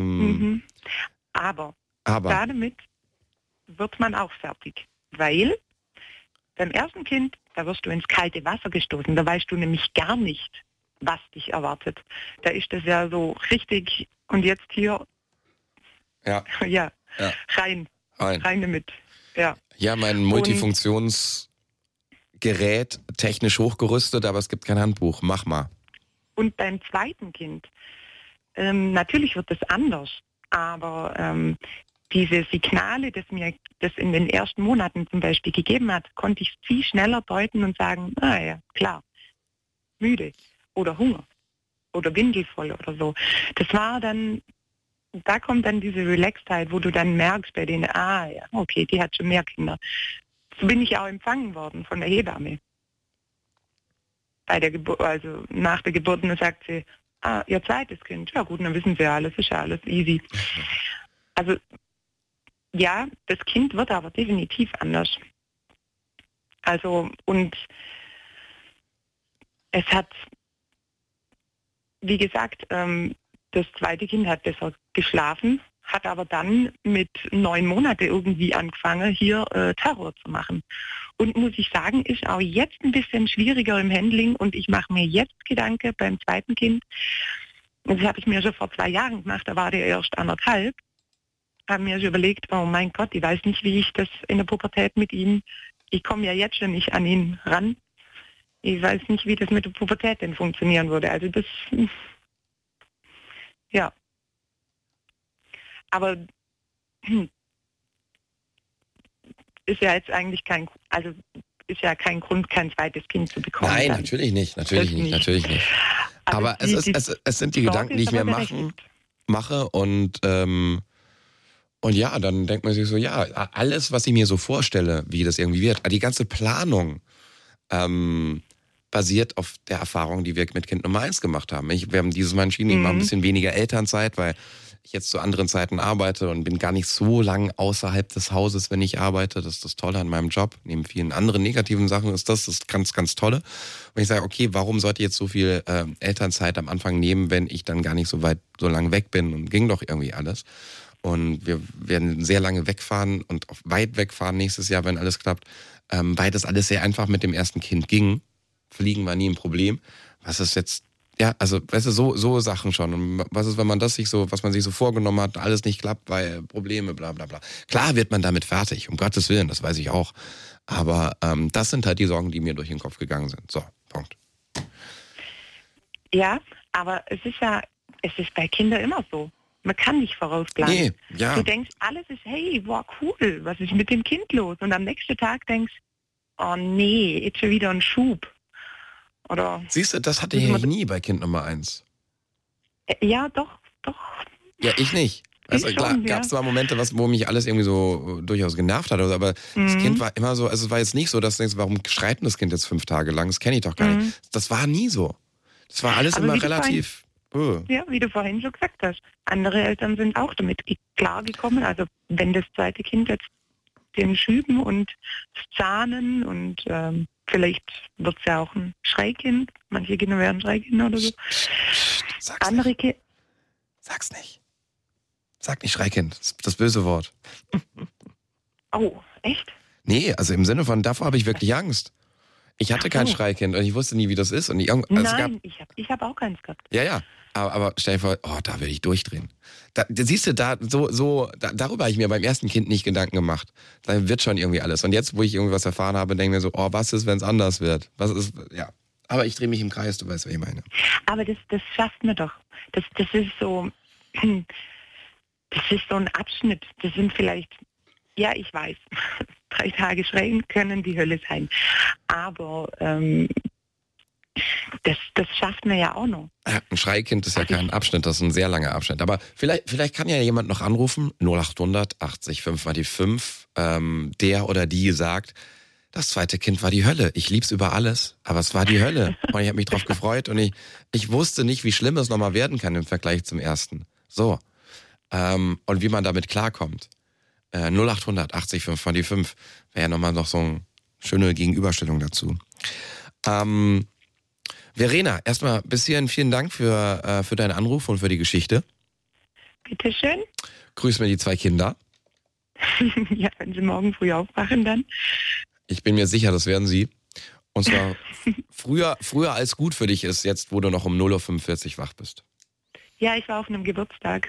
Aber damit wird man auch fertig. Weil beim ersten Kind, da wirst du ins kalte Wasser gestoßen. Da weißt du nämlich gar nicht, was dich erwartet. Da ist das ja so richtig und jetzt hier... Ja. Rein damit. Ja, mein Multifunktionsgerät technisch hochgerüstet, aber es gibt kein Handbuch. Mach mal. Und beim zweiten Kind, natürlich wird es anders, aber diese Signale, das mir das in den ersten Monaten zum Beispiel gegeben hat, konnte ich viel schneller deuten und sagen, ja, klar, müde oder Hunger oder windelvoll oder so. Das war dann... Da kommt dann diese Relaxedheit, wo du dann merkst bei denen, ja, okay, die hat schon mehr Kinder. So bin ich auch empfangen worden von der Hebamme. Bei der Geburt, also nach der Geburt, und dann sagt sie, ihr zweites Kind, ja gut, dann wissen sie ja alles, ist ja alles easy. Also ja, das Kind wird aber definitiv anders. Also und es hat, wie gesagt, das zweite Kind hat besser geschlafen, hat aber dann mit 9 Monaten irgendwie angefangen, hier Terror zu machen. Und muss ich sagen, ist auch jetzt ein bisschen schwieriger im Handling und ich mache mir jetzt Gedanken beim zweiten Kind. Das habe ich mir schon vor 2 Jahren gemacht, da war der erst 1,5. Habe mir schon überlegt, oh mein Gott, ich weiß nicht, wie ich das in der Pubertät mit ihm, ich komme ja jetzt schon nicht an ihn ran. Ich weiß nicht, wie das mit der Pubertät denn funktionieren würde. Also das... Ja. Aber ist ja jetzt eigentlich kein Grund, kein zweites Kind zu bekommen. Nein, dann. Natürlich nicht. Aber es sind die Gedanken, die ich mir mache und ja, dann denkt man sich so, ja, alles, was ich mir so vorstelle, wie das irgendwie wird, die ganze Planung basiert auf der Erfahrung, die wir mit Kind Nummer 1 gemacht haben. Wir haben dieses Mal entschieden, ich mache ein bisschen weniger Elternzeit, weil ich jetzt zu anderen Zeiten arbeite und bin gar nicht so lang außerhalb des Hauses, wenn ich arbeite. Das ist das Tolle an meinem Job. Neben vielen anderen negativen Sachen ist das ganz, ganz Tolle. Und ich sage, okay, warum sollte ich jetzt so viel Elternzeit am Anfang nehmen, wenn ich dann gar nicht so lang weg bin und ging doch irgendwie alles. und wir werden sehr lange wegfahren und auch weit wegfahren nächstes Jahr, wenn alles klappt, weil das alles sehr einfach mit dem ersten Kind ging. Fliegen war nie ein Problem. Was ist jetzt, ja, also, weißt du, so Sachen schon. Und was ist, wenn man was man sich so vorgenommen hat, alles nicht klappt, weil Probleme, bla bla bla. Klar wird man damit fertig, um Gottes Willen, das weiß ich auch. Aber das sind halt die Sorgen, die mir durch den Kopf gegangen sind. So, Punkt. Ja, aber es ist bei Kindern immer so. Man kann nicht vorausplanen. Nee, ja. Du denkst, alles ist, hey, wow, cool, was ist mit dem Kind los? Und am nächsten Tag denkst, oh nee, jetzt schon wieder ein Schub. Oder siehst du, das hatte ich eigentlich nie bei Kind Nummer 1. Ja, doch. Ja, ich nicht. Also klar, gab es zwar Momente, wo mich alles irgendwie so durchaus genervt hat, aber das Kind war immer so, also es war jetzt nicht so, dass du denkst, warum schreit denn das Kind jetzt 5 Tage lang? Das kenne ich doch gar nicht. Das war nie so. Das war alles immer relativ... Ja, wie du vorhin schon gesagt hast. Andere Eltern sind auch damit klargekommen. Also wenn das zweite Kind jetzt den Schüben und das Zahnen und vielleicht wird es ja auch ein Schreikind. Manche Kinder werden Schreikinder oder so. Sag's andere nicht. Sag's nicht. Sag nicht Schreikind. Das böse Wort. Oh, echt? Nee, also im Sinne von, davor habe ich wirklich Angst. Ich hatte kein Schreikind und ich wusste nie, wie das ist. Und ich hab auch keins gehabt. Ja. Aber stell dir vor, da werde ich durchdrehen. Siehst du, darüber habe ich mir beim ersten Kind nicht Gedanken gemacht. Da wird schon irgendwie alles. Und jetzt, wo ich irgendwas erfahren habe, denke ich mir so, was ist, wenn es anders wird? Was ist, ja. Aber ich drehe mich im Kreis, du weißt, was ich meine. Aber das schafft man doch. Das ist so, das ist so ein Abschnitt. Das sind vielleicht, ja, ich weiß, 3 Tage schreien können die Hölle sein. Aber das schafft man ja auch noch. Ja, ein Schreikind ist ja kein Abschnitt, das ist ein sehr langer Abschnitt. Aber vielleicht kann ja jemand noch anrufen, 0800 80 5 mal die 5, der oder die sagt, das zweite Kind war die Hölle. Ich lieb's über alles, aber es war die Hölle. Und ich habe mich drauf gefreut und ich wusste nicht, wie schlimm es nochmal werden kann im Vergleich zum ersten. So. Und wie man damit klarkommt. 0800 80 5 mal die 5 wäre ja nochmal noch so eine schöne Gegenüberstellung dazu. Verena, erstmal bis hierhin vielen Dank für deinen Anruf und für die Geschichte. Bitteschön. Grüß mir die 2 Kinder. Ja, wenn sie morgen früh aufwachen, dann. Ich bin mir sicher, das werden sie. Und zwar früher als gut für dich ist, jetzt wo du noch um 0:45 Uhr wach bist. Ja, ich war auf einem Geburtstag.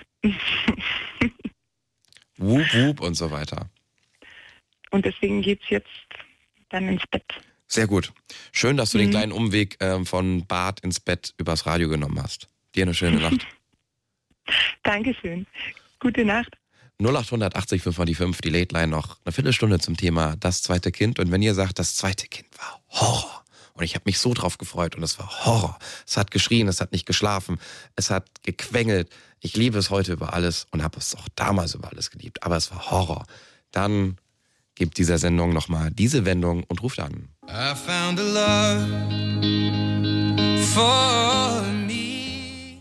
Wup, wup und so weiter. Und deswegen geht's jetzt dann ins Bett. Sehr gut. Schön, dass du den kleinen Umweg von Bad ins Bett übers Radio genommen hast. Dir eine schöne Nacht. Dankeschön. Gute Nacht. 0800 80 5 mal die 5, die Late Line noch eine Viertelstunde zum Thema das zweite Kind. Und wenn ihr sagt, das zweite Kind war Horror. Und ich habe mich so drauf gefreut und es war Horror. Es hat geschrien, es hat nicht geschlafen, es hat gequengelt. Ich liebe es heute über alles und habe es auch damals über alles geliebt. Aber es war Horror. Dann gebt dieser Sendung nochmal diese Wendung und ruft an. I found a love for me.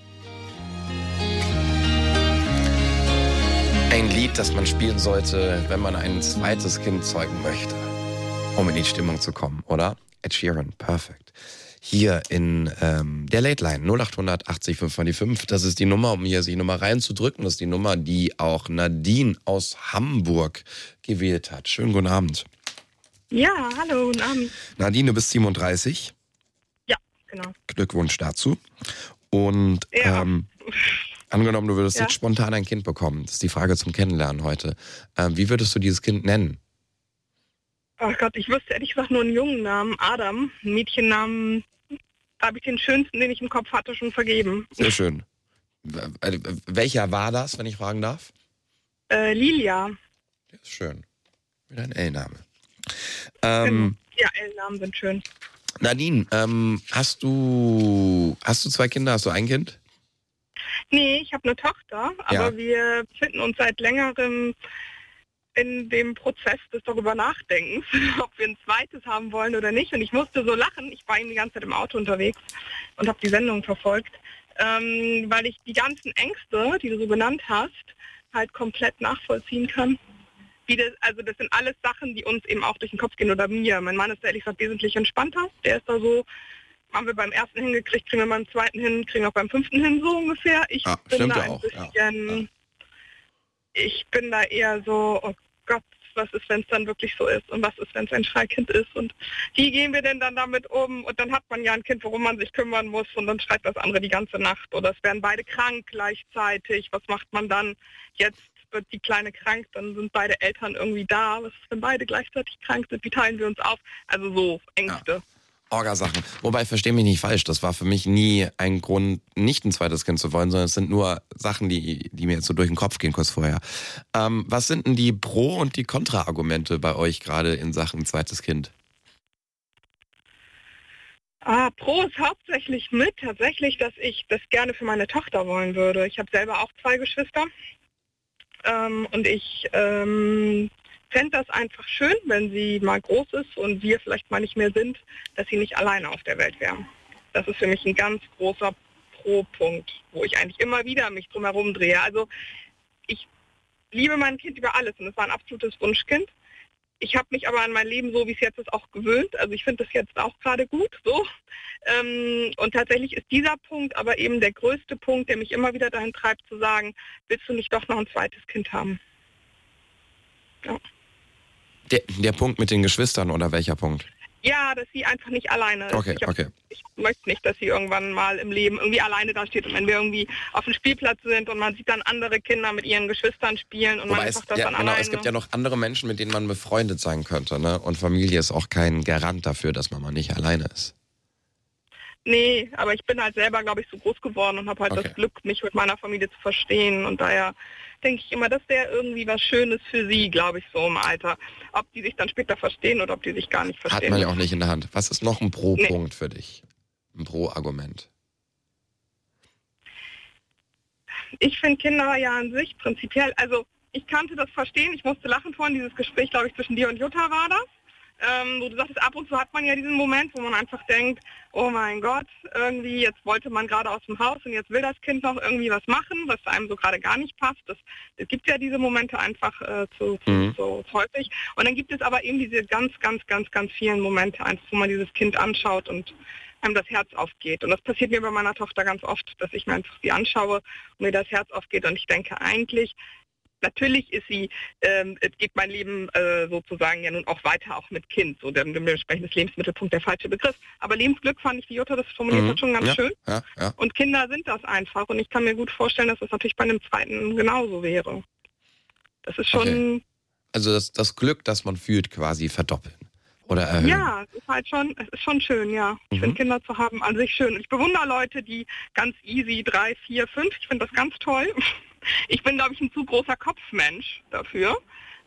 Ein Lied, das man spielen sollte, wenn man ein zweites Kind zeugen möchte, um in die Stimmung zu kommen, oder? Ed Sheeran, perfekt. Hier in der Late Line 0800 80 5 mal die 5. Das ist die Nummer, um hier sich nochmal reinzudrücken. Das ist die Nummer, die auch Nadine aus Hamburg gewählt hat. Schönen guten Abend. Ja, hallo, guten Abend. Nadine, du bist 37. Ja, genau. Glückwunsch dazu. Und ja. Angenommen, du würdest jetzt spontan ein Kind bekommen. Das ist die Frage zum Kennenlernen heute. Wie würdest du dieses Kind nennen? Ach Gott, ich wüsste ehrlich gesagt nur einen jungen Namen, Adam. Einen Mädchennamen, da habe ich den schönsten, den ich im Kopf hatte, schon vergeben. Sehr schön. Welcher war das, wenn ich fragen darf? Lilia. Das ist schön. Wieder ein L-Name. Ja, L-Namen sind schön. Nadine, hast du 2 Kinder? Hast du ein Kind? Nee, ich habe eine Tochter, aber wir befinden uns seit längerem in dem Prozess des darüber Nachdenkens, ob wir ein zweites haben wollen oder nicht. Und ich musste so lachen. Ich war die ganze Zeit im Auto unterwegs und habe die Sendung verfolgt, weil ich die ganzen Ängste, die du so benannt hast, halt komplett nachvollziehen kann. Das sind alles Sachen, die uns eben auch durch den Kopf gehen oder mir. Mein Mann ist ehrlich gesagt wesentlich entspannter. Der ist da so, haben wir beim ersten hingekriegt, kriegen wir beim zweiten hin, kriegen wir auch beim 5. hin, so ungefähr. Ich bin da ein bisschen ich bin da eher so, oh Gott, was ist, wenn es dann wirklich so ist und was ist, wenn es ein Schreikind ist und wie gehen wir denn dann damit um und dann hat man ja ein Kind, worum man sich kümmern muss und dann schreit das andere die ganze Nacht oder es werden beide krank gleichzeitig, was macht man dann? Jetzt wird die Kleine krank, dann sind beide Eltern irgendwie da, was ist, wenn beide gleichzeitig krank sind, wie teilen wir uns auf? Also so Ängste. Ja. Orgasachen. Wobei, versteh mich nicht falsch, das war für mich nie ein Grund, nicht ein zweites Kind zu wollen, sondern es sind nur Sachen, die mir jetzt so durch den Kopf gehen kurz vorher. Was sind denn die Pro- und die Kontra-Argumente bei euch gerade in Sachen zweites Kind? Pro ist hauptsächlich tatsächlich, dass ich das gerne für meine Tochter wollen würde. Ich habe selber auch 2 Geschwister und ich fände das einfach schön, wenn sie mal groß ist und wir vielleicht mal nicht mehr sind, dass sie nicht alleine auf der Welt wäre. Das ist für mich ein ganz großer Pro-Punkt, wo ich eigentlich immer wieder mich drum herum drehe. Also ich liebe mein Kind über alles und es war ein absolutes Wunschkind. Ich habe mich aber an mein Leben, so wie es jetzt ist, auch gewöhnt. Also ich finde das jetzt auch gerade gut so. Und tatsächlich ist dieser Punkt aber eben der größte Punkt, der mich immer wieder dahin treibt zu sagen, willst du nicht doch noch ein zweites Kind haben? Ja. Der Punkt mit den Geschwistern oder welcher Punkt? Ja, dass sie einfach nicht alleine ist. Okay. Ich möchte nicht, dass sie irgendwann mal im Leben irgendwie alleine da steht und wenn wir irgendwie auf dem Spielplatz sind und man sieht dann andere Kinder mit ihren Geschwistern spielen und man einfach das dann alleine. Es gibt ja noch andere Menschen, mit denen man befreundet sein könnte, ne? Und Familie ist auch kein Garant dafür, dass man mal nicht alleine ist. Nee, aber ich bin halt selber, glaube ich, so groß geworden und habe halt das Glück, mich mit meiner Familie zu verstehen. Und daher denke ich immer, das wäre irgendwie was Schönes für sie, glaube ich, so im Alter. Ob die sich dann später verstehen oder ob die sich gar nicht verstehen. Hat man ja auch nicht in der Hand. Was ist noch ein Pro-Punkt für dich? Ein Pro-Argument? Ich finde Kinder ja an sich prinzipiell, also ich kannte das verstehen, ich musste lachen vorhin, dieses Gespräch, glaube ich, zwischen dir und Jutta war das. Wo du sagtest, ab und zu hat man ja diesen Moment, wo man einfach denkt, oh mein Gott, irgendwie jetzt wollte man gerade aus dem Haus und jetzt will das Kind noch irgendwie was machen, was einem so gerade gar nicht passt. Es gibt ja diese Momente einfach so häufig. Und dann gibt es aber eben diese ganz, ganz, ganz, ganz vielen Momente, einfach, wo man dieses Kind anschaut und einem das Herz aufgeht. Und das passiert mir bei meiner Tochter ganz oft, dass ich mir einfach sie anschaue und mir das Herz aufgeht und ich denke eigentlich, natürlich ist sie, geht mein Leben sozusagen ja nun auch weiter, auch mit Kind. So dementsprechend ist Lebensmittelpunkt der falsche Begriff. Aber Lebensglück fand ich, wie Jutta das formuliert hat, schon ganz schön. Ja. Und Kinder sind das einfach. Und ich kann mir gut vorstellen, dass das natürlich bei einem zweiten genauso wäre. Das ist schon... Okay. Also das Glück, das man fühlt, quasi verdoppeln. Oder erhöhen. Ja, es ist schon schön, ja. Ich finde Kinder zu haben an sich schön. Und ich bewundere Leute, die ganz easy 3, 4, 5, ich finde das ganz toll. Ich bin, glaube ich, ein zu großer Kopfmensch dafür.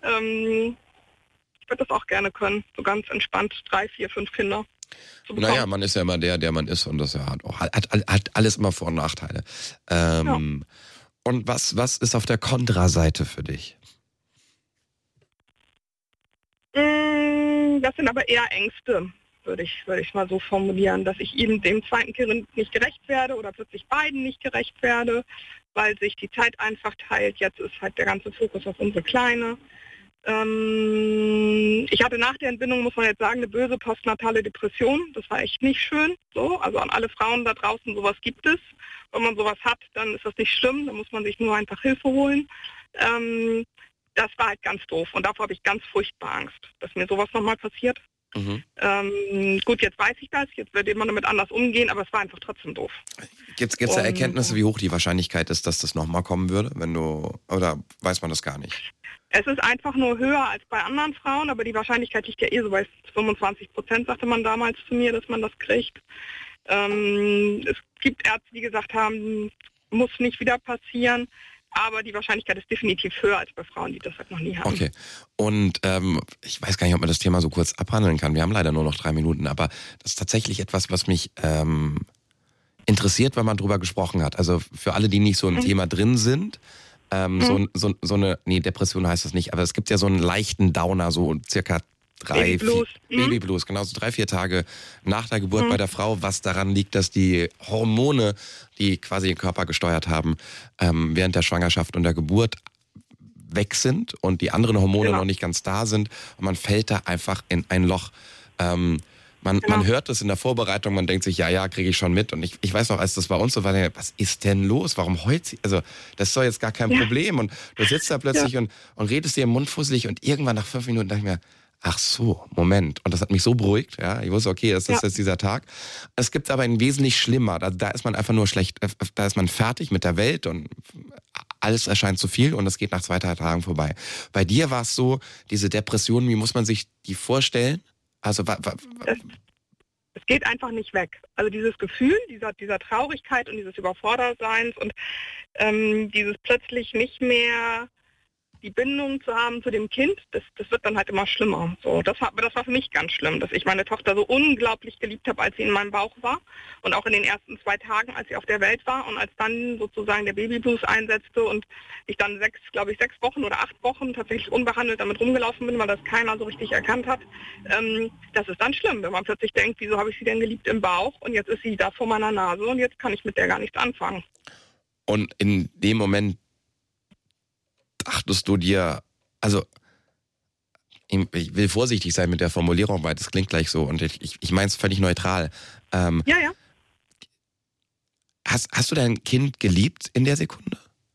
Ich würde das auch gerne können, so ganz entspannt 3, 4, 5 Kinder zu bekommen. Naja, man ist ja immer der man ist und das hat alles immer Vor- und Nachteile. Und was ist auf der Kontraseite für dich? Das sind aber eher Ängste, würde ich mal so formulieren, dass ich eben dem zweiten Kind nicht gerecht werde oder plötzlich beiden nicht gerecht werde, weil sich die Zeit einfach teilt. Jetzt ist halt der ganze Fokus auf unsere Kleine. Ich hatte nach der Entbindung, muss man jetzt sagen, eine böse postnatale Depression. Das war echt nicht schön. So, also an alle Frauen da draußen, sowas gibt es. Wenn man sowas hat, dann ist das nicht schlimm. Dann muss man sich nur einfach Hilfe holen. Das war halt ganz doof. Und davor habe ich ganz furchtbar Angst, dass mir sowas nochmal passiert. Gut, jetzt weiß ich das, jetzt wird man damit anders umgehen, aber es war einfach trotzdem doof. Gibt's da Erkenntnisse, wie hoch die Wahrscheinlichkeit ist, dass das nochmal kommen würde, oder weiß man das gar nicht? Es ist einfach nur höher als bei anderen Frauen, aber die Wahrscheinlichkeit liegt ja so bei 25%, sagte man damals zu mir, dass man das kriegt. Es gibt Ärzte, die gesagt haben, muss nicht wieder passieren. Aber die Wahrscheinlichkeit ist definitiv höher als bei Frauen, die das halt noch nie haben. Okay. Und ich weiß gar nicht, ob man das Thema so kurz abhandeln kann. Wir haben leider nur noch 3 Minuten, aber das ist tatsächlich etwas, was mich interessiert, wenn man drüber gesprochen hat. Also für alle, die nicht so im Thema drin sind, so eine, Depression heißt das nicht, aber es gibt ja so einen leichten Downer, so circa 3, 4, Babyblues, genau, so 3, 4 Tage nach der Geburt bei der Frau, was daran liegt, dass die Hormone, die quasi den Körper gesteuert haben, während der Schwangerschaft und der Geburt weg sind und die anderen Hormone noch nicht ganz da sind und man fällt da einfach in ein Loch. Man hört es in der Vorbereitung, man denkt sich, ja, kriege ich schon mit. Und ich weiß noch, als das bei uns so war, was ist denn los? Warum heult sie? Also das ist doch jetzt gar kein Problem. Und du sitzt da plötzlich und redest dir im Mund fusselig und irgendwann nach 5 Minuten dachte ich mir, ach so, Moment. Und das hat mich so beruhigt. Ja, ich wusste, okay, das ist jetzt dieser Tag. Es gibt aber einen wesentlich schlimmer. Da ist man einfach nur schlecht. Da ist man fertig mit der Welt und alles erscheint zu viel und es geht nach 2 Tagen vorbei. Bei dir war es so, diese Depression, wie muss man sich die vorstellen? Also es geht einfach nicht weg. Also dieses Gefühl dieser Traurigkeit und dieses Überfordertseins und dieses plötzlich nicht mehr die Bindung zu haben zu dem Kind, das wird dann halt immer schlimmer. So, das war für mich ganz schlimm, dass ich meine Tochter so unglaublich geliebt habe, als sie in meinem Bauch war und auch in den ersten 2 Tagen, als sie auf der Welt war und als dann sozusagen der Babyblues einsetzte und ich dann 6 Wochen oder 8 Wochen tatsächlich unbehandelt damit rumgelaufen bin, weil das keiner so richtig erkannt hat. Das ist dann schlimm, wenn man plötzlich denkt, wieso habe ich sie denn geliebt im Bauch und jetzt ist sie da vor meiner Nase und jetzt kann ich mit der gar nichts anfangen. Und in dem Moment dachtest du dir, also ich will vorsichtig sein mit der Formulierung, weil das klingt gleich so und ich meine es völlig neutral. Ja. Hast du dein Kind geliebt in der Sekunde?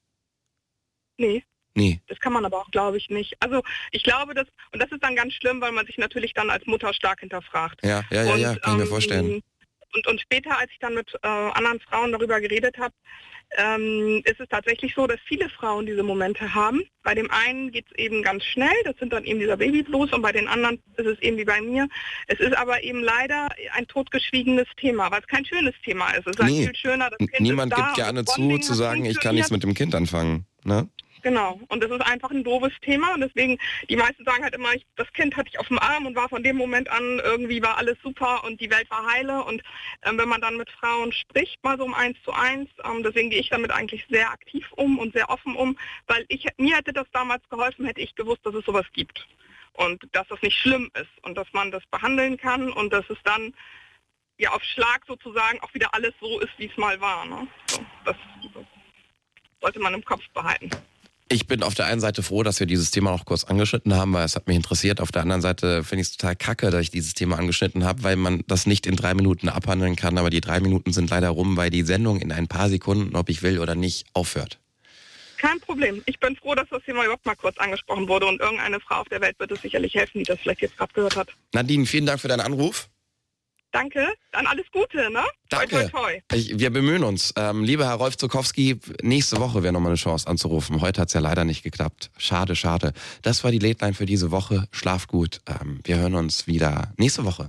Nee. Das kann man aber auch, glaube ich, nicht. Also ich glaube, das ist dann ganz schlimm, weil man sich natürlich dann als Mutter stark hinterfragt. Ja, kann ich mir vorstellen. Und später, als ich dann mit anderen Frauen darüber geredet habe, ist es tatsächlich so, dass viele Frauen diese Momente haben. Bei dem einen geht es eben ganz schnell, das sind dann eben dieser Babyblues und bei den anderen ist es eben wie bei mir. Es ist aber eben leider ein totgeschwiegenes Thema, weil es kein schönes Thema ist. Es ist viel schöner, das Kind niemand ist da gibt gerne zu sagen, ich kann nichts mit dem Kind anfangen. Ne? Genau, und das ist einfach ein doofes Thema und deswegen, die meisten sagen halt immer, das Kind hatte ich auf dem Arm und war von dem Moment an, irgendwie war alles super und die Welt war heile und wenn man dann mit Frauen spricht, mal so um 1:1, deswegen gehe ich damit eigentlich sehr aktiv um und sehr offen um, weil mir hätte das damals geholfen, hätte ich gewusst, dass es sowas gibt und dass das nicht schlimm ist und dass man das behandeln kann und dass es dann ja auf Schlag sozusagen auch wieder alles so ist, wie es mal war. Ne? So, das sollte man im Kopf behalten. Ich bin auf der einen Seite froh, dass wir dieses Thema noch kurz angeschnitten haben, weil es hat mich interessiert. Auf der anderen Seite finde ich es total kacke, dass ich dieses Thema angeschnitten habe, weil man das nicht in 3 Minuten abhandeln kann. Aber die 3 Minuten sind leider rum, weil die Sendung in ein paar Sekunden, ob ich will oder nicht, aufhört. Kein Problem. Ich bin froh, dass das Thema überhaupt mal kurz angesprochen wurde und irgendeine Frau auf der Welt wird es sicherlich helfen, die das vielleicht jetzt gerade gehört hat. Nadine, vielen Dank für deinen Anruf. Danke, dann alles Gute, ne? Danke. Toi, toi. Wir bemühen uns. Lieber Herr Rolf Zukowski, nächste Woche wäre nochmal eine Chance anzurufen. Heute hat es ja leider nicht geklappt. Schade. Das war die Late Line für diese Woche. Schlaf gut. Wir hören uns wieder nächste Woche.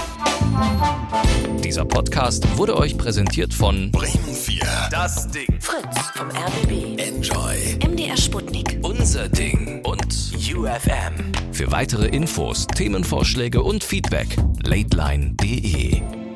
Dieser Podcast wurde euch präsentiert von Bremen 4. Das Ding. Fritz vom RBB. Enjoy. MDR Sputnik. Unser Ding und UFM. Für weitere Infos, Themenvorschläge und Feedback, lateline.de.